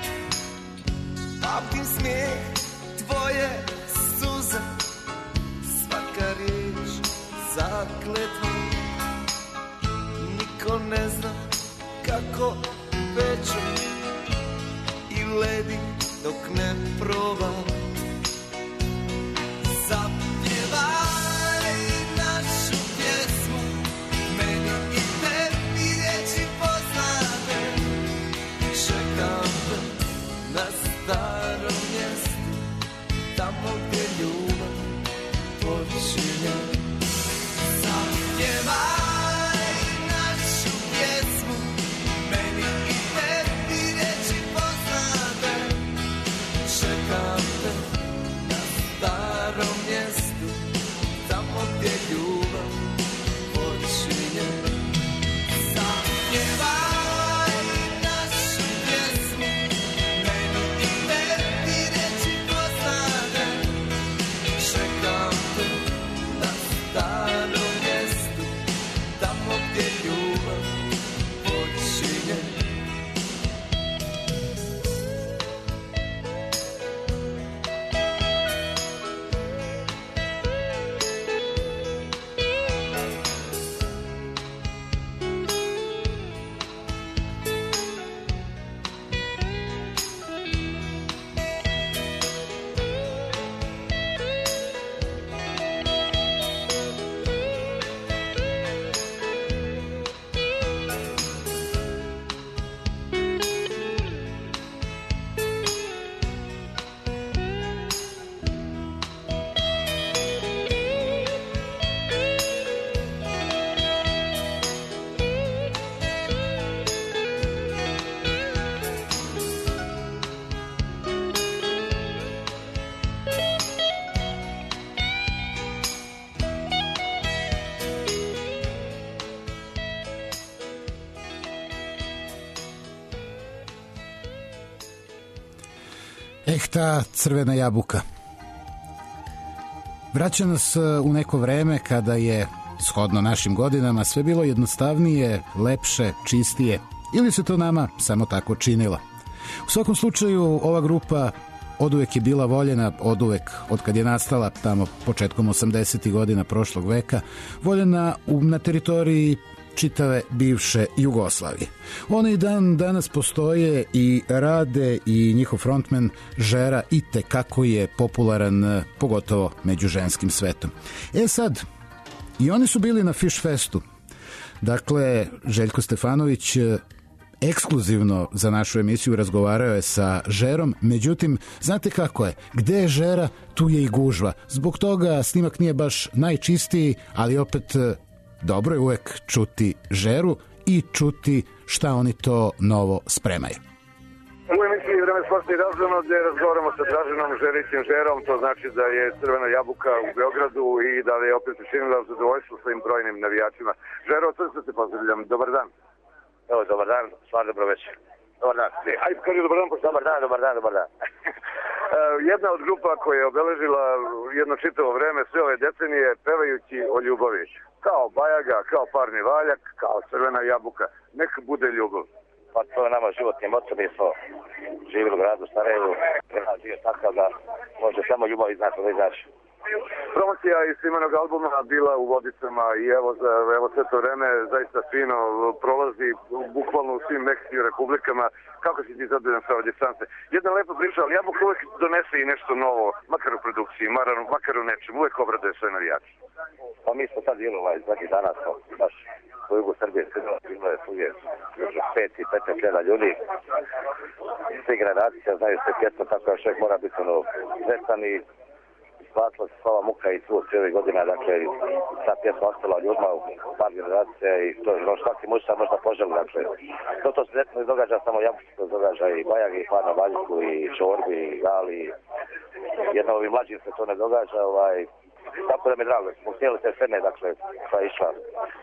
Pamtim smijeh tvoje suze, svaka riječ zakletva. Niko ne zna kako peče i ledi dok ne Ta crvena jabuka vraća nas u neko vreme kada je, shodno našim godinama, sve bilo jednostavnije, lepše, čistije, ili se to nama samo tako činilo. U svakom slučaju, ova grupa oduvek je bila voljena, oduvek, od kad je nastala tamo početkom 80. godina prošlog veka, voljena na teritoriji čitave bivše Jugoslavije. Oni i danas postoje i rade, i njihov frontman Žera i tekako je popularan, pogotovo među ženskim svetom. Sad, i oni su bili na Fish Festu. Dakle, Željko Stefanović ekskluzivno za našu emisiju razgovarao je sa Žerom, međutim, znate kako je, gde je Žera, tu je i gužva. Zbog toga snimak nije baš najčistiji, ali opet dobro je uvek čuti Žeru i čuti šta oni to novo spremaju. U emisiji Vreme sporta i razvojno gde razgovaramo sa Draženom Žerićem Žerom, to znači da je crvena jabuka u Beogradu i da je opet učinila zadovoljstvo svojim brojnim navijačima. Žero, od srca te pozdravljam, dobar dan. Evo, dobar dan, stvar dobro večer. Dobar dan. Ajde, kaži dobar dan. Dobar dan. Jedna od grupa koja je obeležila jedno čitavo vreme, sve ove decenije, pevajući o ljubavi. Kao Bajaga, kao Parni valjak, kao crvena jabuka. Neka bude ljubav. Pa to je nama životni moto, mi smo živjeli u gradu Sarajevu, grad je takav da može samo ljubav iznaći. Promocija iz Simonog albuma bila u Vodicama i evo sve to vreme zaista fino prolazi bukvalno u svim meksičkim republikama. Kako si ti zadovoljan sa ove distance? Jedna lepa priča, ali jabuka uvek donese i nešto novo, makar u produkciji, makar u nečem, uvek obraduje sve navijače. Pa mi smo sad bilo zadnjih dana, baš u jugu Srbije, bilo je svugdje među 5 i 15 ljudi. Sve generacije znaju sve pjesme, tako da čovjek mora biti sretan i splatila se slava muka i tvoj cijeli godina, dakle, ta pjesma ostala ljudima u par generacija i to je svaki muž sam možda poželi, dakle. To se ne događa samo jabuci, to se događa i Bajagi, i Parna Valjiku, i Čorbi, i Gali, jedno ovim mlađim se to ne događa, tako da mi je drago, smo htjeli te scene, dakle, koja je išla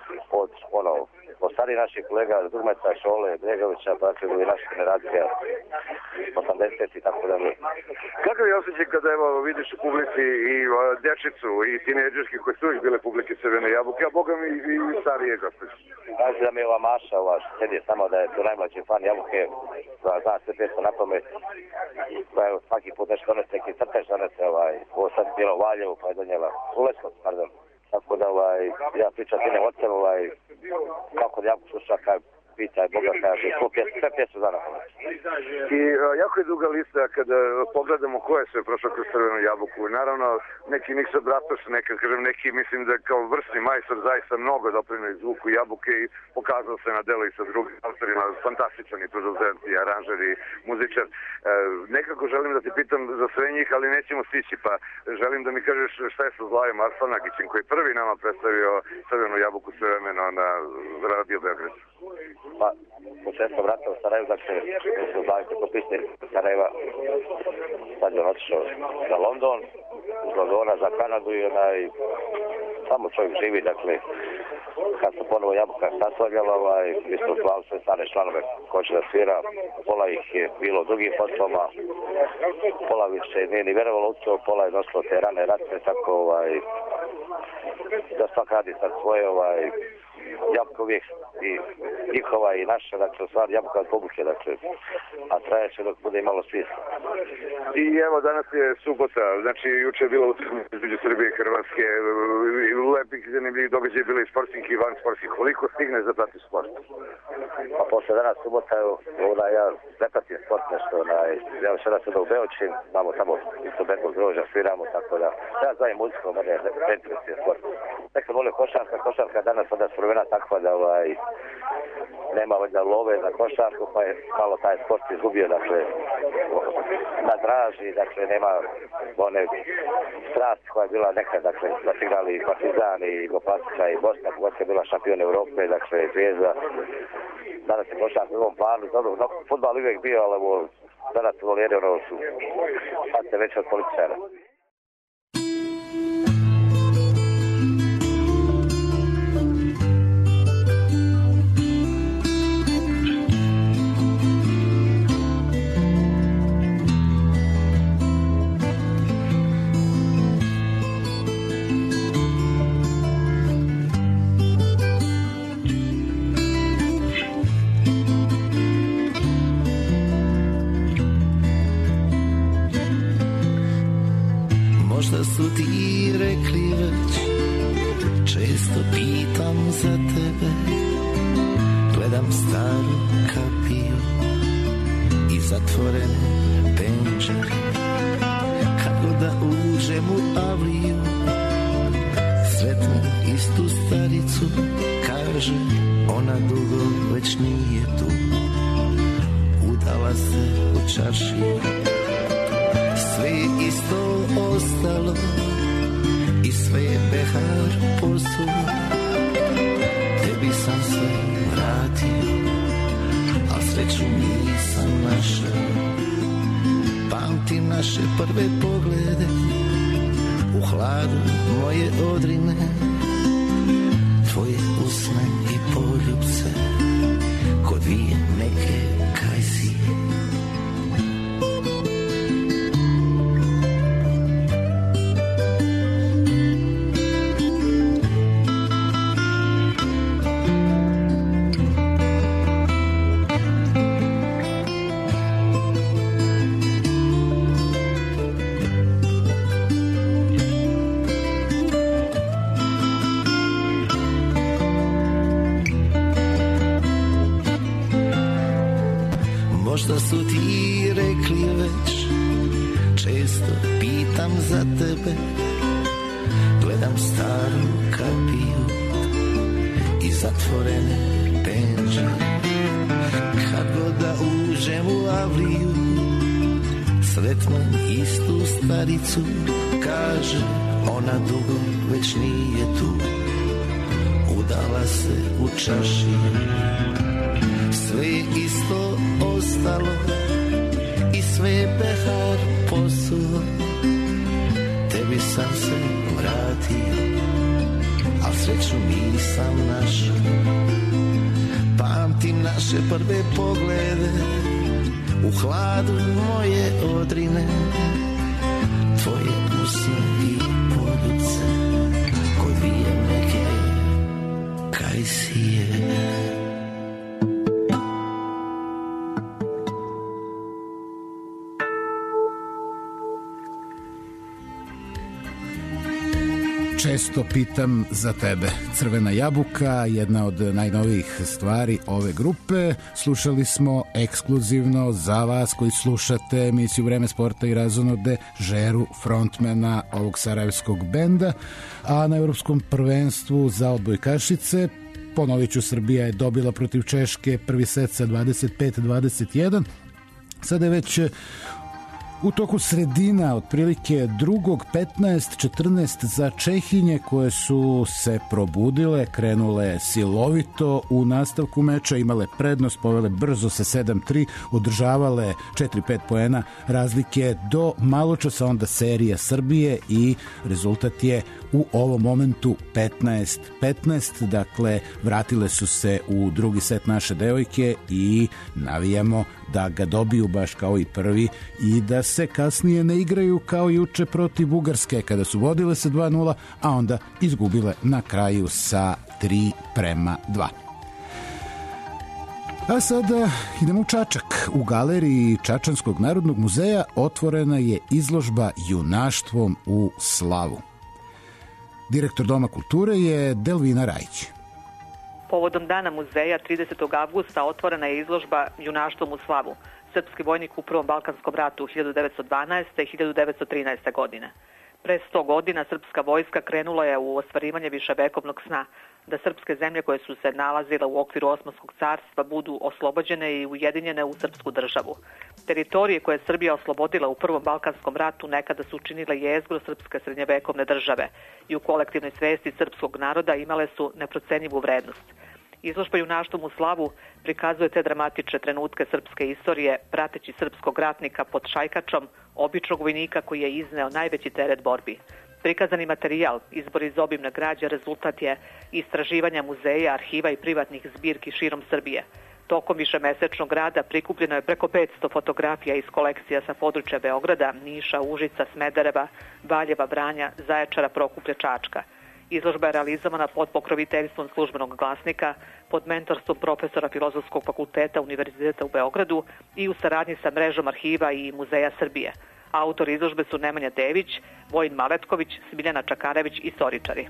od starih naših kolega, Dugmeca, Šole, Bregovića, dakle, i naša generacija, 80 i tako da mi. Kakav je osjećaj kada, evo, vidiš u publici i dječicu, i tinejdžerski koji su uvijek bile publike crvene jabuke, a boga mi i starije gospođe? Kaže da mi je ova Maša, sedi samo da je to najmlađi fan jabuke, zna sve pjesme na pamet, koja je svaki put nešto donese, neki crtež donese, ovo sad bilo u Valjevu, pa je donijela Uleskovac, pardon. Tako da ja pričam s jednim ocem, kako da jabuku sluša, kaj pitaj Boga, kaže, sve pjesme za napamet. I jako je duga lista kada pogledamo ko je sve prošlo kroz crvenu jabuku. Naravno, neki Niksa Bratoš, neki mislim da kao vrsni majstor zaista mnogo doprinio zvuku jabuke i pokazao se na delu i sa drugim autorima, fantastičan i producent i aranžer i muzičar. Nekako želim da ti pitam za sve njih, ali nećemo stići, pa želim da mi kažeš šta je sa Zlajom Arsanagićem, koji prvi nama predstavio crvenu jabuku svevremeno na Radio Beograd. Pa, početkom rata u Sarajevu, dakle, mi smo znali kako pisni Sarajeva, sad je on otišao za London, iz Londona za Kanadu i samo čovjek živi, dakle, kad se ponovo jabuka sasvagala, mi smo zvali sve stane članove koji će da svira, pola ih je bilo u drugim posloma, pola više nije ni vjerovalo u to, pola je nosilo te rane ratne, tako da svak radi sad svoje, jabuka uvijek i njihova i naša, dakle, stvar jabuka od publike, dakle, a traje će dok bude imalo smisla. I evo, danas je subota, znači, juče je bila utakmica između Srbije i Hrvatske, lepih zanimljivih događaja bili i sportskih i van sportskih. Koliko stigne za prati sport? Pa posle danas subota, ja ne pratim sport nešto, ja još jedan sada u Beočin, imamo tamo isto nekog groža, sviramo, tako da, ja znam muziku, mene ne interesuje sport. Nek sam volio košarka danas sada spremena takva da nema valjda love za košarku, pa je malo taj sport izgubio, dakle, na draži, dakle, nema one strast koja je bila nekad, dakle, da su igrali i Partizan i Jugoplastika i Bosna, Bosna je bila šampion Evrope, dakle, Zvijezda. Danas je košarka u drugom planu, dobro, fudbal uvijek bio, ali danas su volijeri, su sad se veće od političara. Možda su ti rekli već, često pitam za tebe. Gledam staru kapiju i zatvorene penđere. Kad god da uđem u avliju, sretnem istu staricu. Kaže, ona dugo već nije tu. Udala se u čaršiju. Sve je isto ostalo i sve je behar posuo. Tebi sam se vratio, a sreću nisam našao. Pamtim naše prve poglede u hladu moje odrine, tvoje usne i poljubce ko dvije neke kajsije. Možda su ti rekli već, često pitam za tebe. Gledam staru kapiju i zatvorene penđere. Kad god da uđem u avliju, sretnem istu staricu. Kaže, ona dugo već nije tu. Udala se u čaršiju. Sve je isto ostalo i sve je behar posuo. Tebi sam se vratio, a sreću nisam našao. Pamtim naše prve poglede u hladu moje odrine, tvoje usne i poljubce ko dvije neke kajsije. Često pitam za tebe. Crvena jabuka, jedna od najnovijih stvari ove grupe. Slušali smo ekskluzivno za vas koji slušate emisiju Vreme sporta i razonode Žeru, frontmena ovog sarajevskog benda, a na Evropskom prvenstvu za odbojkašice, ponovit ću, Srbija je dobila protiv Češke prvi set sa 25-21. Sada je već u toku sredina, otprilike drugog, 15-14 za Čehinje koje su se probudile, krenule silovito u nastavku meča, imale prednost, povele brzo sa 7-3, održavale 4-5 poena razlike do maločasa, onda serija Srbije i rezultat je u ovom momentu 15-15, dakle vratile su se u drugi set naše devojke i navijamo da ga dobiju baš kao i prvi i da se kasnije ne igraju kao juče protiv Bugarske kada su vodile sa 2-0, a onda izgubile na kraju sa 3-2. A sada idemo u Čačak. U galeriji Čačanskog narodnog muzeja otvorena je izložba Junaštvom u slavu. Direktor Doma kulture je Delvina Rajić. Povodom Dana muzeja 30. avgusta otvorena je izložba Junaštvom u slavu. Srpski vojnik u Prvom Balkanskom ratu 1912. i 1913. godine. Pre 100 godina srpska vojska krenula je u ostvarivanje viševekovnog sna, da srpske zemlje koje su se nalazile u okviru Osmanskog carstva budu oslobođene i ujedinjene u srpsku državu. Teritorije koje je Srbija oslobodila u Prvom Balkanskom ratu nekada su učinile jezgro srpske srednjevekovne države i u kolektivnoj svesti srpskog naroda imale su neprocenjivu vrednost. Izložba Junaštvom u slavu prikazuje te dramatične trenutke srpske istorije, prateći srpskog ratnika pod šajkačom, običnog vojnika koji je izneo najveći teret borbi. Prikazani materijal, izbor iz obimne građe, rezultat je istraživanja muzeja, arhiva i privatnih zbirki širom Srbije. Tokom višemesečnog rada prikupljeno je preko 500 fotografija iz kolekcija sa područja Beograda, Niša, Užica, Smedereva, Valjeva, Vranja, Zaječara, Prokuplja, Čačka. Izložba je realizovana pod pokroviteljstvom Službenog glasnika, pod mentorstvom profesora Filozofskog fakulteta Univerziteta u Beogradu i u saradnji sa mrežom arhiva i muzeja Srbije. Autori izložbe su Nemanja Dević, Vojin Maletković, Smiljana Čakarević i istoričari.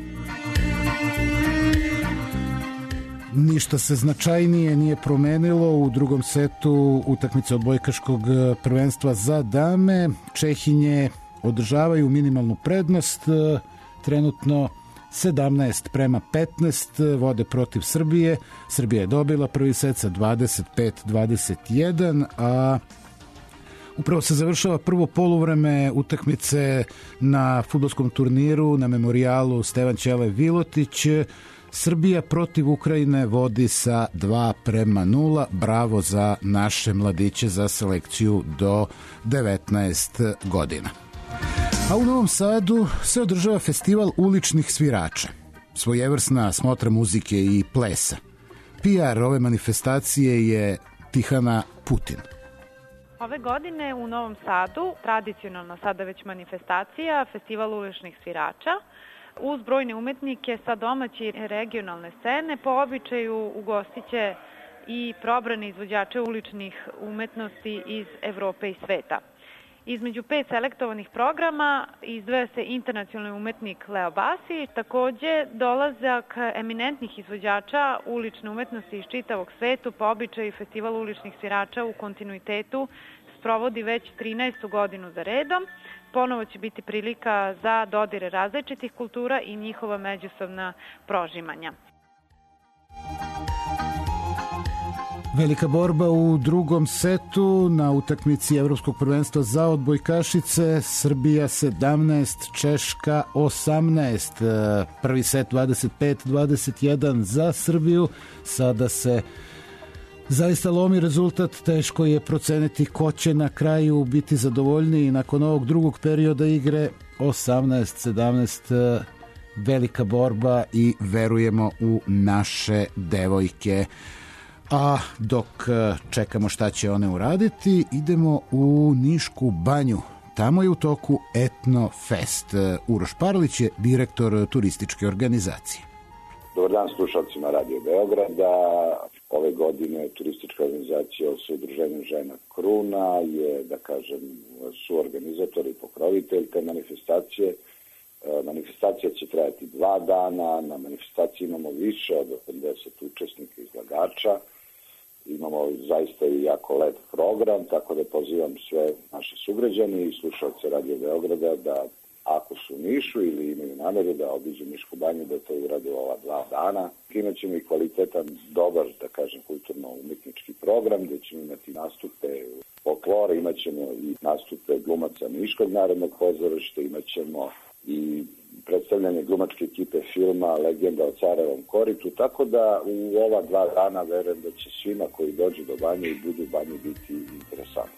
Ništa se značajnije nije promenilo u drugom setu utakmice odbojkaškog prvenstva za dame. Čehinje održavaju minimalnu prednost, trenutno 17:15 vode protiv Srbije. Srbija je dobila prvi set sa 25-21, a upravo se završava prvo poluvreme utakmice na fudbalskom turniru na memorijalu Stevan Ćele Vilotić. Srbija protiv Ukrajine vodi sa 2:0. Bravo za naše mladiće, za selekciju do 19 godina. A u Novom Sadu se održava festival uličnih svirača, svojevrsna smotra muzike i plesa. PR ove manifestacije je Tihana Putin. Ove godine u Novom Sadu, tradicionalna sada već manifestacija, festival uličnih svirača, uz brojne umetnike sa domaće i regionalne scene, po običaju ugostiće i probrane izvođače uličnih umetnosti iz Evrope i sveta. Između 5 selektovanih programa izdvaja se internacionalni umetnik Leo Basi, takođe dolazak eminentnih izvođača ulične umetnosti iz čitavog svetu, po običaju festival uličnih svirača u kontinuitetu sprovodi već 13. godinu za redom. Ponovo će biti prilika za dodire različitih kultura i njihova međusobna prožimanja. Velika borba u drugom setu na utakmici Evropskog prvenstva za odbojkašice. Srbija 17, Češka 18. Prvi set 25-21 za Srbiju. Sada se zaista lomi rezultat, teško je proceniti ko će na kraju biti zadovoljniji nakon ovog drugog perioda igre. 18-17, velika borba i verujemo u naše devojke. A dok čekamo šta će one uraditi, idemo u Nišku banju. Tamo je u toku Etno Fest. Uroš Parlić je direktor turističke organizacije. Dobar dan slušalcima Radio Beograda. Ove godine turistička organizacija sa udruženjem Žena Kruna je, da kažem, suorganizator i pokrovitelj te manifestacije. Manifestacija će trajati 2 dana. Na manifestaciji imamo više od 80 učesnika i izlagača. Imamo zaista i jako lep program, tako da pozivam sve naše sugrađani i slušalce Radio Beograda da ako su u Nišu ili imaju nameru da obiđu Nišku banju, da to urade ova 2 dana. Imaćemo i kvalitetan, dobar, da kažem, kulturno-umetnički program, gde ćemo imati nastupe folklora, imaćemo i nastupe glumaca Niškog narodnog pozorišta, imaćemo i predstavljanje glumačke ekipe filma Legenda o carevom koritu, tako da u ova 2 dana verujem da će svima koji dođu do banje i budu u banji biti interesantno.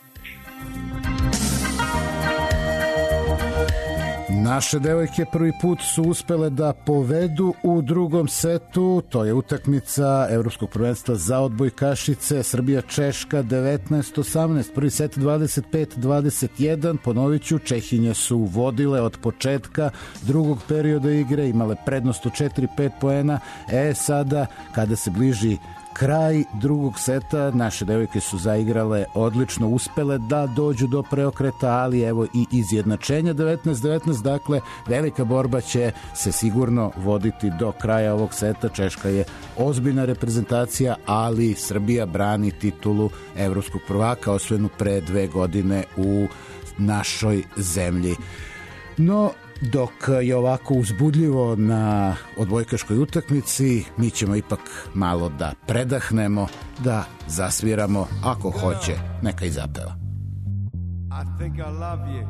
Naše devojke prvi put su uspele da povedu u drugom setu. To je utakmica Evropskog prvenstva za odbojkašice. Srbija-Češka 19-18. Prvi set 25-21. Ponovit ću, Čehinje su vodile od početka drugog perioda igre, imale prednost od 4-5 poena. Sada, kada se bliži kraj drugog seta, naše devojke su zaigrale odlično, uspele da dođu do preokreta, ali evo i izjednačenja 19-19, dakle velika borba će se sigurno voditi do kraja ovog seta. Češka je ozbiljna reprezentacija, ali Srbija brani titulu evropskog prvaka osvojenu pre 2 godine u našoj zemlji. No, dok je ovako uzbudljivo na odbojkaškoj utakmici, mi ćemo ipak malo da predahnemo, da zasviramo, ako hoće, neka i zapeva. I think I love you.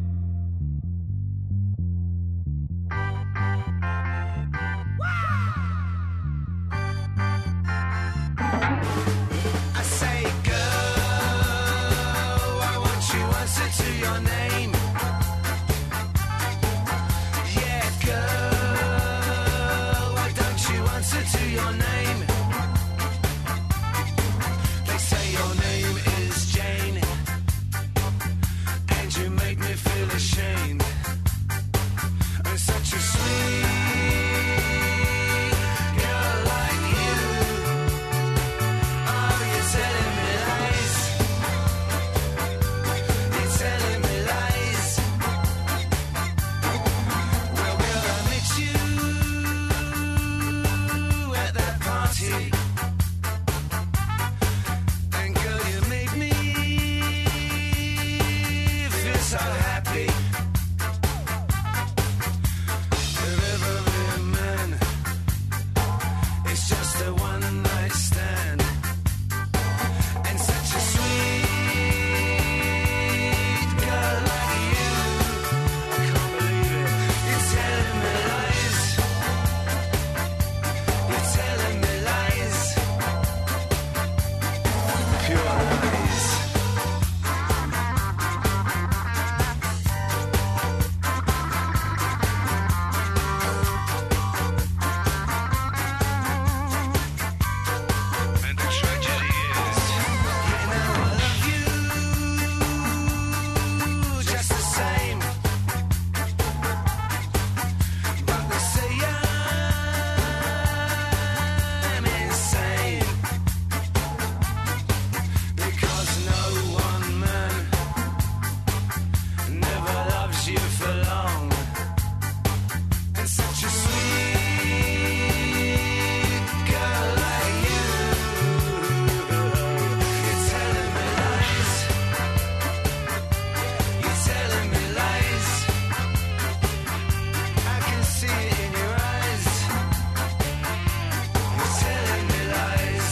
I say, girl, I want you answer to your name. To your name, they say your name is Jane, and you make me feel ashamed. And such a sweet girl like you, oh, you're telling me lies, you're telling me lies. so happy. With every man, it's just a one night stand. And such a sweet girl like you, I can't believe it. You're telling me lies. You're telling me lies. Pure lies. And the tragedy is, you know I love you just the same. But they say I'm insane, because no one man never loves you for long. And such a sweet girl like you, you're telling me lies. You're telling me lies. I can see it in your eyes. You're telling me lies.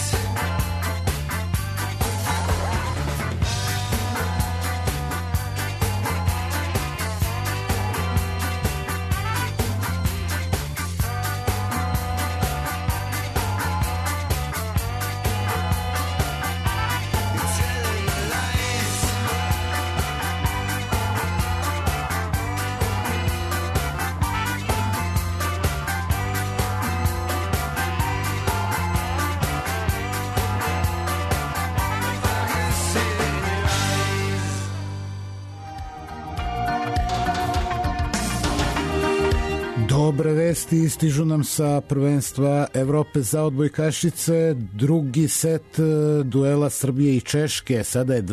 You're telling me lies. I can see it in your eyes. Dobre vesti stižu nam sa prvenstva Evrope za odbojkašice. Drugi set duela Srbije i Češke. Sada je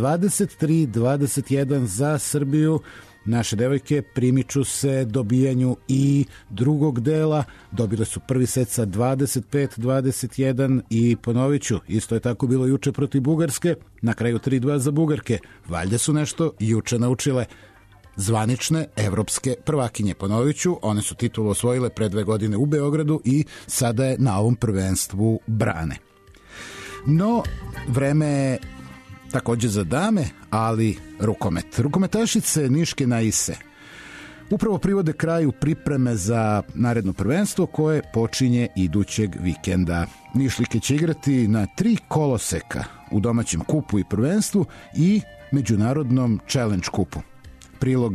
23-21 za Srbiju. Naše devojke primiču se dobijanju i drugog dela. Dobile su prvi set sa 25-21 i ponovit ću, isto je tako bilo juče protiv Bugarske. Na kraju 3-2 za Bugarke. Valjda su nešto juče naučile. Zvanične evropske prvakinje. Ponovit ću, one su titulu osvojile pre 2 godine u Beogradu i sada je na ovom prvenstvu brane. No, vreme je takođe za dame, ali rukomet. Rukometašice Niške Naise upravo privode kraju pripreme za naredno prvenstvo koje počinje idućeg vikenda. Nišlike će igrati na 3 koloseka u domaćem kupu i prvenstvu i međunarodnom challenge kupu. Prilog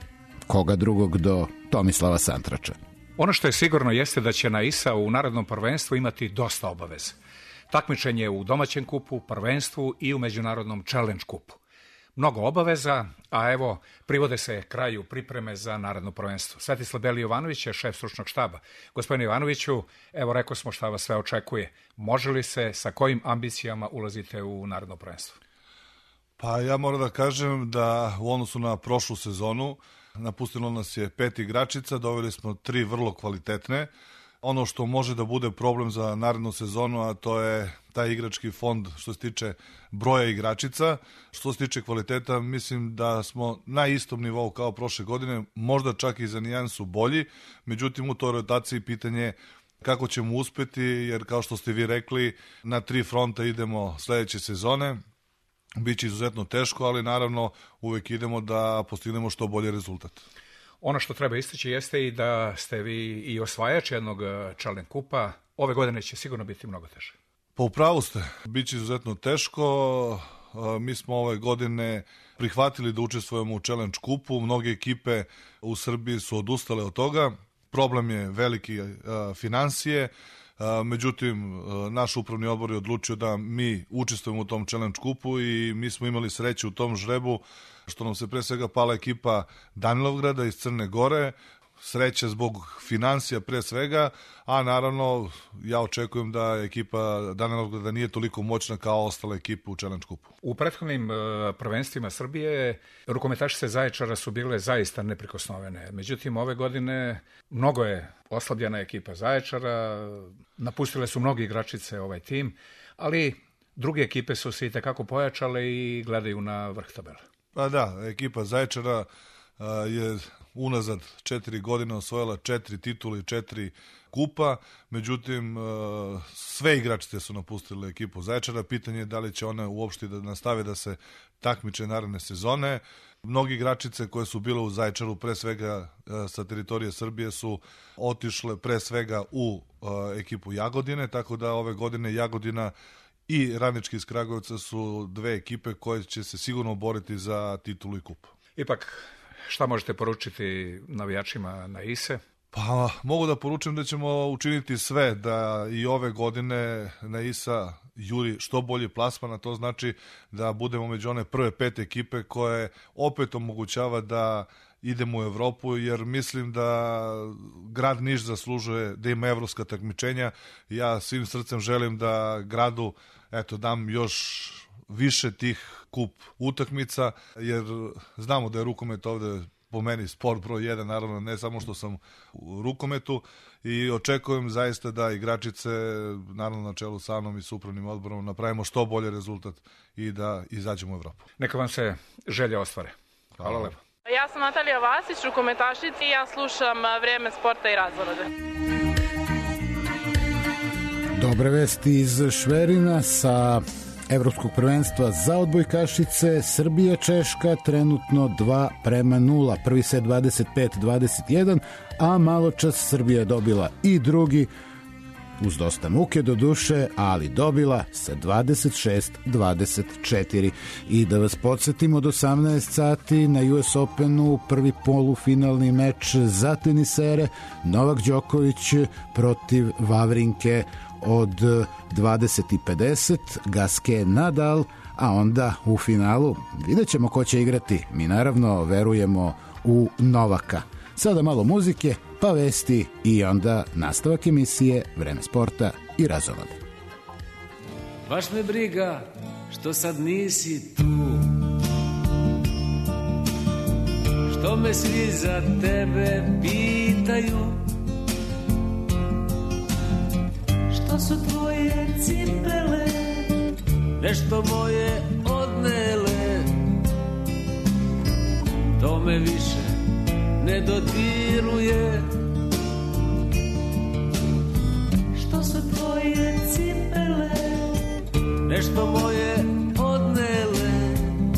koga drugog do Tomislava Santrača. Ono što je sigurno jeste da će Naisa u narednom prvenstvu imati dosta obaveza. Takmičenje u domaćem kupu, prvenstvu i u međunarodnom challenge kupu. Mnogo obaveza, a evo, privode se kraju pripreme za naredno prvenstvo. Svetislav Beli Jovanović je šef stručnog štaba. Gospodine Jovanoviću, evo rekao smo šta vas sve očekuje. Može li se, sa kojim ambicijama ulazite u naredno prvenstvo? Pa ja moram da kažem da u odnosu na prošlu sezonu napustilo nas je 5 igračica, doveli smo 3 vrlo kvalitetne. Ono što može da bude problem za narednu sezonu, a to je taj igrački fond što se tiče broja igračica. Što se tiče kvaliteta, mislim da smo na istom nivou kao prošle godine, možda čak i za nijansu bolji, međutim u toj rotaciji pitanje kako ćemo uspeti, jer kao što ste vi rekli, na 3 fronta idemo sledeće sezone. Biće izuzetno teško, ali naravno uvek idemo da postignemo što bolji rezultat. Ono što treba istaći jeste i da ste vi i osvajač jednog challenge kupa. Ove godine će sigurno biti mnogo teže. Pa upravo ste, biće izuzetno teško. Mi smo ove godine prihvatili da učestvujemo u challenge kupu. Mnoge ekipe u Srbiji su odustale od toga. Problem je veliki finansije. Međutim, naš upravni odbor je odlučio da mi učestvujemo u tom challenge kupu i mi smo imali sreće u tom žrebu što nam se pre svega pala ekipa Danilovgrada iz Crne Gore, sreća zbog finansija pre svega, a naravno ja očekujem da ekipa Danilovgrada nije toliko moćna kao ostale ekipe u challenge kupu. U prethodnim prvenstvima Srbije rukometašice Zaječara su bile zaista neprikosnovene. Međutim, ove godine mnogo je oslabljena ekipa Zaječara, napustile su mnogi igračice ovaj tim, ali druge ekipe su se i tekako pojačale i gledaju na vrh tabele. Pa da, ekipa Zaječara je unazad 4 godine osvojila 4 titule i 4 kupa, međutim sve igračice su napustile ekipu Zaječara. Pitanje je da li će one uopšte da nastave da se takmiče naredne sezone. Mnogi igračice koje su bile u Zaječaru, pre svega sa teritorije Srbije, su otišle pre svega u ekipu Jagodine, tako da ove godine Jagodina i Radnički iz Kragujevca su dve ekipe koje će se sigurno boriti za titulu i kup. Ipak, šta možete poručiti navijačima na ISE? Pa mogu da poručim da ćemo učiniti sve da i ove godine na ISA juri što bolji plasman, a to znači da budemo među one prve 5 ekipe koje opet omogućava da idemo u Evropu, jer mislim da grad Niš zaslužuje da ima evropska takmičenja. Ja svim srcem želim da gradu dam još više tih kup utakmica, jer znamo da je rukomet ovde po meni sport broj 1, naravno ne samo što sam u rukometu, i očekujem zaista da igračice, naravno na čelu sa mnom i s upravnim odborom, napravimo što bolji rezultat i da izađemo u Evropu. Neka vam se želje ostvare. Hvala lepo. Ja sam Natalija Vasić, rukometašica, i ja slušam Vrijeme sporta i razonode. Dobre vesti iz Šverina sa Evropskog prvenstva za odbojkašice. Srbija-Češka trenutno 2:0. Prvi set 25-21, a malo čas Srbija je dobila i drugi, uz dosta muke do duše, ali dobila sa 26-24. I da vas podsjetimo, od 18 sati na US Openu prvi polufinalni meč za tenisere, Novak Đoković protiv Vavrinke od 20:50, Gasquet Nadal, a onda u finalu vidjet ćemo ko će igrati. Mi naravno verujemo u Novaka. Sada malo muzike, pa vesti i onda nastavak emisije Vreme sporta i razonode. Baš me briga što sad nisi tu, što me svi za tebe pitaju, što su tvoje cipele nešto moje odnele. To me više ne dodiruje, što su tvoje cipele nešto moje odnele.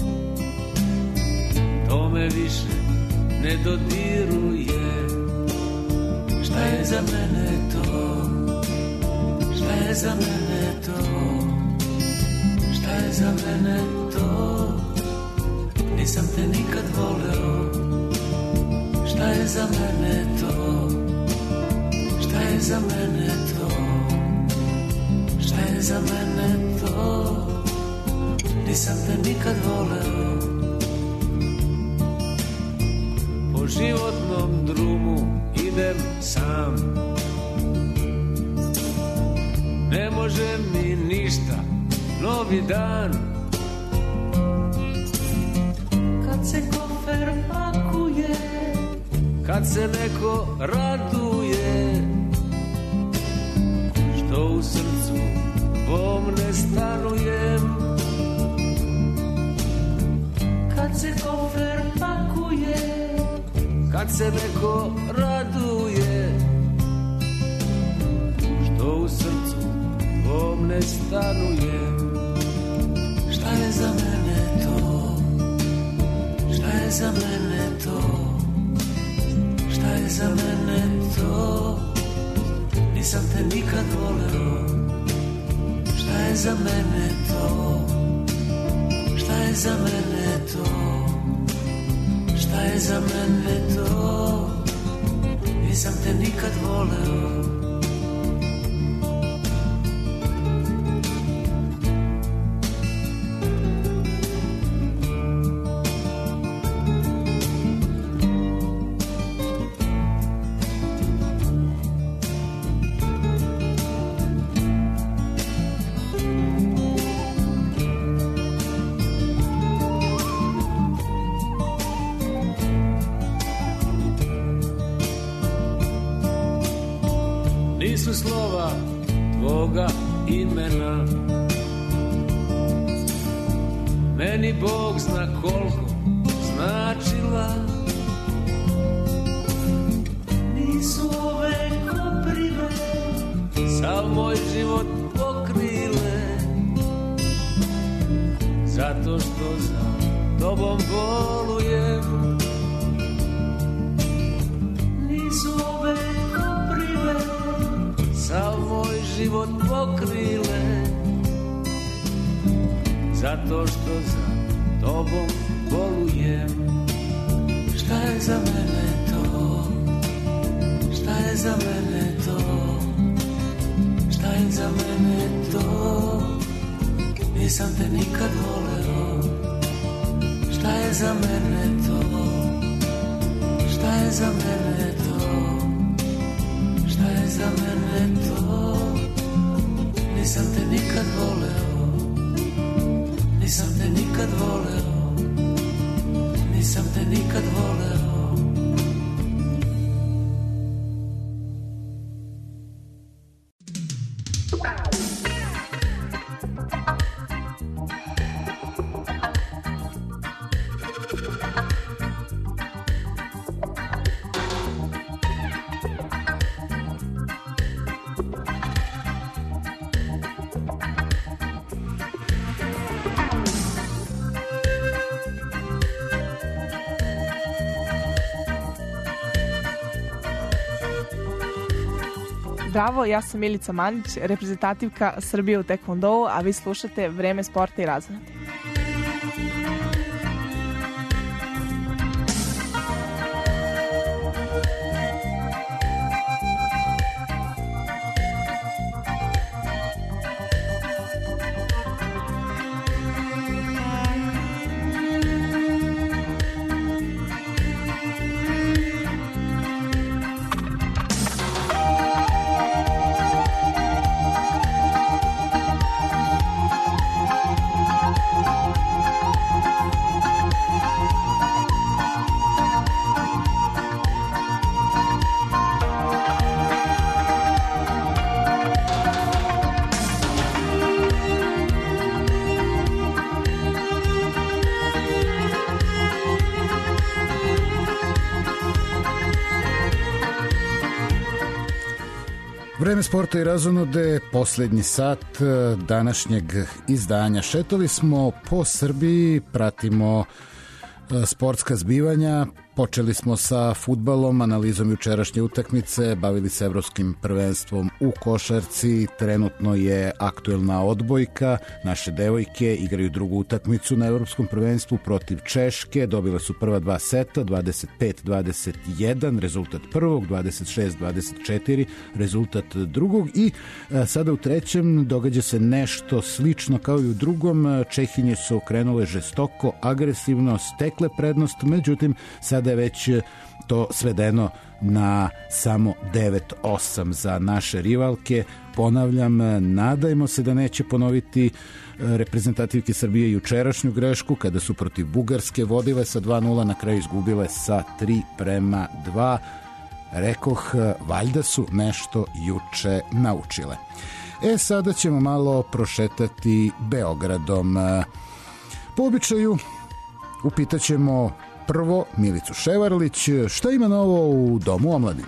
To me više ne dodiruje. Šta je za mene to? Šta je za mene to? Šta je za mene to? Nisam te nikad voleo. Šta je za mene to? Šta je za mene to? Šta je za mene to? Nisam te nikad voleo. Po životnom drumu idem sam, ne može mi ništa novi dan. Kad se kofer pakuje, kad se neko raduje, što u srcu pomne stanujem. Kad se kofer pakuje, kad se neko raduje, što u srcu pomne stanujem. Šta je za mene to? Šta je za mene to? Šta je za mene to? Nisam te nikad voleo. Šta je za mene to? Šta je za mene to? Šta je za mene to? Nisam te nikad voleo. Nisu slova tvoga imena, meni Bog zna koliko tobom bolujem. Nisu ove koprile sav moj život pokrile, zato što za tobom bolujem. Šta je za mene to? Šta je za mene to? Šta je za mene to? Nisam te nikad voleo. Šta je za mene to? Šta je za mene to? Šta je za mene to? Nisam te nikad voleo. Nisam te nikad voleo. Nisam te nikad voleo. Zdravo, ja sam Milica Mandić, reprezentativka Srbije u tekvondou, a vi slušate Vreme sporta i razonode. Vreme sporta i razonode, posljednji sat današnjeg izdanja. Šetali smo po Srbiji, pratimo sportska zbivanja. Počeli smo sa fudbalom, analizom jučerašnje utakmice, bavili se evropskim prvenstvom u košarci. Trenutno je aktuelna odbojka. Naše devojke igraju drugu utakmicu na evropskom prvenstvu protiv Češke. Dobile su prva dva seta, 25-21, rezultat prvog, 26-24, rezultat drugog. I sada u trećem događa se nešto slično kao i u drugom. Čehinje su okrenule žestoko, agresivno, stekle prednost, međutim sada je već to svedeno na samo 9-8 za naše rivalke. Ponavljam, nadajmo se da neće ponoviti reprezentativke Srbije jučerašnju grešku kada su protiv Bugarske vodile sa 2-0, na kraju izgubile sa 3-2. Rekoh, valjda su nešto juče naučile. Sada ćemo malo prošetati Beogradom. Po običaju upitaćemo prvo Milicu Ševarlić, šta ima novo u Domu omladine?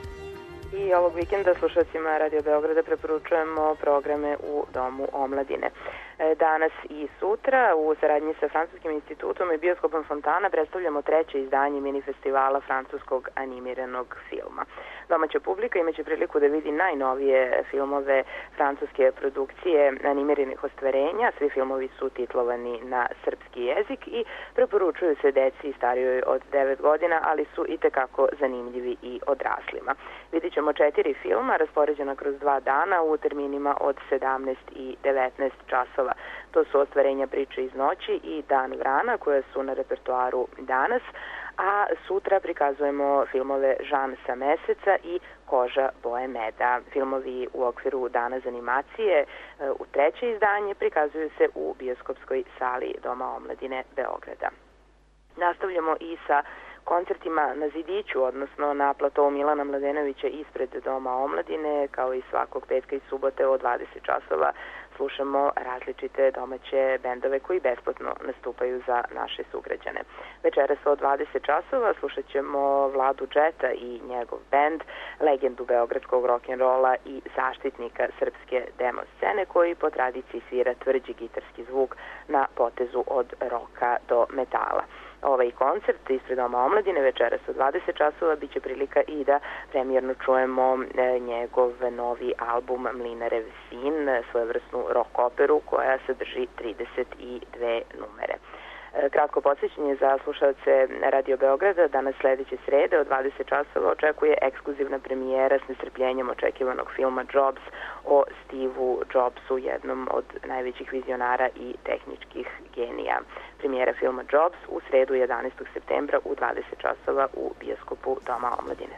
I ovog vikenda slušacima Radio Beograda preporučujemo programe u Domu omladine. Danas i sutra u saradnji sa Francuskim institutom i bioskopom Fontana predstavljamo treće izdanje mini festivala francuskog animiranog filma. Domaća publika imaće priliku da vidi najnovije filmove francuske produkcije animiranih ostvarenja. Svi filmovi su titlovani na srpski jezik i preporučuju se deci starijoj od 9 godina, ali su i tekako zanimljivi i odraslima. Vidit ćemo 4 filma raspoređena kroz 2 dana u terminima od 17 i 19 časova. To su Ostvarenja priče iz noći i Dan vrana koje su na repertoaru danas, a sutra prikazujemo filmove Žan sa meseca i Koža boje meda. Filmovi u okviru Dana za animacije u treće izdanje prikazuju se u bioskopskoj sali Doma omladine Beograda. Nastavljamo i sa koncertima na Zidiću, odnosno na platovu Milana Mladenovića ispred Doma omladine, kao i svakog petka i subote od 20 časova. slušamo različite domaće bendove koji besplatno nastupaju za naše sugrađane. Večeras od 20 časova slušat ćemo Vladu Džeta i njegov bend, legendu beogradskog rock'n'rolla i zaštitnika srpske demo scene koji po tradiciji svira tvrđi gitarski zvuk na potezu od roka do metala. Ovaj koncert ispred Doma omladine večeras od 20 časova biće prilika i da premijerno čujemo njegov novi album Mlinarev sin, svojevrsnu rock operu koja sadrži 32 numere. Kratko podsjećanje za slušalce Radio Beograda, danas sledeće srede od 20 časova očekuje ekskluzivna premijera s nestrpljenjem očekivanog filma Jobs o Steve Jobsu, jednom od najvećih vizionara i tehničkih genija. Premijera filma Jobs u sredu 11. septembra u 20 časova u bioskopu Doma omladine.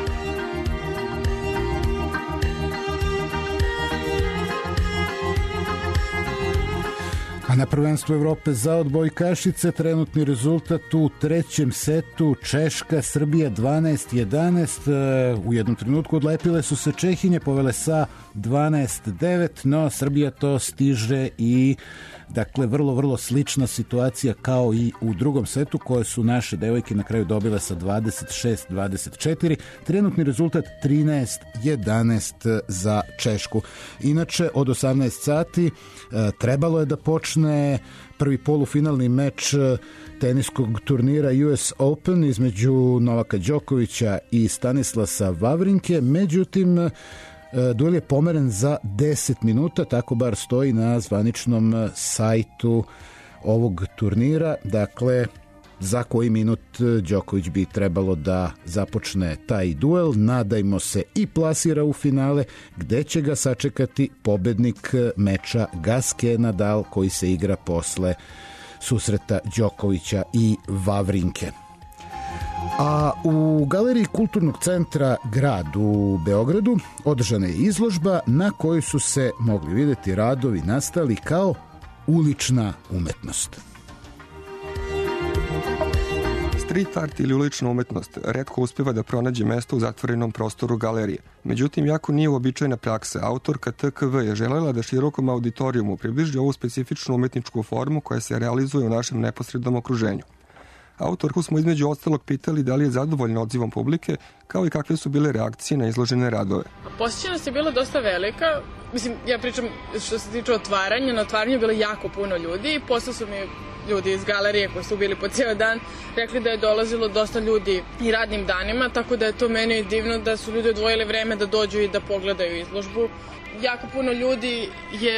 A na prvenstvu Evrope za odbojkašice trenutni rezultat u trećem setu Češka, Srbija 12-11. U jednom trenutku odlepile su se Čehinje, povele sa 12-9, no Srbija to stiže i dakle vrlo slična situacija kao i u drugom setu koje su naše devojke na kraju dobile sa 26-24. Trenutni rezultat 13-11 za Češku. Inače od 18 sati trebalo je da počne prvi polufinalni meč teniskog turnira US Open između Novaka Đokovića i Stanislasa Vavrinke, međutim duel je pomeren za 10 minuta, tako bar stoji na zvaničnom sajtu ovog turnira. Dakle, za koji minut Đoković bi trebalo da započne taj duel, nadajmo se i plasira u finale, gde će ga sačekati pobednik meča Gasquet Nadal koji se igra posle susreta Đokovića i Vavrinke. A u Galeriji Kulturnog centra Grad u Beogradu održana je izložba na kojoj su se mogli videti radovi nastali kao ulična umetnost. Street art ili ulična umetnost retko uspeva da pronađe mesto u zatvorenom prostoru galerije. Međutim, jako nije uobičajena praksa. Autorka TKV je želela da širokom auditorijumu približi ovu specifičnu umetničku formu koja se realizuje u našem neposrednom okruženju. Autorku smo između ostalog pitali da li je zadovoljna odzivom publike, kao i kakve su bile reakcije na izložene radove. Posjećenost je bila dosta velika. Mislim, ja pričam što se tiče otvaranja. Na otvaranju je bilo jako puno ljudi i posle su mi ljudi iz galerije koji su bili po cijel dan rekli da je dolazilo dosta ljudi i radnim danima, tako da je to meni divno da su ljudi odvojili vreme da dođu i da pogledaju izložbu. Jako puno ljudi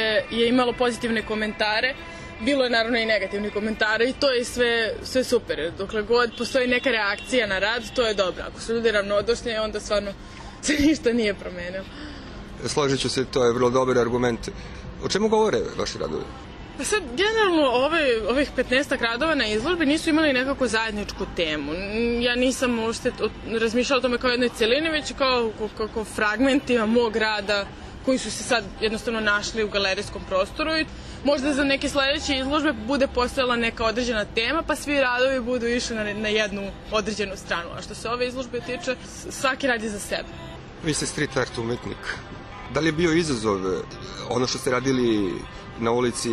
je imalo pozitivne komentare. Bilo je naravno i negativni komentara i to je sve super. Dokle god postoji neka reakcija na rad, to je dobro. Ako su ljudi ravnodušni, onda stvarno se ništa nije promenilo. Složit ću se, to je vrlo dobar argument. O čemu govore vaši radovi? Pa sad, generalno, ovih 15 radova na izložbi nisu imali nekako zajedničku temu. Ja nisam uopšte razmišljala o tome kao jednoj celini, već kao fragmentima mog rada koji su se sad jednostavno našli u galerijskom prostoru i možda za neke sledeće izložbe bude postojala neka određena tema, pa svi radovi budu išli na jednu određenu stranu. A što se ove izložbe tiče, svaki radi za sebe. Vi ste street art umetnik. Da li je bio izazov ono što ste radili na ulici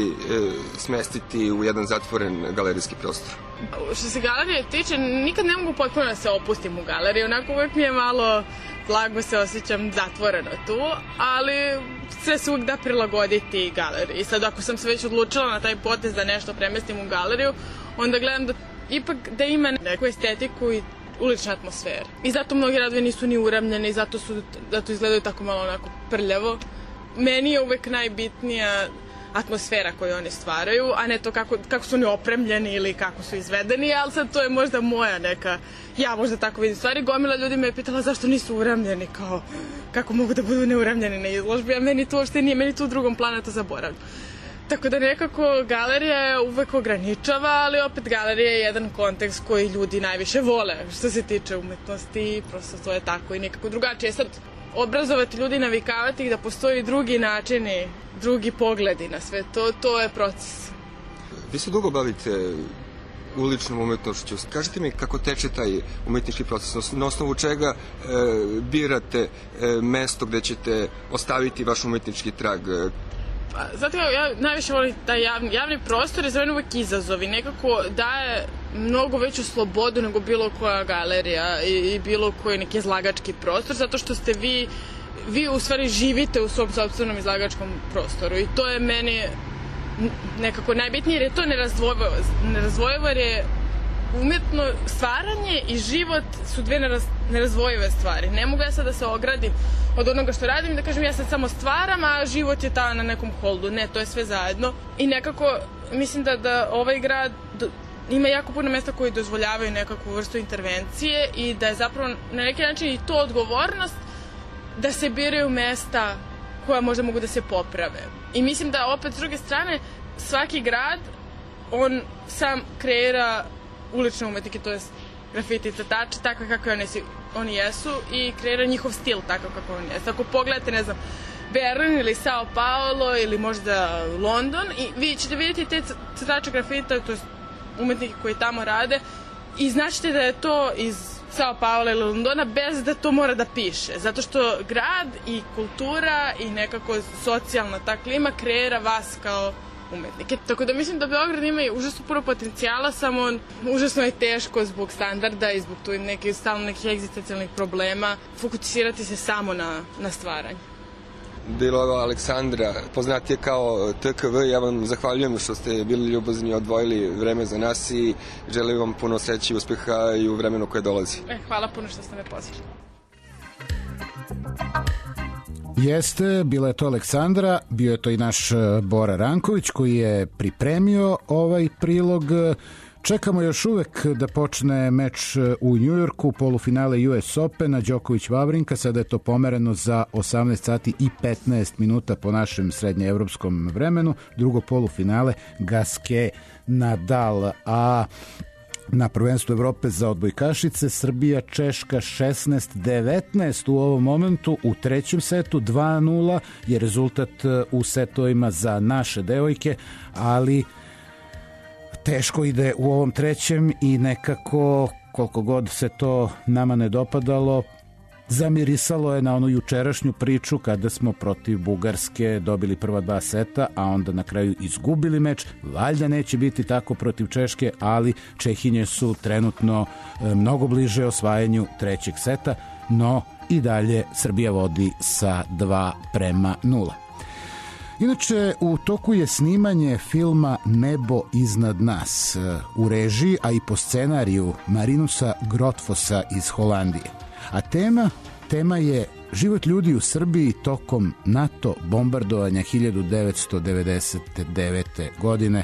smestiti u jedan zatvoren galerijski prostor? Što se galerije tiče, nikad ne mogu potpuno da se opustim u galeriju. Onako uvek mi je malo blago se osjećam zatvoreno tu, ali sve se uvek da prilagoditi galeriji. Sad ako sam se već odlučila na taj potez da nešto premestim u galeriju, onda gledam da ipak da ima neku estetiku i ulična atmosfera. I zato mnogi radovi nisu ni uramljeni, zato izgledaju tako malo onako prljavo. Meni je uvek najbitnija atmosfera koju oni stvaraju, a ne to kako su oni opremljeni ili kako su izvedeni, ali sad to je možda moja neka, ja možda tako vidim stvari. Gomila ljudi me je pitala zašto nisu uramljeni, kao kako mogu da budu neuramljeni na izložbi, a meni to uopšte nije, meni to u drugom planu to zaboravljam. Tako da nekako galerija je uvek ograničava, ali opet galerija je jedan kontekst koji ljudi najviše vole što se tiče umetnosti, prosto to je tako i nekako drugačije. Sad, obrazovati ljudi, navikavati ih da postoji drugi načini, drugi pogledi na sve, to je proces. Vi se dugo bavite uličnom umetnošću. Kažite mi kako teče taj umetnički proces, na osnovu čega birate mesto gde ćete ostaviti vaš umetnički trag? Zato ja najviše volim taj javni prostor, jer za mene uvek izazovi. Nekako daje mnogo veću slobodu nego bilo koja galerija i bilo koji neki izlagački prostor, zato što ste vi u stvari živite u svom sopstvenom izlagačkom prostoru i to je meni nekako najbitnije, jer je to nerazdvojivo, jer je umetno stvaranje i život su dve nerazdvojive stvari. Ne mogu ja sad da se ogradim od onoga što radim i da kažem ja sad samo stvaram, a život je na nekom holdu. Ne, to je sve zajedno. I nekako mislim da ovaj grad ima jako puno mesta koji dozvoljavaju nekakvu vrstu intervencije i da je zapravo na neki način i to odgovornost da se biraju mesta koja možda mogu da se poprave. I mislim da opet s druge strane svaki grad on sam kreira ulične umetnike, to je grafiti crtače, takve kakve oni jesu i kreira njihov stil takav kako oni jesu. Ako pogledate, ne znam, Berlin ili Sao Paulo ili možda London i vi ćete vidjeti te crtače grafita, to je umetnike koji tamo rade i značite da je to iz Sao Paulo ili Londona bez da to mora da piše. Zato što grad i kultura i nekako socijalna ta klima kreira vas kao umetnike. Tako da mislim da Beograd ima užasno puno potencijala, samo užasno je teško zbog standarda i zbog tu nekih egzistencijalnih problema fokusirati se samo na stvaranje. Dilova Aleksandra, poznatije kao TKV, ja vam zahvaljujem što ste bili ljubazni i odvojili vreme za nas i želim vam puno sreće i uspeha i u vremenu koje dolazi. Hvala puno što ste me pozvali. Jeste, bila je to Aleksandra, bio je to i naš Bora Ranković koji je pripremio ovaj prilog. Čekamo još uvek da počne meč u Njujorku, polufinale US Opena, Đoković-Vavrinka, sada je to pomereno za 18 sati i 15 minuta po našem srednjeevropskom vremenu, drugo polufinale Gasquet-Nadal, a na prvenstvu Evrope za odbojkašice Srbija, Češka 16-19 u ovom momentu, u trećem setu 2-0 je rezultat u setovima za naše devojke, ali teško ide u ovom trećem i nekako, koliko god se to nama ne dopadalo, zamirisalo je na onu jučerašnju priču kada smo protiv Bugarske dobili prva dva seta, a onda na kraju izgubili meč. Valjda neće biti tako protiv Češke, ali Čehinje su trenutno mnogo bliže osvajanju trećeg seta, no i dalje Srbija vodi sa 2-0. Inače, u toku je snimanje filma Nebo iznad nas u režiji, a i po scenariju Marinusa Grotfosa iz Holandije. A tema je život ljudi u Srbiji tokom NATO bombardovanja 1999. godine.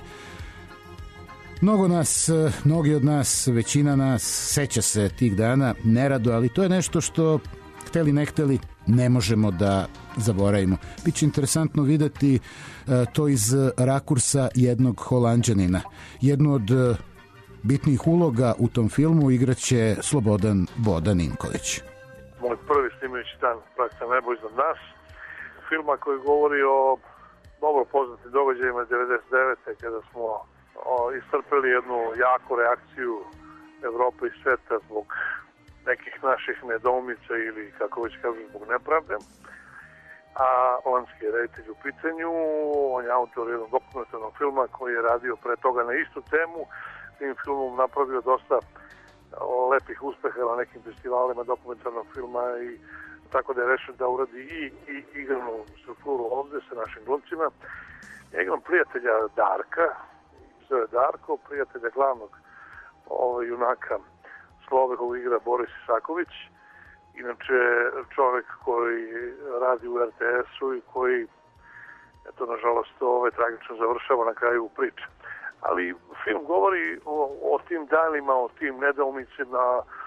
Mnogi od nas, većina nas seća se tih dana nerado, ali to je nešto što, hteli ne hteli, ne možemo da zaboravimo. Biće interesantno videti to iz rakursa jednog Holanđanina. Jednu od bitnih uloga u tom filmu igraće Slobodan Boda Ninković. Moj prvi snimajući dan projekta Nebo iznad nas, filma koji govori o dobro poznatim događajima 99. kada smo istrpeli jednu jaku reakciju Evrope i sveta zbog nekih naših nedoumica ili kako već kažem zbog nepravde. A holandski je reditelj u pitanju, on je autor jednog dokumentarnog filma koji je radio pre toga na istu temu, tim filmom napravio dosta lepih uspeha na nekim festivalima dokumentarnog filma i tako da je rešen da uradi i igranu strukturu ovde sa našim glumcima. Ja imam prijatelja Darka, zove Darko, prijatelja glavnog junaka Slove koga igra Boris Isaković, inače čovek koji radi u RTS-u i koji, eto, nažalost, tragično završava na kraju priče. Ali film govori o tim danima, o tim nedaumicima,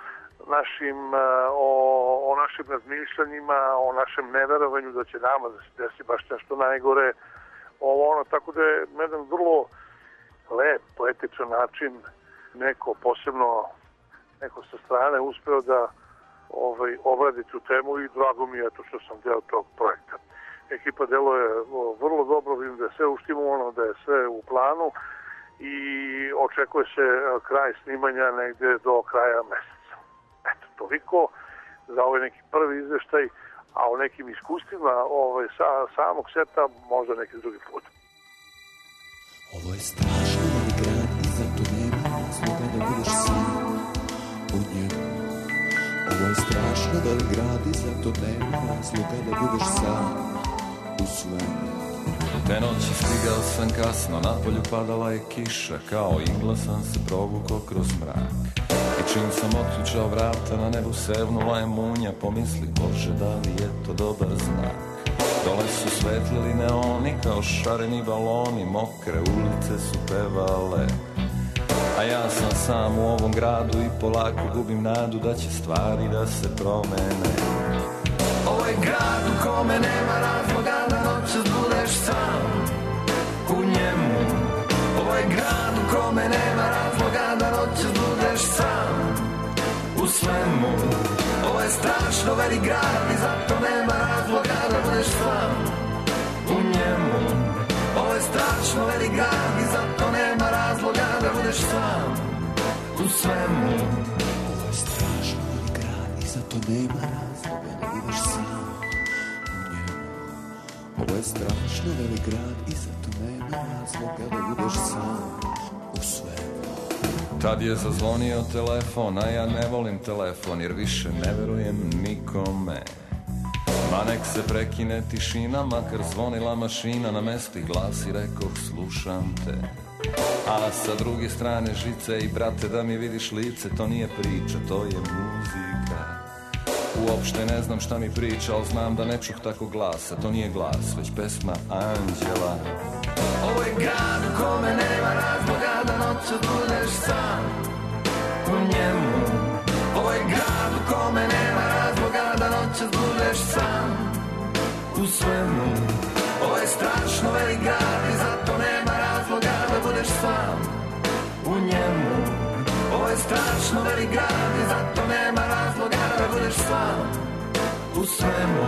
o našim razmišljanjima, o našem neverovanju da će nama da se desi baš nešto najgore, tako da je na jedan vrlo lep, poetičan način neko sa strane uspeo da obradi tu temu i drago mi je što sam deo tog projekta. Ekipa deluje vrlo dobro, vidim da je sve uštimovano, da je sve u planu i očekuje se kraj snimanja negde do kraja meseca. Eto, toliko za ovaj neki prvi izveštaj, a o nekim iskustvima samog seta možda neki drugi put. Ovo je strašno mali grad i zato nema razloga da budeš sam u njemu. Ovo je strašno velik grad i zato nema razloga da budeš sam u svemu. Te noći stigao sam kasno, napolju padala je kiša, kao igla sam se provukao kroz mrak. I čim sam otključao vrata, na nebu sevnula je munja, pomisli, Bože, da li je to dobar znak? Dole su svetlili neoni kao šareni baloni, mokre ulice su pevale. A ja sam sam u ovom gradu i polako gubim nadu da će stvari da se promene. Ovo je grad u kome nema razloga da noćas budeš sam u njemu. Ovo je grad u kome nema razloga da noćas budeš sam u svemu. Ovo je strašno velik grad i zato nema razloga da budeš sam u njemu. Ovo je strašno velik grad i zato nema razloga da budeš sam u svemu. Ovo je strašno velik grad i zato nema razloga da budeš sam u njemu. Ovo je strašno velik grad i zato nema razloga da budeš sam u svemu. Tad je zazvonio telefon, a ja ne volim telefon jer više ne verujem nikome. Ma nek se prekine tišina, makar zvonila mašina, na mestu ih glasi, rekoh slušam te. A sa druge strane žice i brate da mi vidiš lice, to nije priča, to je muzika. Uopšte ne znam šta mi priča, ali znam da ne čuh tako glasa, to nije glas, već pesma Anđela. Ovo je grad u kome nema razloga da noćas budeš sam u njemu. Ovo je grad u kome nema razloga da noćas budeš sam u svemu. Ovo je strašno velik grad i zato nema razloga da budeš sam u njemu. Ovo je strašno velik grad i zato nema razloga da budeš sam u svemu.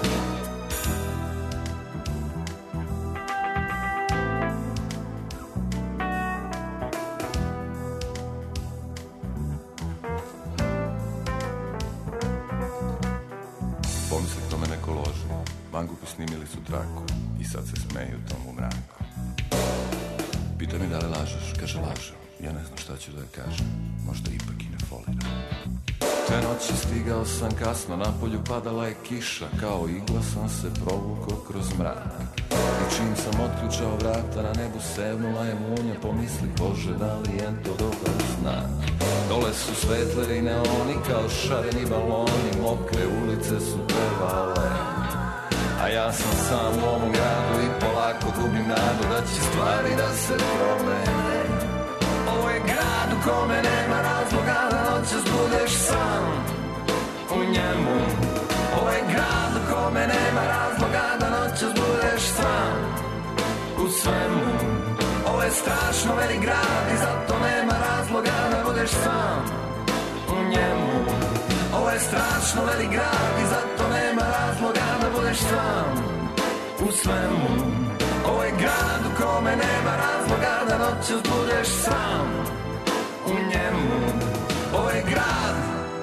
Pomisli to me neko loži, mangupi snimili su traku i sad se smeju tomu mraku. Pita mi da li lažeš, kaže lažem, ja ne znam šta ću da je kažem, možda ipak i ne foliram. Te noći stigao sam kasno, napolju padala je kiša, kao igla sam se provukao kroz mrak. I čim sam otključao vrata, na nebu sevnula je munja, pomisli, Bože, da li je to dobar znak? Dole su svetleri neoni kao šareni baloni, mokre ulice su pevale. A ja sam sam u ovom gradu i polako gubim nadu da će stvari da se promene. Ovo je grad u kome nema razloga da noćas budeš sam u njemu. Ovo je grad u kome nema razloga da noćas budeš sam u svemu. Ovo je strašno velik grad i zato nema razloga da budeš sam u njemu. Ovo je strašno velik grad i zato nema razloga da budeš sam u svemu. Ovo je grad u kome nema razloga da noćas budeš sam u njemu. Ovo je grad.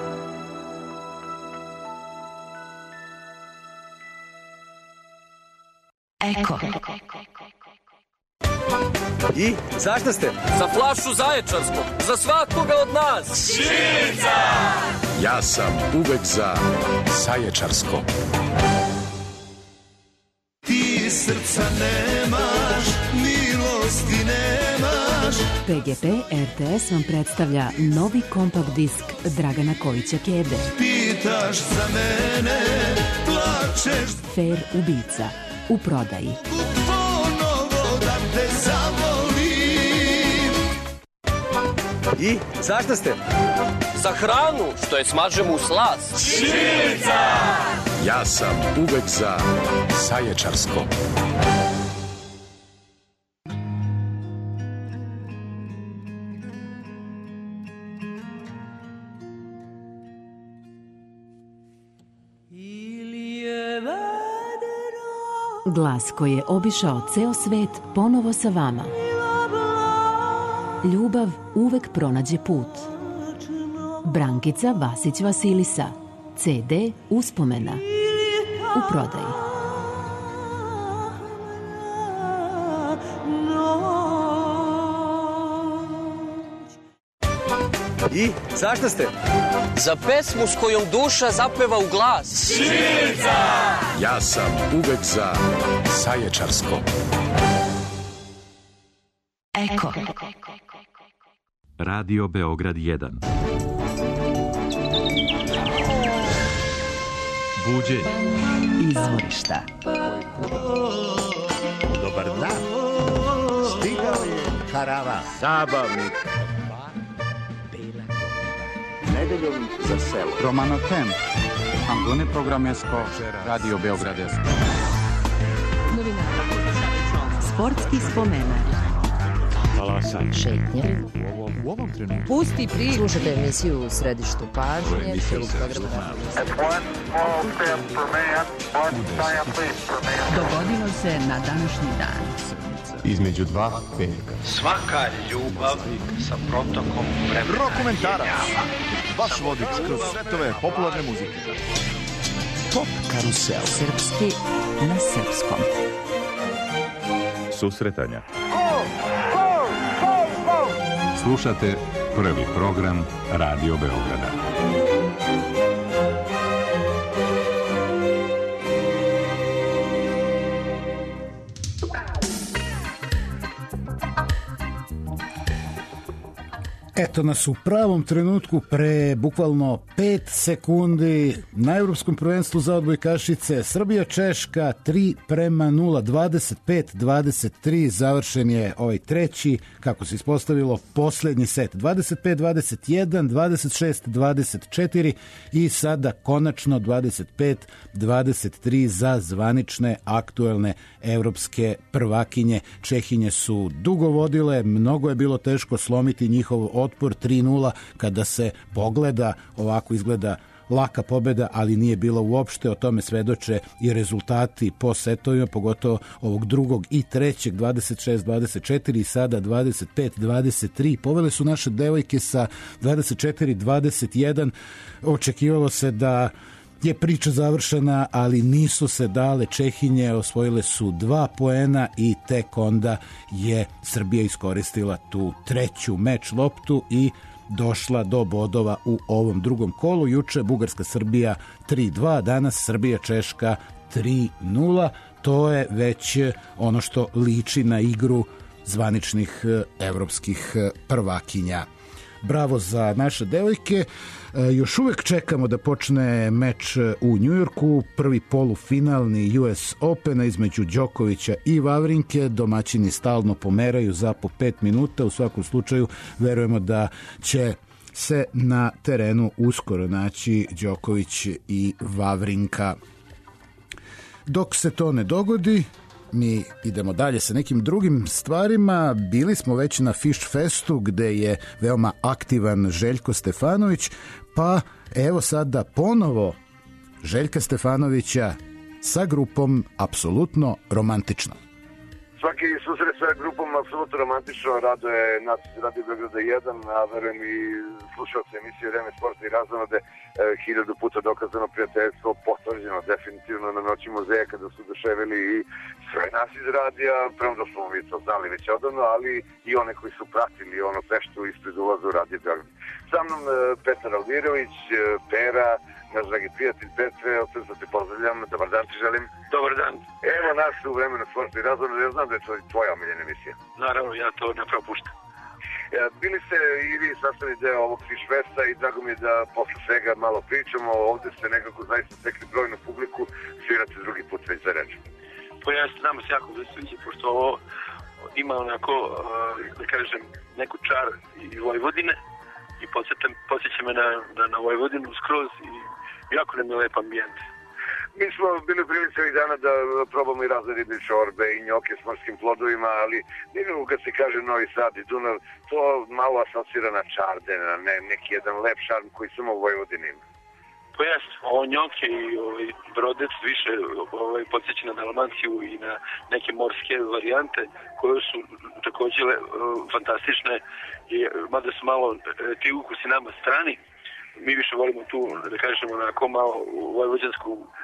Eko. I, zašto ste? Za flašu Zaječarskog, za svakoga od nas. Širica! Ja sam uvek za Zaječarsko. Ti srca nemaš, milosti nemaš. PGP RTS vam predstavlja novi kompakt disk Dragana Kovića Kede. Pitaš za mene, plačeš. Fair ubica, u prodaji. Ponovo da te zavolim. I, zašto ste? Za hranu, što je smažemo u slast. Širica! Ja sam uvek za Zaječarsko. Glas koji je obišao ceo svet ponovo sa vama. Ljubav uvek pronađe put. Brankica Vasić Vasilisa. CD Uspomena. u prodaji. I, zašto ste? Za pesmu s kojom duša zapeva u glas. Šivica! Ja sam uvek za Saječarsko. Eko. Radio Beograd 1. Buđenje. Izvorišta. Dobar dan. Stigao je karavan. Zabavnik. Nedeljom za selo. Romanotem. Antone Programesko. Radio Beograd 1. Sportski spomenak. Talasan. Šetnje. U ovom trenutku. Pusti priču. Slušajte emisiju u središtu pažnje. Dogodilo se na današnji dan. Između dva petka. Svaka ljubav sa protokom vremena. Rokomentarac. Vaš vodič kroz svetove popularne muzike. Pop karusel. Srpski na srpskom. Susretanja. Slušate prvi program Radio Beograda. Eto nas u pravom trenutku pre bukvalno 5 sekundi na Evropskom prvenstvu za odbojkašice Srbija-Češka 3:0, 25-23, završen je ovaj treći, kako se ispostavilo, poslednji set, 25-21, 26-24 i sada konačno 25-23 za zvanične aktuelne evropske prvakinje. Čehinje su dugo vodile, mnogo je bilo teško slomiti njihov otpor 3:0, kada se pogleda, ovako izgleda laka pobeda, ali nije bila uopšte. O tome svedoče i rezultati po setovima, pogotovo ovog drugog i trećeg, 26-24 i sada 25-23. Povele su naše devojke sa 24-21. Očekivalo se da je priča završena, ali nisu se dale. Čehinje osvojile su 2 poena i tek onda je Srbija iskoristila tu treću meč loptu i došla do bodova u ovom drugom kolu. Juče Bugarska-Srbija 3:2, danas Srbija-Češka 3:0. To je već ono što liči na igru zvaničnih evropskih prvakinja. Bravo za naše devojke. Još uvek čekamo da počne meč u Njujorku, prvi polufinalni US Opena između Đokovića i Vavrinke. Domaćini stalno pomeraju za po 5 minuta. U svakom slučaju verujemo da će se na terenu uskoro naći Đoković i Vavrinka. Dok se to ne dogodi, mi idemo dalje sa nekim drugim stvarima. Bili smo već na Fish Festu gde je veoma aktivan Željko Stefanović, pa evo sada ponovo Željka Stefanovića sa grupom Apsolutno romantično. Svaki susret sa grupom apsolutno romantično raduje nas Radio Beograda 1, a verujem i slušalce emisije Vreme sporta i razonode. 1000 puta dokazano prijateljstvo, potvrđeno definitivno na noći muzeja kada su doševili i sve nas iz radija, prvom da smo mi to znali već odavno, ali i one koji su pratili ono feštu ispred ulaza u Radio Beograd. Sa mnom Petar Alvirović, Pera, naš dragi prijatelj Petre, od sve te pozdravljam, dobar dan ti želim. Dobar dan. Evo nas u Vremenu sporta i razonode, ja znam da je to tvoja omiljena emisija. Naravno, ja to ne propuštam. Bili ste i vi sastavni deo ovog Fish Festa i drago mi je da posle svega malo pričamo. Ovde ste nekako zaista stekli brojnu publiku, svirate drugi put već za reč. Pa ja nama se jako sviđa, pošto ovo ima onako, da kažem, neku čar i Vojvodine i podsjeća me na Vojvodinu skroz i jako nam je lep ambijent. Mi smo bili u prilici ovih dana da probamo i razne ribe čorbe i njoke s morskim plodovima, ali nekako kad se kaže Novi Sad i Dunav, to malo asocira na čarde, na neki jedan lep šarm koji samo u Vojvodini ima. Pa jes, ovo njoke i brodec više podsjeća na Dalmaciju i na neke morske varijante koje su također fantastične, mada su malo ti ukusi nama strani. Mi više volimo tu, da kažemo, onako malo vojvođansku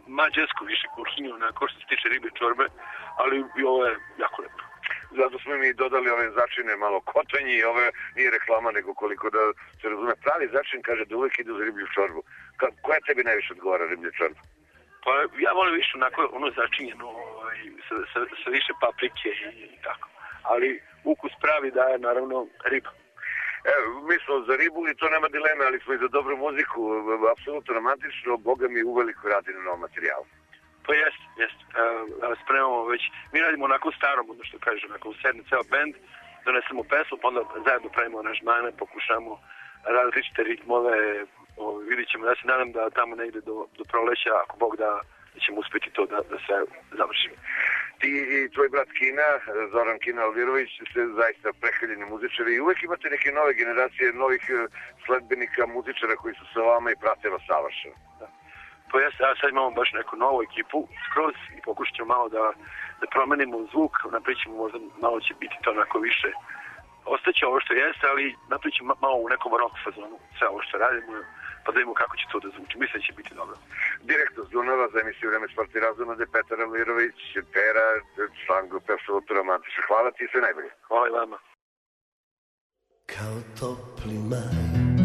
mađarsku više kuhinju, onako što se tiče ribe čorbe, ali i ovo je jako lepo. Zato smo mi dodali ove začine malo kotanji i ove nije reklama nego koliko da se razume. Pravi začin kaže da uvek ide uz riblju čorbu. Koja tebi najviše odgovara riblja čorba? Pa ja volim više onako ono začinjeno sa više paprike i tako. Ali ukus pravi daje naravno riba. Mi smo za ribu i to nema dileme, ali smo i za dobru muziku, apsolutno romantično, Boga mi uveliko radi na novom materijalu. Pa jest. Spremamo već, mi radimo onako starom, ono što kaže, onako sedne ceo band, donesemo pesmu, pa onda zajedno pravimo aranžmane, pokušamo različite ritmove, vidit ćemo, ja se nadam da tamo negde do proleća, ako Bog da ćemo uspeti to da sve završimo. Ti i tvoj brat Kina, Zoran Kina Alvirović, ste zaista prekaljeni muzičari i uvek imate neke nove generacije, novih sledbenika, muzičara koji su sa vama i prate vas savršeno. Da. Pa ja sad imamo baš neku novu ekipu skroz i pokušat ćemo malo da promenimo zvuk, napravit ćemo možda malo će biti to onako više. Ostaće ovo što jeste, ali napravit ćemo malo u nekom rock fazonu sve ovo što radimo, pa da vidimo kako će to da zvuči. Mislim da će biti dobro. Direktno s Dunava za emisiju Vreme sport i razonode, Petar Alvirović, Pera, član grupe Apsolutno romantično. Hvala ti i sve najbolje. Hvala i vama. Kao topli maj,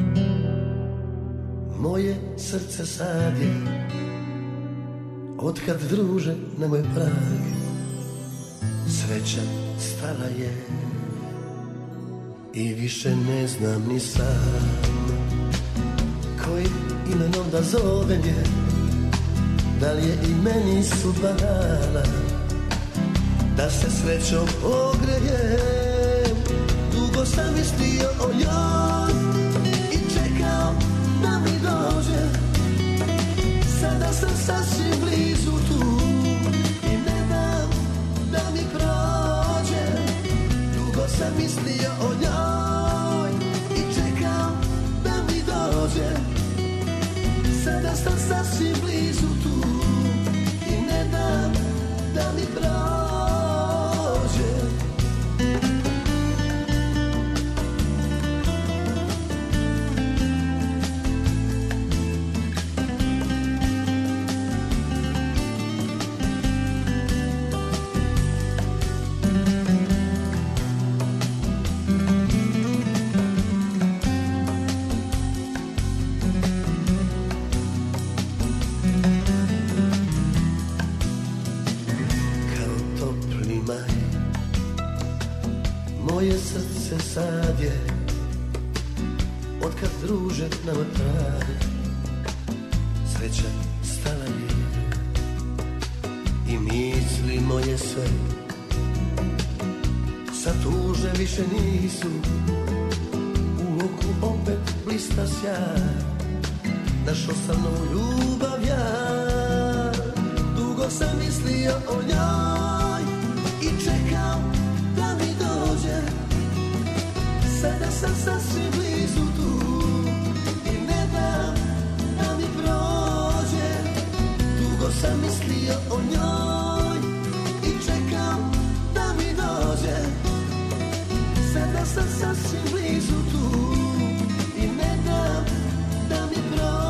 moje srce sad je, otkad druže na moj prag, sreća stala je i više ne znam ni sam kojim imenom da zovem je, da li je i meni sudba dala da se srećom ogrejem. Dugo sam mislio o njoj i čekao da mi dođe, sada sam sasvim blizu tu i ne dam da mi prođe. Dugo sam mislio o njoj i čekao da mi dođe, sada sam sasvim blizu tu i ne dam da mi prođe. Moje srce sad je, otkad druže nam traje, sreća stala je i misli moje sve sa tuže više nisu. U oku opet blista sjaj, našao sam novu ljubav ja. Dugo sam mislio o njoj i čekao da mi dođe, sada sam sasvim blizu tu i ne dam da mi prođe. Dugo sam mislio o njoj i čekao da mi dođe, sada sam sasvim blizu tu i ne dam da mi prođe.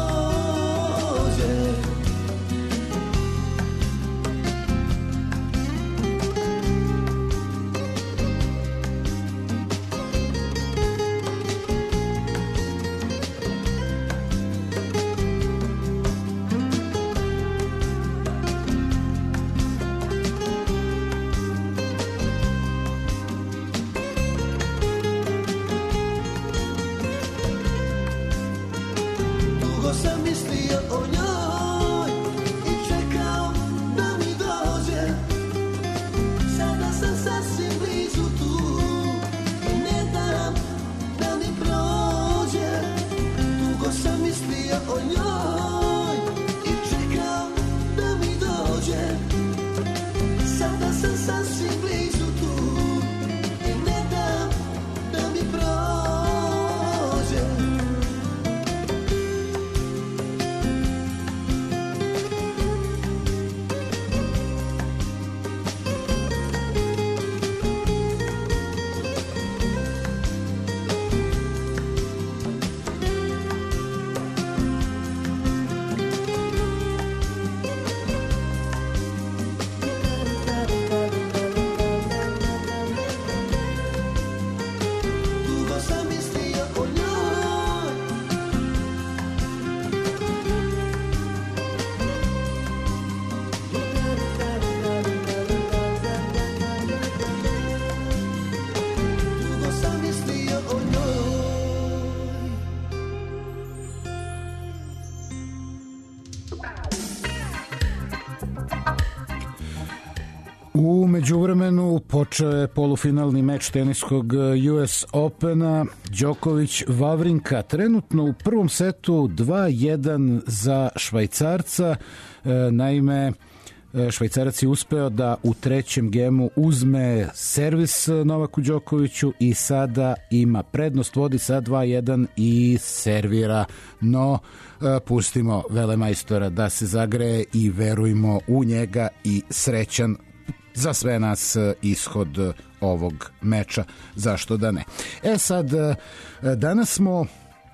U međuvremenu počeo je polufinalni meč teniskog US Opena. Đoković Vavrinka trenutno u prvom setu 2-1 za Švajcarca. Naime, Švajcarac je uspeo da u trećem gemu uzme servis Novaku Đokoviću i sada ima prednost, vodi sa 2-1 i servira, no pustimo velemajstora da se zagreje i verujmo u njega i srećan za sve nas ishod ovog meča, zašto da ne. Sad, danas smo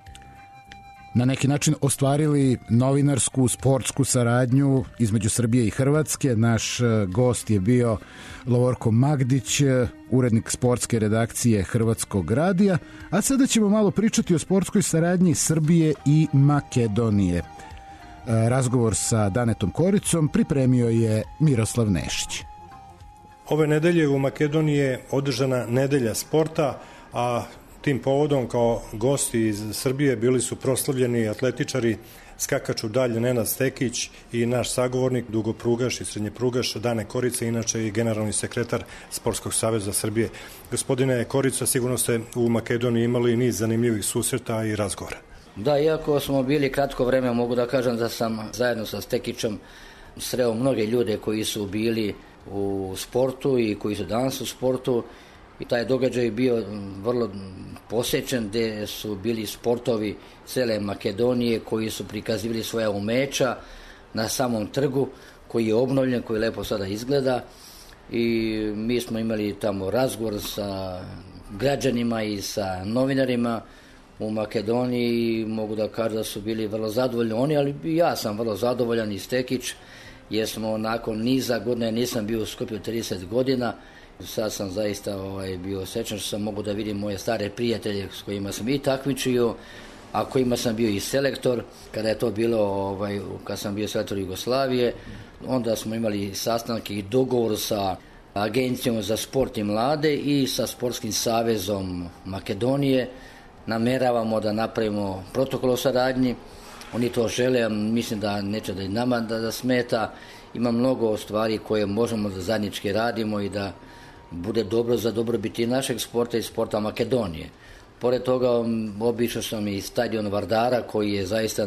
na neki način ostvarili novinarsku, sportsku saradnju između Srbije i Hrvatske. Naš gost je bio Lovorko Magdić, urednik sportske redakcije Hrvatskog radija, a sada ćemo malo pričati o sportskoj saradnji Srbije i Makedonije. Razgovor sa Danetom Koricom pripremio je Miroslav Nešić. Ove nedelje u Makedoniji je održana nedelja sporta, a tim povodom kao gosti iz Srbije bili su proslavljeni atletičari skakač u dalj Nenad Stekić i naš sagovornik, dugoprugaš i srednjeprugaš Dane Korica, inače i generalni sekretar Sportskog saveza Srbije. Gospodine Korica, sigurno ste u Makedoniji imali niz zanimljivih susreta i razgovora. Da, iako smo bili kratko vreme, mogu da kažem da sam zajedno sa Stekićem sreo mnoge ljude koji su bili u sportu i koji su danas u sportu. I taj događaj je bio vrlo posjećen, gde su bili sportovi cele Makedonije koji su prikazivali svoja umeća na samom trgu koji je obnovljen, koji lepo sada izgleda, i mi smo imali tamo razgovor sa građanima i sa novinarima u Makedoniji i mogu da kažem da su bili vrlo zadovoljni oni, ali i ja sam vrlo zadovoljan i Stekić, jer smo nakon niza godina, nisam bio u Skopju 30 godina, sad sam zaista bio srećan što sam mogu da vidim moje stare prijatelje s kojima sam i takmičio, a kojima sam bio i selektor, kada je to bilo, kad sam bio selektor Jugoslavije, onda smo imali sastanke i dogovor sa Agencijom za sport i mlade i sa Sportskim savezom Makedonije. Nameravamo da napravimo protokol o saradnji, oni to žele, mislim da neće da i nama da smeta, ima mnogo stvari koje možemo da zajednički radimo i da bude dobro za dobrobiti našeg sporta i sporta Makedonije. Pored toga obišao sam i stadion Vardara koji je zaista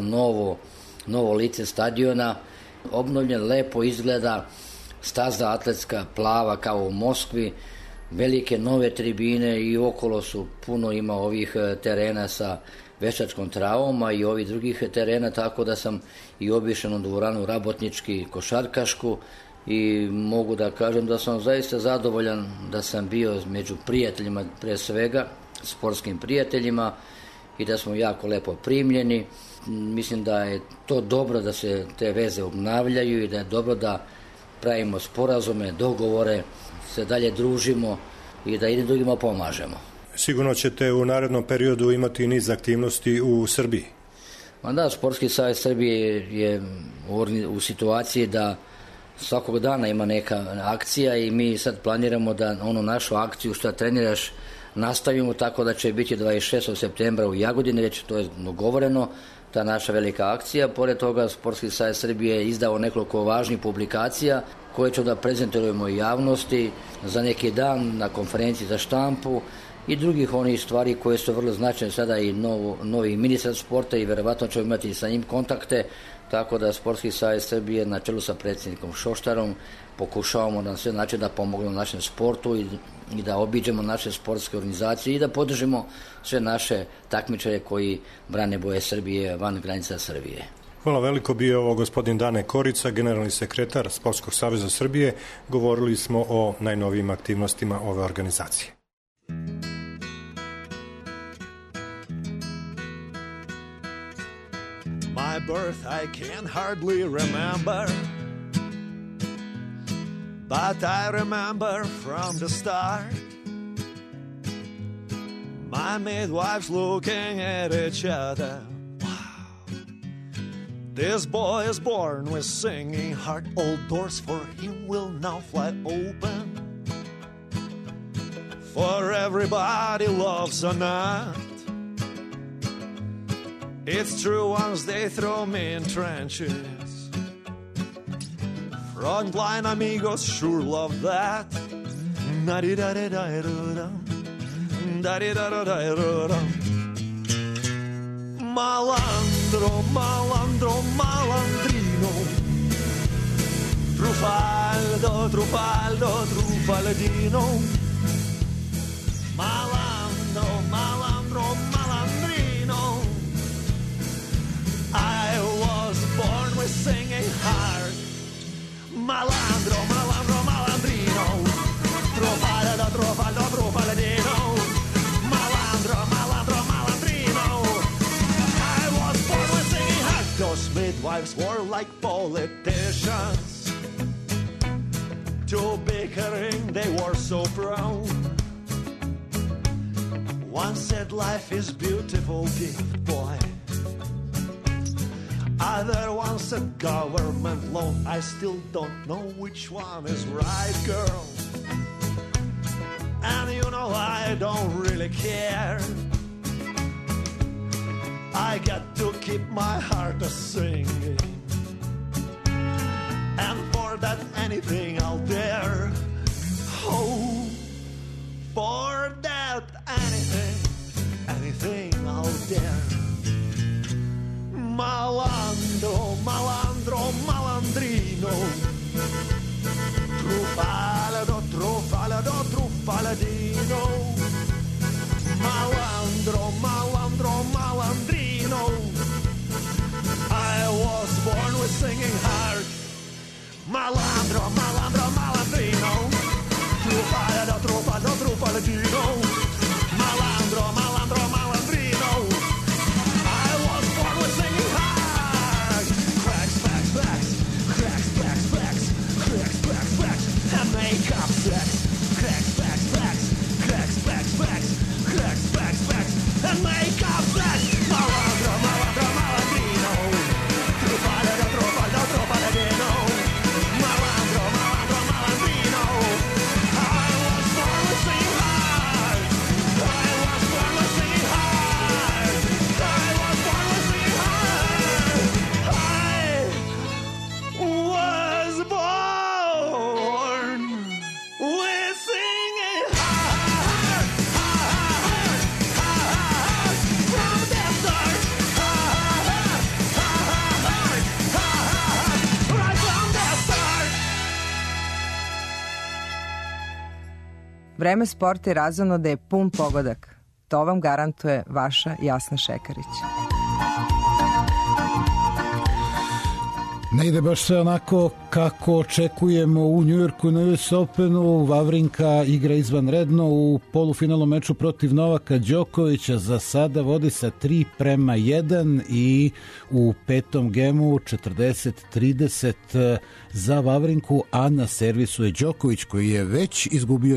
novo lice stadiona, obnovljen, lepo izgleda, staza atletska plava kao u Moskvi, velike nove tribine i okolo su puno ima ovih terena sa veštačkom travom, a i ovih drugih terena, tako da sam i obišao dvoranu Rabotnički, košarkašku, i mogu da kažem da sam zaista zadovoljan da sam bio među prijateljima, pre svega sportskim prijateljima, i da smo jako lepo primljeni. Mislim da je to dobro da se te veze obnavljaju i da je dobro da pravimo sporazume, dogovore, se dalje družimo i da jednim drugima pomažemo. Sigurno ćete u narednom periodu imati niz aktivnosti u Srbiji. Da, Sportski savez Srbije je u situaciji da svakog dana ima neka akcija i mi sad planiramo da onu našu akciju Šta treniraš nastavimo, tako da će biti 26. septembra u Jagodini, već to je dogovoreno, ta naša velika akcija. Pored toga Sportski savez Srbije je izdao nekoliko važnih publikacija koje ću da prezentujemo i javnosti za neki dan na konferenciji za štampu i drugih onih stvari koje su vrlo značajne. Sada i novi ministar sporta i verovatno ćemo imati sa njim kontakte, tako da Sportski savez Srbije na čelu sa predsjednikom Šoštarom pokušavamo na sve načine da pomognemo našem sportu i da obiđemo naše sportske organizacije i da podržimo sve naše takmičare koji brane boje Srbije van granica Srbije. Hvala veliko, bio ovo gospodin Dane Korica, generalni sekretar Sportskog saveza Srbije. Govorili smo o najnovijim aktivnostima ove organizacije. My birth I can hardly remember, but I remember from the start my midwives looking at each other. Wow, this boy is born with singing heart. All doors for him will now fly open, for everybody loves a nut. It's true, once they throw me in trenches, Frontline amigos sure love that. Malandro, malandro, malandrino. Trufaldo, Trufaldo, Trufaldino. Malandro, malandro, malandrino. I was born with singing heart. Malandro, malandro, malandrino. Trufaldo, Trufaldo, Trufaldino. Malandro, malandro, malandrino. I was born with singing heart. Those midwives were like politicians. To bickering they were so proud. One said life is beautiful gift, boy. Other one said government loan. I still don't know which one is right, girl. And you know I don't really care. I got to keep my heart a-singing. And for that anything I'll dare. Oh, for that anything, anything I'll dare. Malandro, malandro, malandrino. Trufaldo, Trufaldo, Trufaladino. Malandro, malandro, malandrino. I was born with singing heart. Malandro, malandro, malandrino. Trufaldo, Trufaldo, Trufaladino. Malandro, malandro, malandrino. I was born with singing heart. Cracks, cracks, cracks. Cracks, cracks, cracks. Cracks, cracks, cracks. And make up sex. Cracks, cracks, cracks. Cracks, cracks, cracks. Cracks, cracks, cracks. And make up sex. Malandro, malandro, malandrino. Trufaldo, Trufaldo, Trufaladino. Malandro, malandro, malandrino. I was born with singing heart. I was born with singing heart. I was born with singing heart. I was born with singing heart. From the start. Right from the start. Vreme sporta i razonode je pun pogodak. To vam garantuje vaša Jasna Šekarić. Ne ide baš sve onako kako očekujemo u Njujorku na US Openu. Vavrinka igra izvanredno u polufinalnom meču protiv Novaka Đokovića. Za sada vodi sa 3-1 i u petom gemu 40-30 za Vavrinku, a na servisu je Đoković koji je već izgubio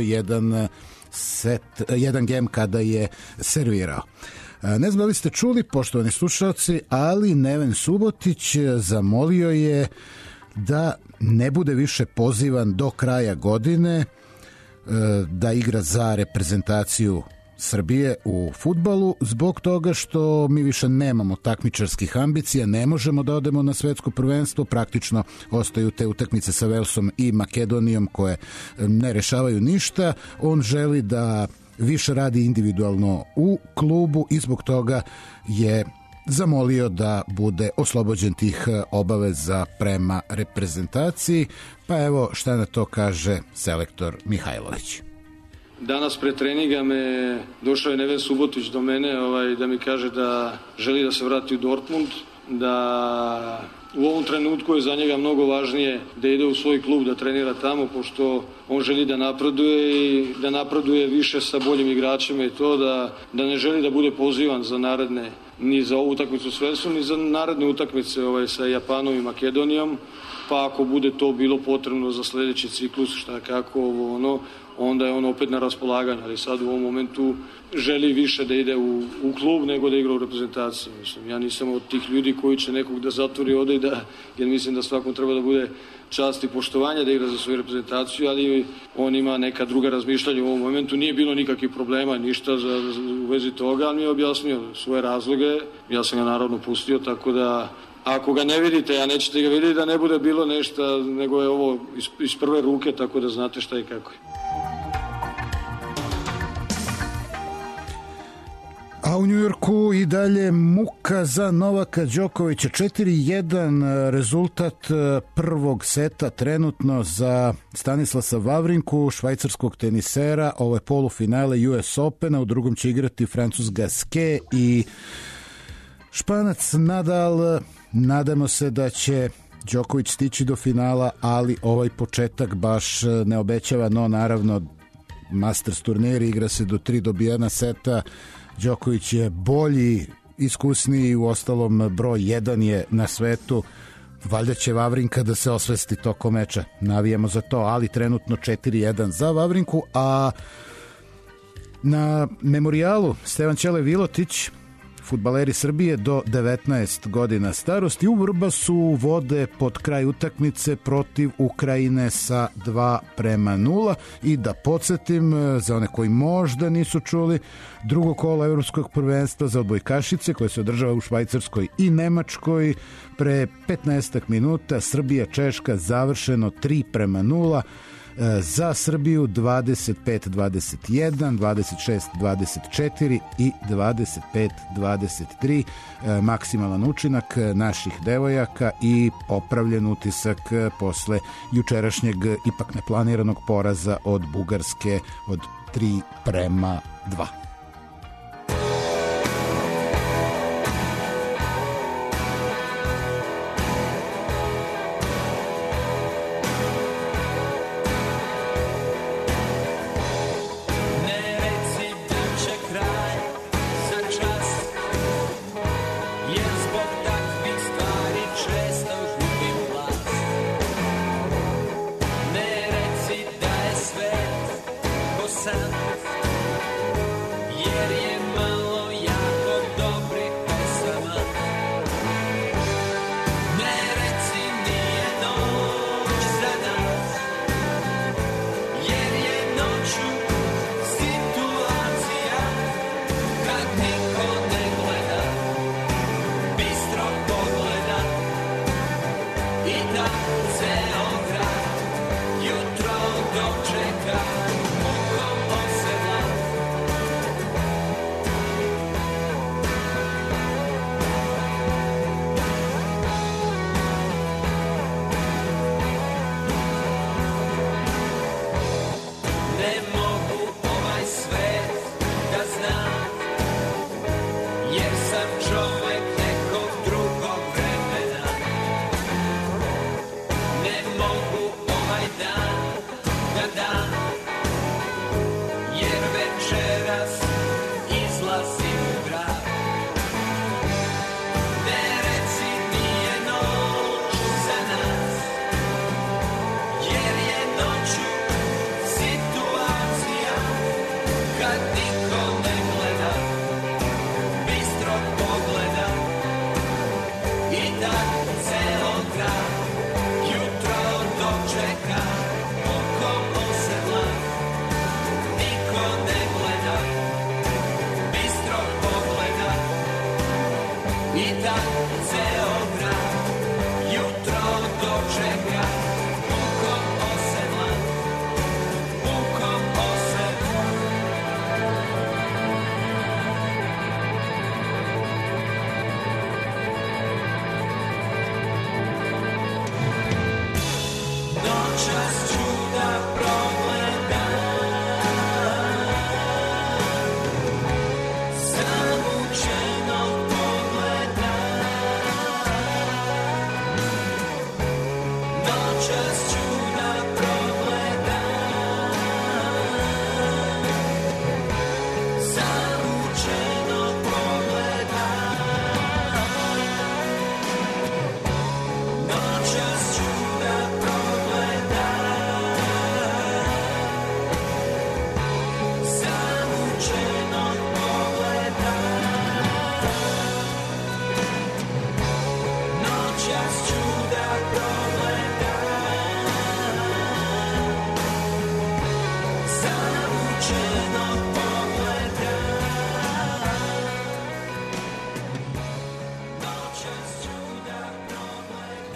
jedan gem kada je servirao. Ne znam da li ste čuli, poštovani slušalci, ali Neven Subotić zamolio je da ne bude više pozivan do kraja godine da igra za reprezentaciju Srbije u fudbalu, zbog toga što mi više nemamo takmičarskih ambicija, ne možemo da odemo na svetsko prvenstvo, praktično ostaju te utakmice sa Velsom i Makedonijom koje ne rešavaju ništa. On želi da više radi individualno u klubu i zbog toga je zamolio da bude oslobođen tih obaveza prema reprezentaciji. Pa evo šta na to kaže selektor Mihajlović. Danas pre treninga došao je Neven Subotić do mene da mi kaže da želi da se vrati u Dortmund, da u ovom trenutku je za njega mnogo važnije da ide u svoj klub, da trenira tamo, pošto on želi da napreduje i da napreduje više sa boljim igračima i to da ne želi da bude pozivan za naredne, ni za ovu utakmicu s Velsom, ni za naredne utakmice sa Japanom i Makedonijom, pa ako bude to bilo potrebno za sledeći ciklus, šta kako, onda je on opet na raspolaganju, ali sad u ovom momentu želi više da ide u klub nego da igra u reprezentaciji. Mislim, ja nisam od tih ljudi koji će nekog da zatvori ovde i jer mislim da svakom treba da bude čast i poštovanje da igra za svoju reprezentaciju, ali on ima neka druga razmišljanja u ovom momentu. Nije bilo nikakvih problema, ništa u vezi toga, ali mi je objasnio svoje razloge. Ja sam ga naravno pustio, tako da ako ga ne vidite, a nećete ga vidjeti, da ne bude bilo nešto, nego je ovo iz prve ruke, tako da znate šta i kako je. A u Njujorku i dalje muka za Novaka Đokovića. 4-1 rezultat prvog seta trenutno za Stanislasa Vavrinku, švajcarskog tenisera. Ovo je polufinale US Opena, u drugom će igrati Francuz Gasquet i Španac Nadal. Nadamo se da će Đoković stići do finala, ali ovaj početak baš ne obećava, no naravno Masters turniri igra se do 3 dobijena seta. Đoković je bolji, iskusniji, u ostalom broj 1 je na svetu. Valjda će Vavrinka da se osvesti tokom meča. Navijamo za to, ali trenutno 4-1 za Vavrinku, a na memorijalu Stevan Ćele Vilotić, fudbaleri Srbije do 19 godina starosti, u Vrbasu vode pod kraj utakmice protiv Ukrajine sa 2-0. I da podsjetim, za one koji možda nisu čuli, drugo kolo evropskog prvenstva za odbojkašice koje se održava u Švajcarskoj i Nemačkoj, pre 15 minuta Srbija-Češka završeno 3-0. Za Srbiju 25-21, 26-24 i 25-23 maksimalan učinak naših devojaka i popravljen utisak posle jučerašnjeg ipak neplaniranog poraza od Bugarske od 3-2.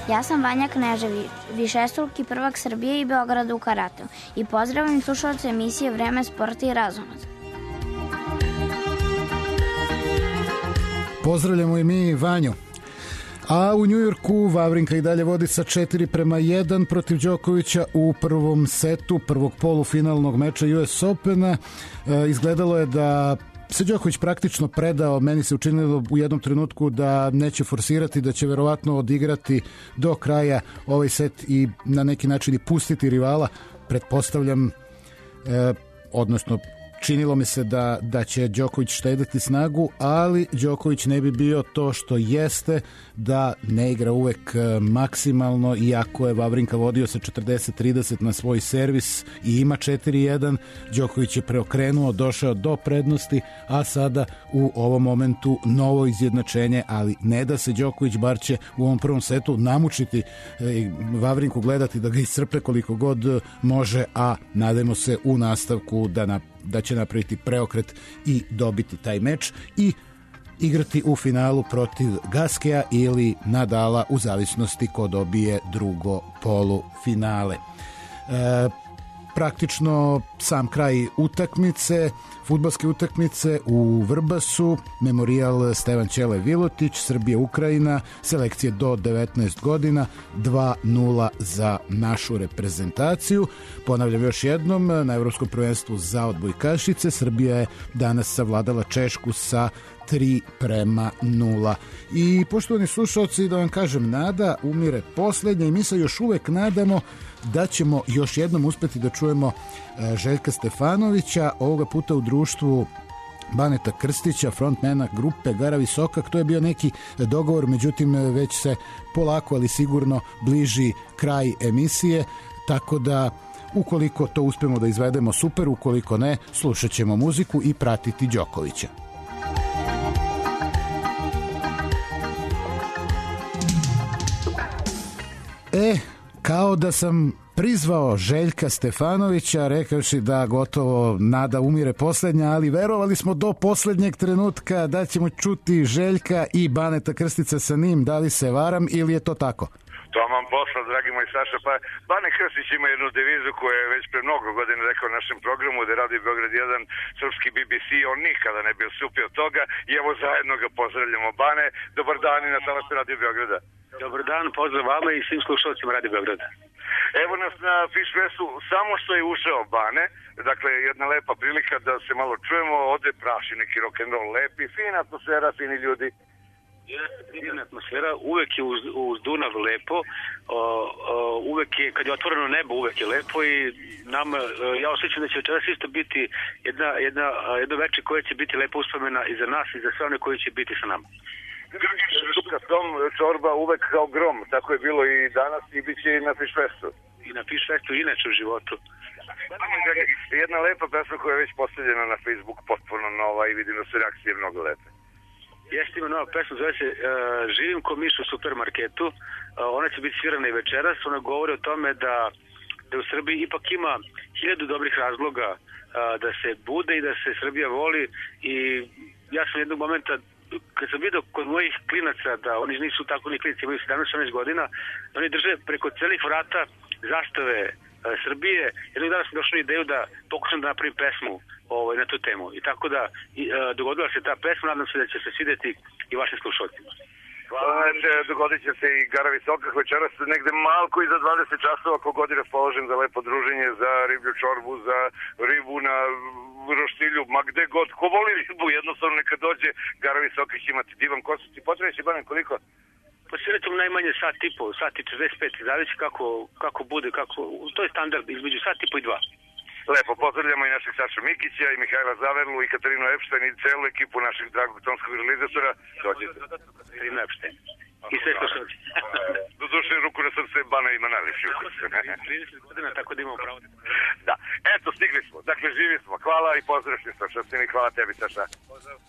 Ja sam Vanja Knežević, višestruki prvak Srbije i Beograda u karateu i pozdravljam slušalce emisije Vreme sporta i razonode. Pozdravljamo i mi Vanju. A u Njujorku Vavrinka i dalje vodi sa 4-1 protiv Đokovića u prvom setu prvog polufinalnog meča US Opena. Izgledalo je da se Đoković praktično predao, meni se učinilo u jednom trenutku da neće forsirati, da će verovatno odigrati do kraja ovaj set i na neki način i pustiti rivala. Pretpostavljam, odnosno činilo mi se da će Đoković štediti snagu, ali Đoković ne bi bio to što jeste da ne igra uvek maksimalno, iako je Vavrinka vodio sa 40-30 na svoj servis i ima 4-1. Đoković je preokrenuo, došao do prednosti, a sada u ovom momentu novo izjednačenje, ali ne da se Đoković, bar će u ovom prvom setu namučiti Vavrinku, gledati da ga iscrpe koliko god može, a nadajmo se u nastavku da će napraviti preokret i dobiti taj meč i igrati u finalu protiv Gaskeja ili Nadala, u zavisnosti ko dobije drugo polufinale. Praktično sam kraj utakmice, fudbalske utakmice u Vrbasu, memorijal Stevan Ćele Vilotić, Srbija-Ukrajina, selekcije do 19 godina, 2-0 za našu reprezentaciju. Ponavljam još jednom, na Evropskom prvenstvu za odbojkašice Srbija je danas savladala Češku sa 3-0. I poštovani slušalci, da vam kažem, nada umire poslednja i mi se još uvek nadamo da ćemo još jednom uspeti da čujemo Željka Stefanovića, ovoga puta u društvu Baneta Krstića, frontmana grupe Gara Visokak. To je bio neki dogovor, međutim već se polako, ali sigurno bliži kraj emisije, tako da ukoliko to uspemo da izvedemo, super, ukoliko ne, slušat ćemo muziku i pratiti Đokovića. Kao da sam prizvao Željka Stefanovića, rekavši da gotovo nada umire poslednja, ali verovali smo do poslednjeg trenutka da ćemo čuti Željka i Baneta Krstica sa njim. Da li se varam ili je to tako? To vam posla, dragi moj Saša. Pa Bane Krstić ima jednu devizu koju je već pre mnogo godina rekao našem programu da radi Beograd 1, srpski BBC, on nikada ne bi osupio toga i evo zajedno ga pozdravljamo. Bane, dobar dan i na talasu Radio Beograda. Dobar dan, pozdrav vama i svim slušalcima Radio Beograda. Evo nas na Fish Festu, samo što je ušao Bane, dakle jedna lepa prilika da se malo čujemo, ovde praši neki rock'n'roll lepi, fina atmosfera, fini ljudi. Divna atmosfera, uvek je uz Dunav lepo, uvek je, kad je otvoreno nebo, uvek je lepo i nama, ja osjećam da će večeras isto biti jedno veče koje će biti lepo uspomena i za nas i za sve one koji će biti sa nama. Šupka Tom čorba uvek kao grom, tako je bilo i danas i bit će i na Fish Festu. I na Fish Festu i inače u životu. Jedna lepa pesma koja je već postavljena na Facebook, potpuno nova i vidim da su reakcije mnogo lepe. Jeste, ima nova pesma, zove se Živim ko miš u supermarketu. Ona će biti svirana i večeras. Ona govori o tome da u Srbiji ipak ima 1000 dobrih razloga da se bude i da se Srbija voli i ja sam jednog momenta kad sam vidio kod mojih klinaca da oni nisu tako ni klinici, imaju 17-18 godina, oni drže preko celih vrata zastave Srbije. Jednog dana sam došao na ideju da pokušam da napravim pesmu na tu temu. I tako da dogodila se ta pesma, nadam se da će se svideti i vašim slušalcima. Dogodit će se i Gara Visokak večeras negde malko iza 20 časova, kogod je raspoložen za lepo druženje, za riblju čorbu, za ribu na roštilju, ma gde god, ko voli ribu, jednostavno neka dođe, Gara Visokak će imati divan kost. Ti potrebiš i Banen koliko? Pa svijetom najmanje sat i po, sat i 45, zavisi kako bude, to je standard između sat i po i 2. Lepo, pozdravljamo i našeg Saša Mikića i Mihajla Zaverlu i Katarinu Epštajn i celu ekipu našeg dragog tonskog realizatora. Dođete. Katarinu Epštajn. I sve što se... Do duše, ruku na srce, Bana ima najlepši ukus. 30 godina, tako da imamo pravo. Da, eto, stigli smo. Dakle, živi smo. Hvala i pozdrav što Saša. Hvala tebi, Saša. Pozdrav.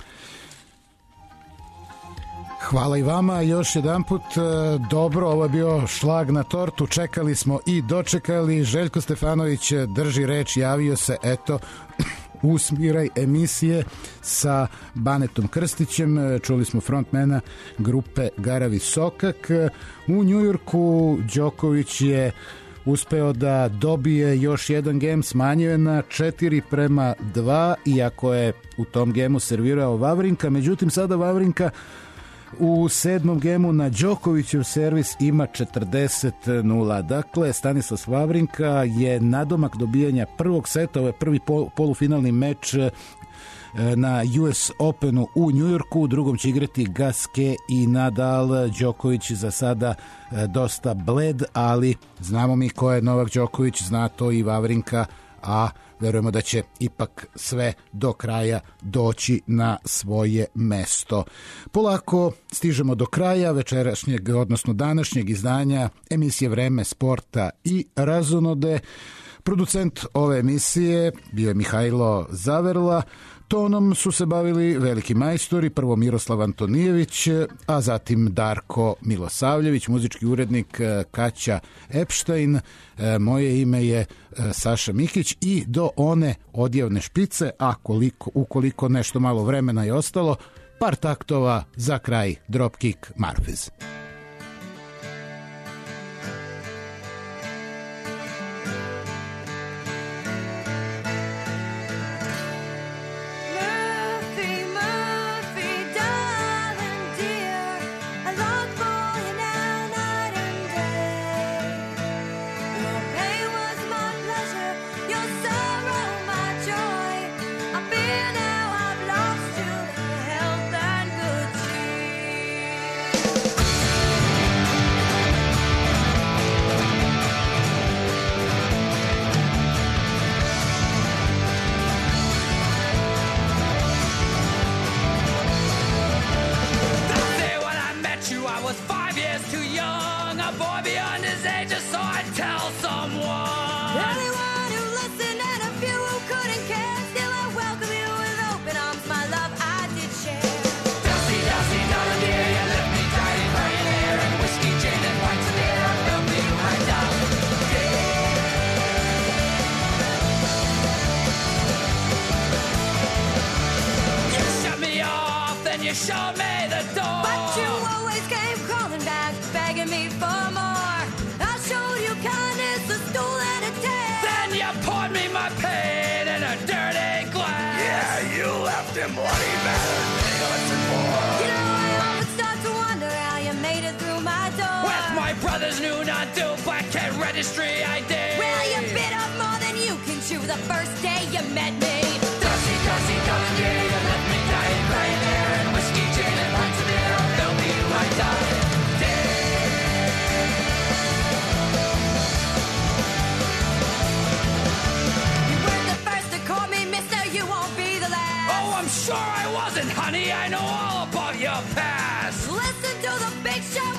Hvala i vama još jedan put. Dobro, ovo je bio šlag na tortu. Čekali smo i dočekali. Željko Stefanović drži reč, javio se, eto, Usmiraj emisije sa Banetom Krstićem. Čuli smo frontmana grupe Garavi Sokak. U Njujorku Đoković je uspeo da dobije još jedan gem, smanjio je na 4:2, iako je u tom gemu servirao Vavrinka. Međutim, sada Vavrinka u 7. gemu na Đokovićev servis ima 40:0. Dakle, Stanislas Vavrinka je nadomak dobijanja prvog seta, ovo je prvi polufinalni meč na US Openu u Njujorku. U drugom će igrati Gasquet i Nadal. Đoković za sada dosta bled, ali znamo mi ko je Novak Đoković, zna to i Vavrinka, a verujemo da će ipak sve do kraja doći na svoje mesto. Polako stižemo do kraja večerašnjeg, odnosno današnjeg izdanja emisije Vreme sporta i razonode. Producent ove emisije bio je Mihajlo Zaverla. Tonom su se bavili veliki majstori, prvo Miroslav Antonijević, a zatim Darko Milosavljević, muzički urednik Kaća Epštajn. Moje ime je Saša Mikić i do one odjevne špice, a ukoliko nešto malo vremena je ostalo, par taktova za kraj Dropkick Murphys. Showed me the door, but you always came crawling back, begging me for more. I showed you kindness, a stool and a tag. Then you poured me my pain in a dirty glass. Yeah, you left him bloody battered, innocent boy. You know, I often start to wonder how you made it through my door. With my brother's new non-due black cat registry ID. Well, you bit up more than you can chew the first day you met me. Dusty, dusty, dusty, you left me dying right there. Whiskey, gin, and pints of beer, they'll be right down. You weren't the first to call me mister, you won't be the last. Oh, I'm sure I wasn't, honey, I know all about your past. Listen to the big show